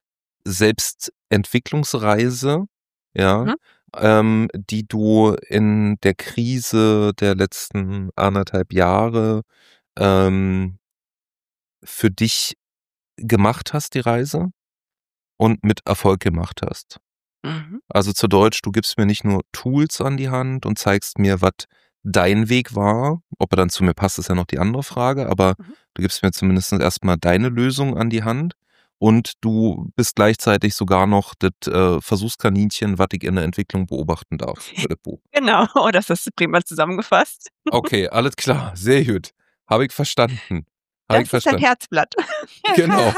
Selbstentwicklungsreise, ja, Mhm. ähm, die du in der Krise der letzten anderthalb Jahre ähm, für dich gemacht hast, die Reise, und mit Erfolg gemacht hast. Mhm. Also zu Deutsch, du gibst mir nicht nur Tools an die Hand und zeigst mir, was dein Weg war. Ob er dann zu mir passt, ist ja noch die andere Frage, aber Mhm. du gibst mir zumindest erstmal deine Lösung an die Hand und du bist gleichzeitig sogar noch das äh, Versuchskaninchen, was ich in der Entwicklung beobachten darf für das Buch. Genau, oh, das hast du prima zusammengefasst. Okay, alles klar, sehr gut. Habe ich verstanden. Habe ich Das ist dein verstanden. Herzblatt. Genau.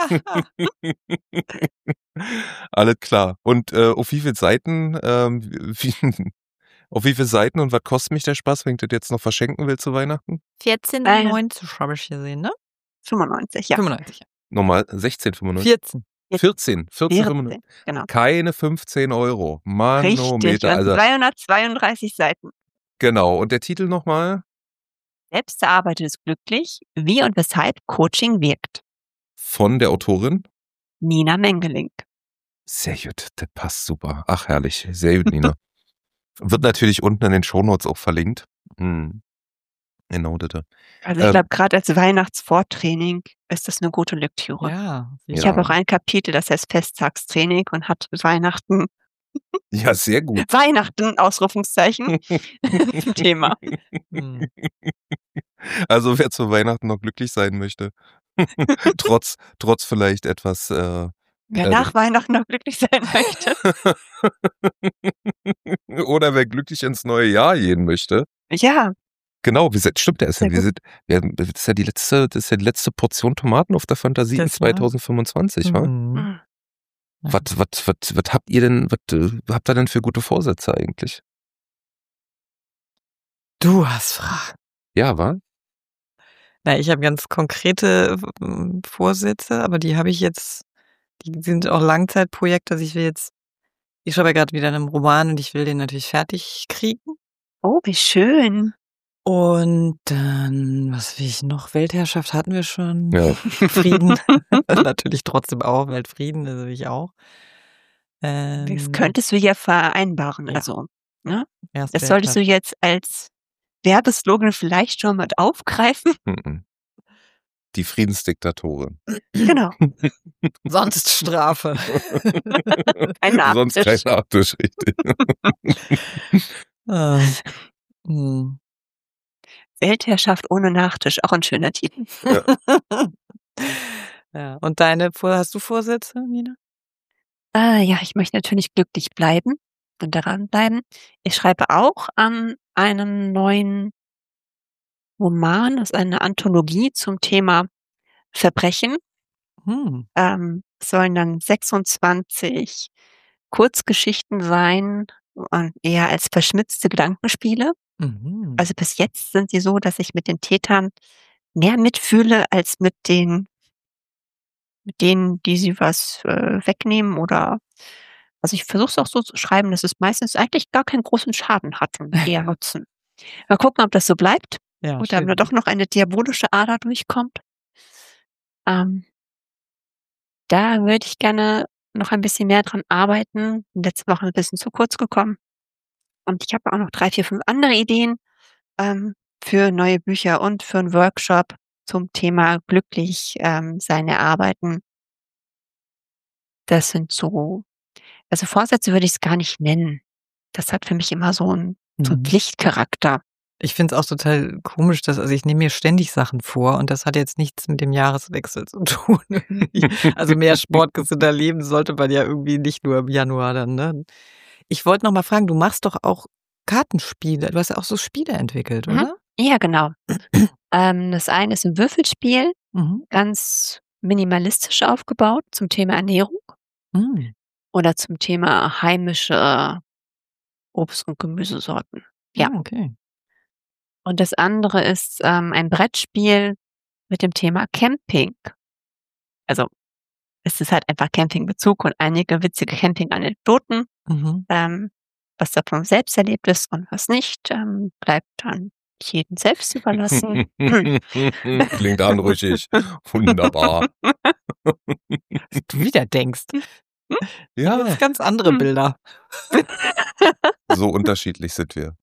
Alles klar. Und äh, auf wie viele Seiten, ähm, wie, auf wie viele Seiten und was kostet mich der Spaß, wenn ich das jetzt noch verschenken will zu Weihnachten? vierzehn Nein. neunzig habe ich gesehen, ne? fünfundneunzig, ja. fünfundneunzig. Nochmal sechzehn fünfundneunzig. vierzehn. vierzehn, vierzehn fünfundneunzig. vierzehn, genau. Keine fünfzehn Euro. Manometer. Richtig, und Also, zweihundertzweiunddreißig Seiten. genau. Und der Titel nochmal? Selbsterarbeitet ist glücklich, wie und weshalb Coaching wirkt. Von der Autorin? Nina Mengeling. Sehr gut, das passt super. Ach, herrlich. Sehr gut, Nina. Wird natürlich unten in den Shownotes auch verlinkt. Hm. Genau, das. Also ich Ähm, glaube, gerade als Weihnachtsvortraining ist das eine gute Lektüre. Ja. Ich Ja. habe auch ein Kapitel, das heißt Festtagstraining und hat Weihnachten, Ja, sehr gut. Weihnachten, Ausrufungszeichen, zum Thema. Hm. Also wer zu Weihnachten noch glücklich sein möchte, trotz, trotz vielleicht etwas äh, Wer äh, nach Weihnachten noch glücklich sein möchte. oder wer glücklich ins neue Jahr gehen möchte. Ja, Genau, wir sind, stimmt, der ist ja, Sehr wir sind, wir, das ist ja die letzte, das ist ja die letzte Portion Tomaten auf der Fantasie in Das war- zwanzig fünfundzwanzig, wa? Mhm. Was, was, was, was habt ihr denn, was äh, habt ihr denn für gute Vorsätze eigentlich? Du hast Fragen. Ja, wa? Na, ich habe ganz konkrete ähm, Vorsätze, aber die habe ich jetzt, die sind auch Langzeitprojekte. Also ich will jetzt, ich schreibe ja gerade wieder einen Roman und ich will den natürlich fertig kriegen. oh, wie schön. Und dann, was will ich noch? Weltherrschaft hatten wir schon. Ja. Frieden. Natürlich trotzdem auch Weltfrieden, das will ich auch. Ähm, Das könntest du ja vereinbaren. Ja. Also, ne? erst Das solltest du Weltherrschaft. jetzt als Werbeslogan vielleicht schon mit aufgreifen. Mhm. Die Friedensdiktatorin. Genau. Sonst Strafe. Ein Sonst Nachtisch. kein Nachtisch, richtig. Ah. Hm. Weltherrschaft ohne Nachtisch, auch ein schöner Titel. Ja, und deine, Vor- hast du Vorsätze, Nina? Ah, ja, ich möchte natürlich glücklich bleiben und daran bleiben. Ich schreibe auch an einem neuen Roman, das ist eine Anthologie zum Thema Verbrechen. Hm. Ähm, es sollen dann sechsundzwanzig Kurzgeschichten sein, und eher als verschmitzte Gedankenspiele. Mhm. Also bis jetzt sind sie so, dass ich mit den Tätern mehr mitfühle als mit den mit denen, die sie was äh, wegnehmen oder also ich versuche es auch so zu schreiben, dass es meistens eigentlich gar keinen großen Schaden hat und eher Nutzen. Mal gucken, ob das so bleibt Ja, oder schön. da doch noch eine diabolische Ader durchkommt. Ähm, da würde ich gerne noch ein bisschen mehr dran arbeiten. Letzte Woche ein bisschen zu kurz gekommen. Und ich habe auch noch drei, vier, fünf andere Ideen ähm, für neue Bücher und für einen Workshop zum Thema glücklich ähm, sein erarbeiten. Das sind so, also Vorsätze würde ich es gar nicht nennen. Das hat für mich immer so einen so einen Mhm. Pflichtcharakter. Ich finde es auch total komisch, dass also ich nehme mir ständig Sachen vor und das hat jetzt nichts mit dem Jahreswechsel zu tun. irgendwie. Also mehr sportgesünder leben sollte man ja irgendwie nicht nur im Januar dann, ne? Ich wollte noch mal fragen, du machst doch auch Kartenspiele. Du hast ja auch so Spiele entwickelt, Mhm. oder? Ja, genau. Ähm, das eine ist ein Würfelspiel, Mhm. ganz minimalistisch aufgebaut zum Thema Ernährung Mhm. oder zum Thema heimische Obst- und Gemüsesorten. Ja. Ah, okay. Und das andere ist ähm, ein Brettspiel mit dem Thema Camping. Also es ist halt einfach Campingbezug und einige witzige Camping-Anekdoten. Mhm. Ähm, was davon selbst erlebt ist und was nicht, ähm, bleibt dann jedem selbst überlassen. Klingt anrüchig. Wunderbar. Was du wieder denkst. Ja, Jetzt ganz andere Hm. Bilder. so unterschiedlich sind wir.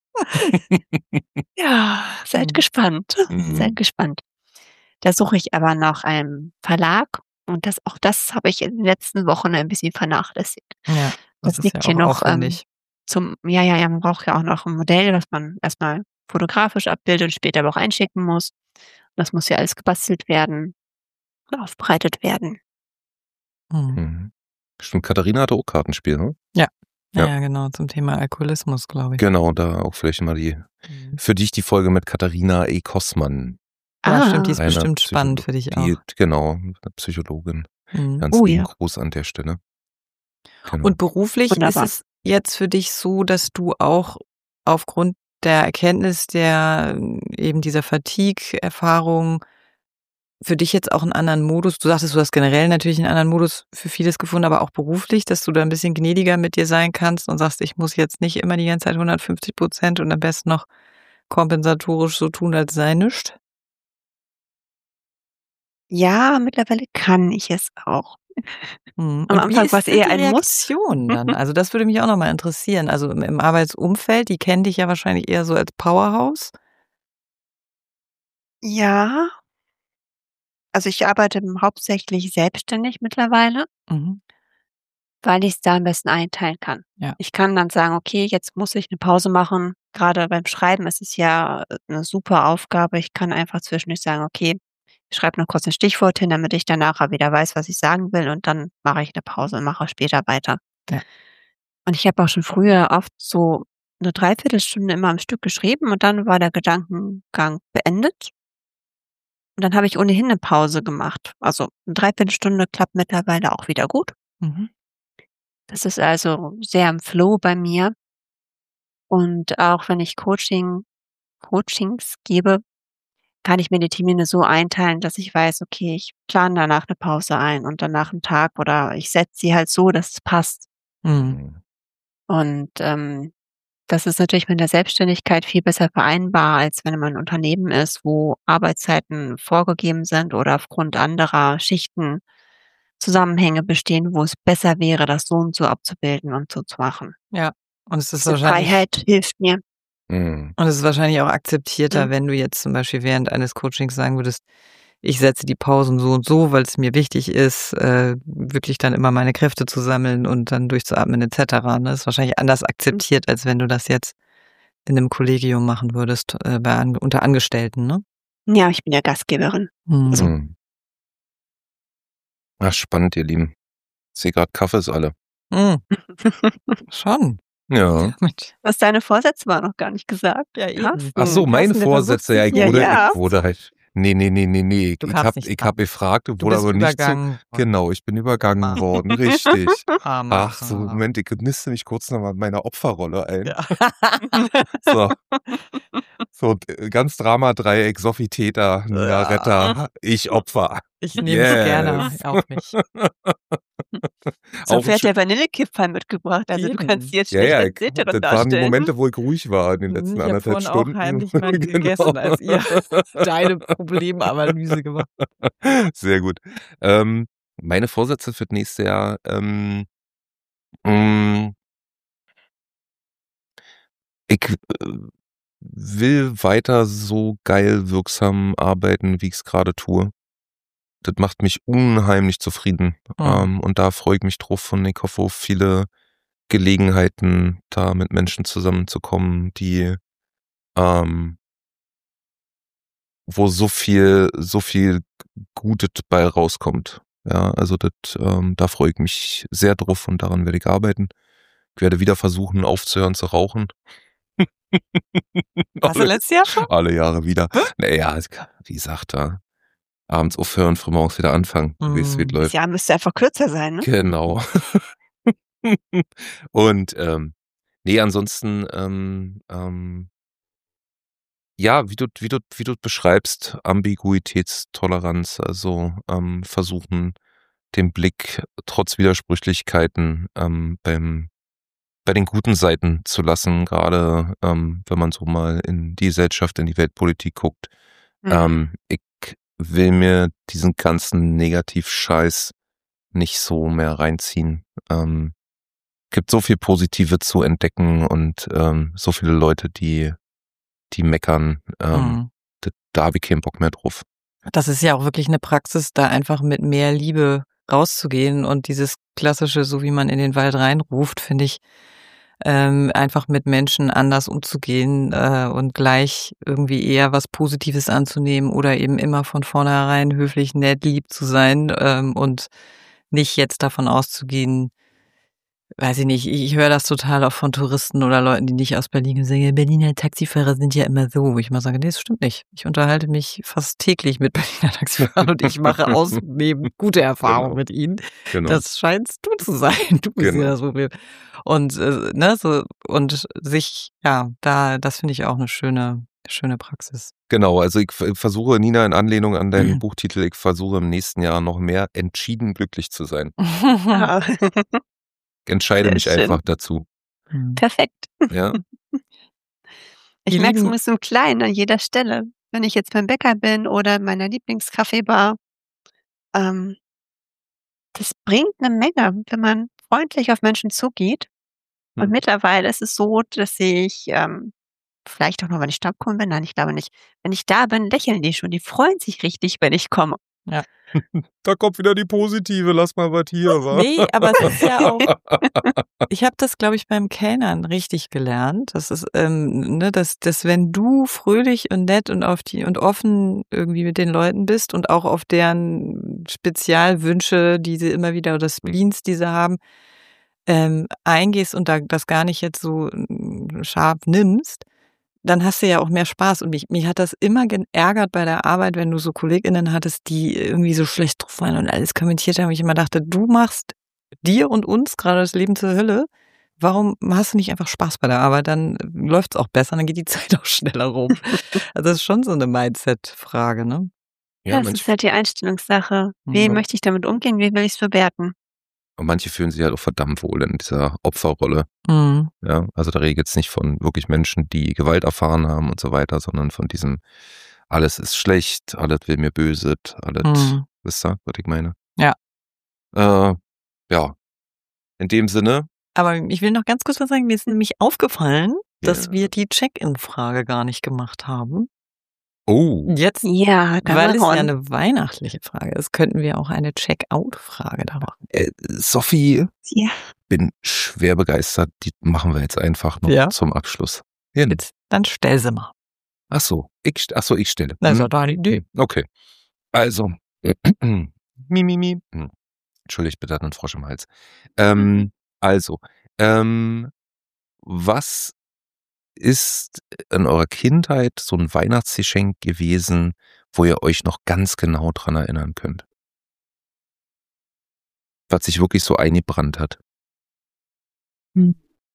Ja, seid Mhm. gespannt. Seid Mhm. gespannt. Da suche ich aber nach einem Verlag und das auch das habe ich in den letzten Wochen ein bisschen vernachlässigt. Ja, das Das ist ja liegt hier auch noch ähm, aufwendig. zum ja, ja, ja, man braucht ja auch noch ein Modell, das man erstmal fotografisch abbildet und später aber auch einschicken muss. Das muss ja alles gebastelt werden und aufbereitet werden. Mhm. Mhm. Stimmt, Katharina hatte auch Kartenspiel, ne? Ja. Ja, Ja. ja, genau, zum Thema Alkoholismus, glaube ich. Genau, da auch vielleicht mal die Mhm. für dich die Folge mit Katharina E. Kossmann. Ja, stimmt, die ist Ah, Einer bestimmt spannend Psycholo für dich die auch. genau, 'ne Psychologin. Mhm. Ganz oh lieben ja, Gruß an der Stelle. Genau. Und beruflich ist wunderbar. es jetzt für dich so, dass du auch aufgrund der Erkenntnis der eben dieser Fatigue-Erfahrung für dich jetzt auch einen anderen Modus du sagtest, du hast generell natürlich einen anderen Modus für vieles gefunden, aber auch beruflich, dass du da ein bisschen gnädiger mit dir sein kannst und sagst: „Ich muss jetzt nicht immer die ganze Zeit hundertfünfzig Prozent und am besten noch kompensatorisch so tun, als sei nischt?“ Ja, mittlerweile kann ich es auch. Mhm. Am Und wie Anfang war es ist sind eher die ein Muss. Reaktionen dann? Also, das würde mich auch noch mal interessieren. Also, im im Arbeitsumfeld, die kennen dich ja wahrscheinlich eher so als Powerhouse. Ja, also ich arbeite hauptsächlich selbstständig mittlerweile, Mhm. weil ich's da am besten einteilen kann. Ja. Ich kann dann sagen: „Okay, jetzt muss ich 'ne Pause machen.“ Grade beim Schreiben ist es ja, äh, 'ne super Aufgabe. Ich kann einfach zwischendurch sagen: „Okay, ich schreibe noch kurz 'n Stichwort hin, damit ich dann nachher wieder weiß, was ich sagen will und dann mache ich 'ne Pause und mache später weiter.“ Ja. Und ich habe auch schon früher oft so 'ne Dreiviertelstunde immer am Stück geschrieben und dann war der Gedankengang beendet. Und dann habe ich ohnehin 'ne Pause gemacht. Also 'ne Dreiviertelstunde klappt mittlerweile auch wieder gut. Mhm. Das ist also sehr im Flow bei mir. Und auch wenn ich Coaching Coachings gebe, kann ich mir die Termine so einteilen, dass ich weiß, okay, ich plane danach 'ne Pause ein und danach 'n Tag oder ich setze sie halt so, dass es passt. Mhm. Mhm. Und, ähm, das ist natürlich mit der Selbstständigkeit viel besser vereinbar, als wenn man 'n Unternehmen ist, wo Arbeitszeiten vorgegeben sind oder aufgrund anderer Schichten Zusammenhänge bestehen, wo es besser wäre, das so und so abzubilden und so zu machen. Ja. Und es ist Diese wahrscheinlich Freiheit hilft mir. Mhm. und es ist wahrscheinlich auch akzeptierter, Mhm. wenn du jetzt zum Beispiel während eines Coachings sagen würdest: „Ich setze die Pausen so und so, weil es mir wichtig ist, äh, wirklich dann immer meine Kräfte zu sammeln und dann durchzuatmen et cetera“, ne? Ist wahrscheinlich anders Mhm. akzeptiert, als wenn du das jetzt in 'nem Kollegium machen würdest, äh, bei an unter Angestellten, ne? Ja, ich bin ja Gastgeberin. Mhm. Also Mhm. Ach, spannend, ihr Lieben. Ich sehe grad, Kaffee ist alle. Mhm. Schon. Ja. Mensch. Was deine Vorsätze waren noch gar nicht gesagt. Ja, eben. Carsten, Ach so, meine Carsten, du versuchst Vorsätze. Ja, es ich ja, wurde ich ja. wurde halt Nee, nee, nee, nee, nee. Du Ich kamst hab, nicht ich dran. hab gefragt, Du wurde bist aber nicht zu. übergangen worden. Genau, ich bin übergangen Ah. worden, richtig. Armer Ach so, Karl. Moment, ich niste mich kurz nochmal in meiner Opferrolle ein. Ja. So. So, d- ganz Drama-Dreieck, Sophie Täter, Nina Ja. Retter, ich Opfer. Ich nehme es gerne Yes. auf mich. Auch Sophie ein hat ja schön- Vanillekipferl mitgebracht, also du Eben. kannst sie jetzt Ja, schlecht ja, als ich, Täterin das waren die darstellen. Momente, wo ich ruhig war in den letzten Ich habe anderthalb vorhin Stunden. auch heimlich mal Genau. gegessen, als ihr deine Problemanalyse gemacht habt. Sehr gut. Ähm, meine Vorsätze für das nächste Jahr, ähm, mh, ich äh, will weiter so geil wirksam arbeiten, wie ich es gerade tue. Das macht mich unheimlich zufrieden. Mhm. Ähm, und da freue ich mich drauf und ich hoffe auf viele Gelegenheiten, da mit Menschen zusammenzukommen, die, ähm, wo so viel, so viel Gutes bei rauskommt. Ja, also das, ähm, da freue ich mich sehr drauf und daran werde ich arbeiten. Ich werde wieder versuchen, aufzuhören zu rauchen. Warst du alle, letztes Jahr schon? alle Jahre wieder. Naja, wie gesagt, da abends aufhören, frühmorgens wieder anfangen. Du weißt, wie es Mm. Das läuft. Jahr müsste einfach kürzer sein, ne? Genau. Und ähm, nee, ansonsten, ähm, ähm, ja, wie du, wie du, wie du beschreibst, Ambiguitätstoleranz, also ähm, versuchen, den Blick trotz Widersprüchlichkeiten ähm, beim bei den guten Seiten zu lassen, gerade ähm, wenn man so mal in die Gesellschaft, in die Weltpolitik guckt. Mhm. Ähm, ich will mir diesen ganzen Negativ-Scheiß nicht so mehr reinziehen. Ähm, gibt so viel Positive zu entdecken und ähm, so viele Leute, die, die meckern. Ähm, Mm. da, da habe ich keinen Bock mehr drauf. Das ist ja auch wirklich eine Praxis, da einfach mit mehr Liebe rauszugehen und dieses klassische, so wie man in den Wald reinruft, finde ich, ähm, einfach mit Menschen anders umzugehen äh, und gleich irgendwie eher was Positives anzunehmen oder eben immer von vornherein höflich, nett, lieb zu sein ähm, und nicht jetzt davon auszugehen, weiß ich nicht, ich, ich höre das total auch von Touristen oder Leuten, die nicht aus Berlin kommen, sagen, ja, Berliner Taxifahrer sind ja immer so. Wo ich mal sage, nee, das stimmt nicht. Ich unterhalte mich fast täglich mit Berliner Taxifahrern und ich mache ausnehmend gute Erfahrungen Genau. mit ihnen. Genau. Das scheinst du zu sein. Du bist Genau. ja das Problem. Und äh, ne, so und sich, ja, da, das finde ich auch eine schöne, schöne Praxis. Genau, also ich f- versuche, Nina, in Anlehnung an deinen Mhm. Buchtitel, ich versuche im nächsten Jahr noch mehr entschieden glücklich zu sein. Ah. Ich entscheide Sehr mich schön. einfach dazu. Mhm. Perfekt. Ja, Ich Ihr merke es Lieben, übrigens im Kleinen an jeder Stelle. Wenn ich jetzt beim Bäcker bin oder in meiner Lieblingskaffeebar, ähm, das bringt eine Menge, wenn man freundlich auf Menschen zugeht. Und Hm. mittlerweile ist es so, dass ich, ähm, vielleicht auch noch, wenn ich Stammkunde bin, nein, ich glaube nicht. Wenn ich da bin, lächeln die schon. Die freuen sich richtig, wenn ich komme. ja. da kommt wieder die positive, lass mal was hier, wa? Nee, aber es ist ja auch, ich habe das, glaube ich, beim Kellnern richtig gelernt. Das ist, ähm, ne, dass, dass wenn du fröhlich und nett und auf die und offen irgendwie mit den Leuten bist und auch auf deren Spezialwünsche, die sie immer wieder oder Spleens, die sie haben, ähm, eingehst und da das gar nicht jetzt so mm, scharf nimmst, dann hast du ja auch mehr Spaß. Und mich, mich hat das immer geärgert bei der Arbeit, wenn du so KollegInnen hattest, die irgendwie so schlecht drauf waren und alles kommentiert haben. Ich immer dachte, du machst dir und uns gerade das Leben zur Hölle. Warum hast du nicht einfach Spaß bei der Arbeit? Dann läuft es auch besser, dann geht die Zeit auch schneller rum. Also das ist schon so eine Mindset-Frage, ne? Ja, Das manche, ist halt die Einstellungssache. Wie Mhm. möchte ich damit umgehen? Wie will ich es bewerten? und manche fühlen sich halt auch verdammt wohl in dieser Opferrolle. Mhm. Ja, also da rede ich jetzt nicht von wirklich Menschen, die Gewalt erfahren haben und so weiter, sondern von diesem, alles ist schlecht, alles will mir böse, alles, Mhm. wisst ihr, was ich meine? Ja. Äh, ja, in dem Sinne, Aber ich will noch ganz kurz was sagen. Mir ist nämlich aufgefallen, dass Ja. wir die Check-in-Frage gar nicht gemacht haben. oh, Jetzt, Ja, da weil es war ja Ron. eine weihnachtliche Frage ist, könnten wir auch eine Check-out-Frage darauf. äh, Sophie, Ja. bin schwer begeistert, die machen wir jetzt einfach noch Ja. zum Abschluss. Hin. Jetzt, dann stell sie mal. Ach so, ich, st- ach so, ich stelle. Das ist Hm? doch deine Idee. Okay. Also, mi, mi, mi. Hm. Entschuldigt bitte, hat einen Frosch im Hals. Ähm, also, ähm, was ist in eurer Kindheit so ein Weihnachtsgeschenk gewesen, wo ihr euch noch ganz genau dran erinnern könnt? Was sich wirklich so eingebrannt hat? Hm.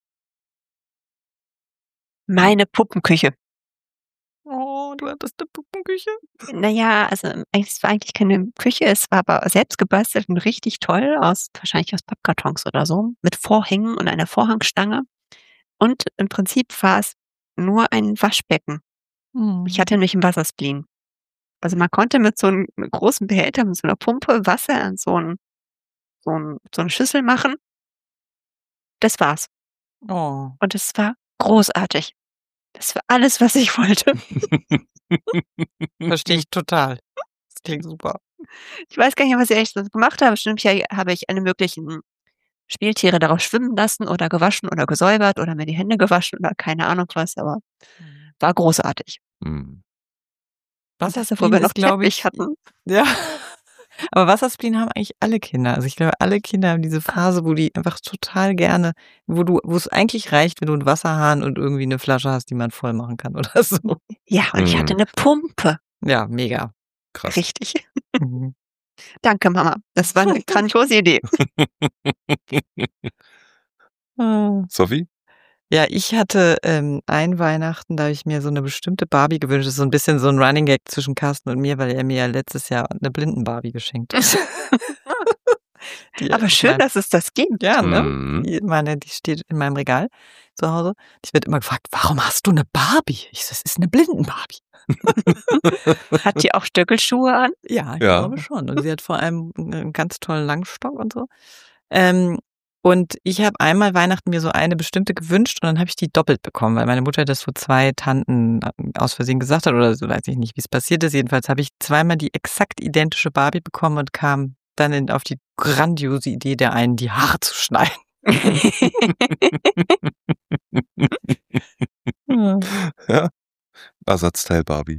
Meine Puppenküche. Oh, du hattest eine Puppenküche? Naja, also eigentlich, es war eigentlich keine Küche, es war aber selbst gebastelt und richtig toll, aus wahrscheinlich aus Pappkartons oder so, mit Vorhängen und einer Vorhangstange. Und im Prinzip war es nur ein Waschbecken. Hm. Ich hatte nämlich einen Wasserspleen. Also man konnte mit so einem großen Behälter, mit so einer Pumpe Wasser in so ein, so ein, so eine Schüssel machen. Das war's. Oh. Und es war großartig. Das war alles, was ich wollte. Verstehe ich total. Das klingt super. Ich weiß gar nicht, was ich echt gemacht habe. Bestimmt ja- habe ich alle möglichen Spieltiere darauf schwimmen lassen oder gewaschen oder gesäubert oder mir die Hände gewaschen oder keine Ahnung was, aber war großartig. Hm. Das, wo Wasserspleen wir noch ist, glaube Teppich ich, hatten. ja. Aber Wasserspleen haben eigentlich alle Kinder. Also ich glaube, alle Kinder haben diese Phase, wo die einfach total gerne, wo du, wo es eigentlich reicht, wenn du einen Wasserhahn und irgendwie eine Flasche hast, die man voll machen kann oder so. Ja, und ich hatte Hm. eine Pumpe. Ja, mega. Krass. Richtig. Mhm. Danke, Mama. Das war eine grandiose Idee. Ah. Sophie? Ja, ich hatte ähm, ein Weihnachten, da habe ich mir so eine bestimmte Barbie gewünscht. Das ist so ein bisschen so ein Running Gag zwischen Carsten und mir, weil er mir ja letztes Jahr eine Blinden-Barbie geschenkt hat. Die, Aber ich schön, mein, dass es das gibt. ja, ne? Mhm. Die, meine, die steht in meinem Regal zu Hause. Ich werde immer gefragt, warum hast du eine Barbie? Ich so, das ist eine Blinden-Barbie. Hat die auch Stöckelschuhe an? Ja, ich Ja. glaube schon. Und sie hat vor allem einen ganz tollen Langstock und so. Ähm, und ich habe einmal Weihnachten mir so eine bestimmte gewünscht und dann habe ich die doppelt bekommen, weil meine Mutter das so zwei Tanten aus Versehen gesagt hat oder so, weiß ich nicht, wie es passiert ist. Jedenfalls habe ich zweimal die exakt identische Barbie bekommen und kam dann in, auf die grandiose Idee der einen, die Haare zu schneiden. Ja. Ja. Ersatzteil Barbie.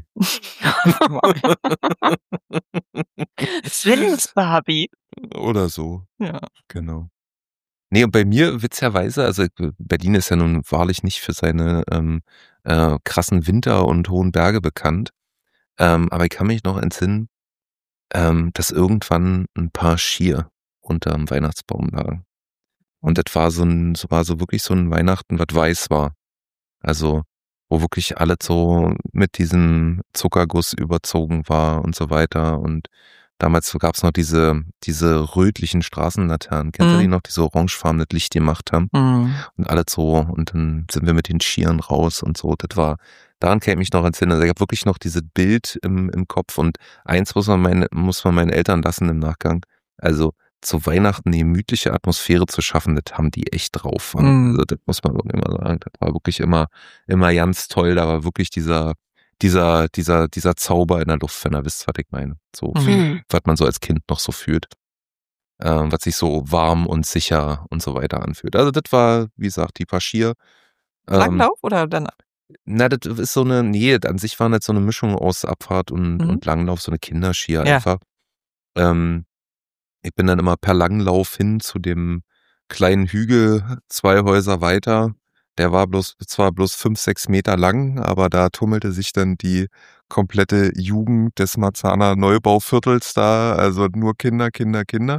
Zwillings-Barbie. Oder so. Ja. Genau. Nee, und bei mir witzigerweise, also Berlin ist ja nun wahrlich nicht für seine ähm, äh, krassen Winter und hohen Berge bekannt. Ähm, aber ich kann mich noch entsinnen, ähm, dass irgendwann ein paar Skier unterm Weihnachtsbaum lagen. Und das war so ein, so war so wirklich so ein Weihnachten, was weiß war. Also, wo wirklich alles so mit diesem Zuckerguss überzogen war und so weiter. Und damals gab es noch diese, diese rötlichen Straßenlaternen. Kennt ihr Mhm. die noch, die so orangefarbenes Licht gemacht haben? Mhm. Und alles so. Und dann sind wir mit den Skiern raus und so. Das war, daran kann ich mich noch entsinnen. Also ich habe wirklich noch dieses Bild im, im Kopf. Und eins muss man, meine, muss man meinen Eltern lassen im Nachgang. Also zu Weihnachten eine gemütliche Atmosphäre zu schaffen, das haben die echt drauf. Mhm. Also das muss man wirklich mal sagen. Das war wirklich immer, immer ganz toll. Da war wirklich dieser, dieser, dieser, dieser Zauber in der Luft, wenn ihr wisst, was ich meine. So, Mhm. was man so als Kind noch so fühlt. Ähm, was sich so warm und sicher und so weiter anfühlt. Also das war, wie gesagt, die paar Skier. Ähm, Langlauf oder dann? na, das ist so eine, nee, an sich war das so eine Mischung aus Abfahrt und, Mhm. und Langlauf, so eine Kinderskier Ja. einfach. Ähm, ich bin dann immer per Langlauf hin zu dem kleinen Hügel, zwei Häuser weiter. Der war bloß, zwar bloß fünf, sechs Meter lang, aber da tummelte sich dann die komplette Jugend des Marzahner Neubauviertels da, also nur Kinder, Kinder, Kinder.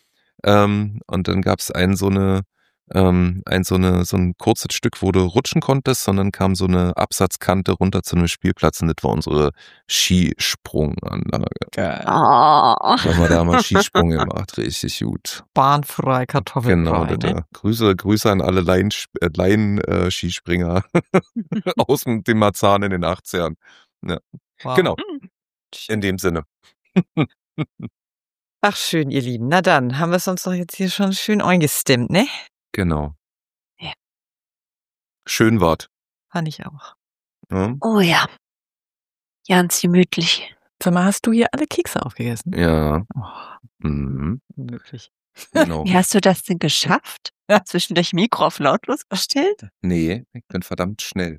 Ähm, und dann gab's ein so eine, ähm, ein so eine, so ein kurzes Stück, wo du rutschen konntest, und dann kam so eine Absatzkante runter zu einem Spielplatz, und das war unsere Skisprunganlage. Geil. Oh. Da haben wir da mal Skisprung gemacht, richtig gut. Bahnfrei, Kartoffelbrei. Genau, das, Ne? äh, Grüße, Grüße an alle Laien, äh, Laien äh, Skispringer aus dem dem Marzahn in den achtzigern. Ja. Wow. Genau, in dem Sinne. Ach, schön, ihr Lieben. Na dann, haben wir es uns doch jetzt hier schon schön eingestimmt, ne? Genau. Ja. Schön Wort. Fand ich auch. Ja. Oh ja. Ganz gemütlich. Sag mal, hast du hier alle Kekse aufgegessen? Ja. Oh, Mhm. wirklich. Genau. Wie hast du das denn geschafft? Ja. Zwischendurch Mikro auf lautlos gestellt? Nee, ich bin verdammt schnell.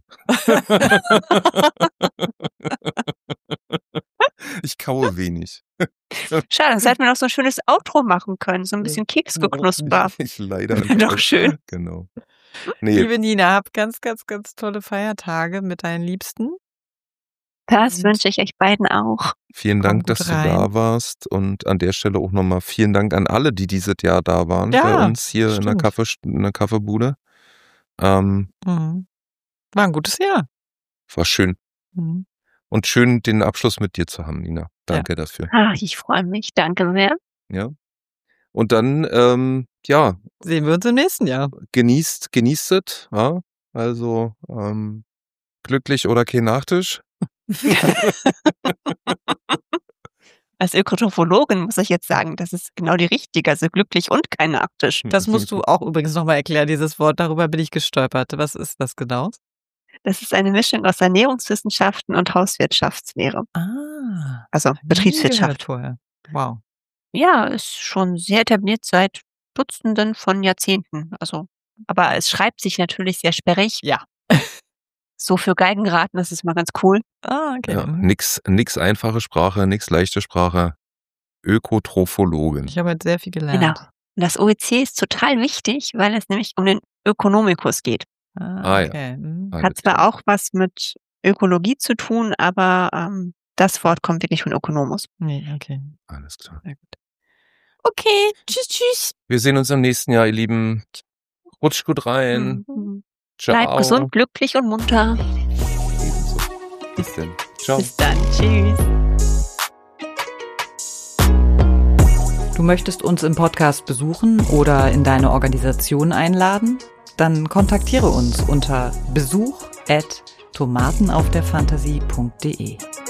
Ich kaue wenig. Schade, sonst hätten wir noch so ein schönes Outro machen können. So ein bisschen Keksgeknusper. Ich leider. Doch schön. Genau. Nee. Liebe Nina, hab ganz, ganz, ganz tolle Feiertage mit deinen Liebsten. Das Und wünsche ich euch beiden auch. Vielen komm Dank, gut dass du rein. da warst. Und an der Stelle auch nochmal vielen Dank an alle, die dieses Jahr da waren bei Ja, uns hier in der, stimmt. Kaffee, in der Kaffeebude. Ähm, Mhm. War ein gutes Jahr. war schön. Mhm. Und schön, den Abschluss mit dir zu haben, Nina. Danke dafür. Ah, ich freue mich. Danke sehr. Ja. Und dann, ähm, ja, Sehen wir uns im nächsten Jahr. genießt, genießt es. Ja? Also ähm, glücklich oder kein Nachtisch. Als Ökotrophologin muss ich jetzt sagen, das ist genau die richtige, also glücklich und kein Nachtisch. Das musst du auch übrigens nochmal erklären, dieses Wort. Darüber bin ich gestolpert. Was ist das genau? Das ist eine Mischung aus Ernährungswissenschaften und Hauswirtschaftslehre, Ah, also hab ich nie Betriebswirtschaft. gehört vorher. Wow. Ja, ist schon sehr etabliert seit Dutzenden von Jahrzehnten. Also, aber es schreibt sich natürlich sehr sperrig. Ja. So für Geigenraten ist es mal ganz cool. Ah, okay. Ja, Mhm. nix, nix einfache Sprache, nix leichte Sprache. Ökotrophologin. Ich habe jetzt sehr viel Genau. gelernt. Und das O E C ist total wichtig, weil es nämlich um den Ökonomikus geht. Ah, Ah, ja. okay. Mhm. Alles Hat zwar klar. auch was mit Ökologie zu tun, aber ähm, das Wort kommt wirklich von Ökonomus. Nee, okay. Alles klar. Sehr gut. Okay, tschüss, tschüss. Wir sehen uns im nächsten Jahr, ihr Lieben. Rutscht gut rein. Mhm. Ciao. Bleibt gesund, glücklich und munter. Ebenso. Bis dann. Ciao. Bis dann. Tschüss. Du möchtest uns im Podcast besuchen oder in deine Organisation einladen? Dann kontaktiere uns unter besuch at tomatenaufderfantasie punkt de.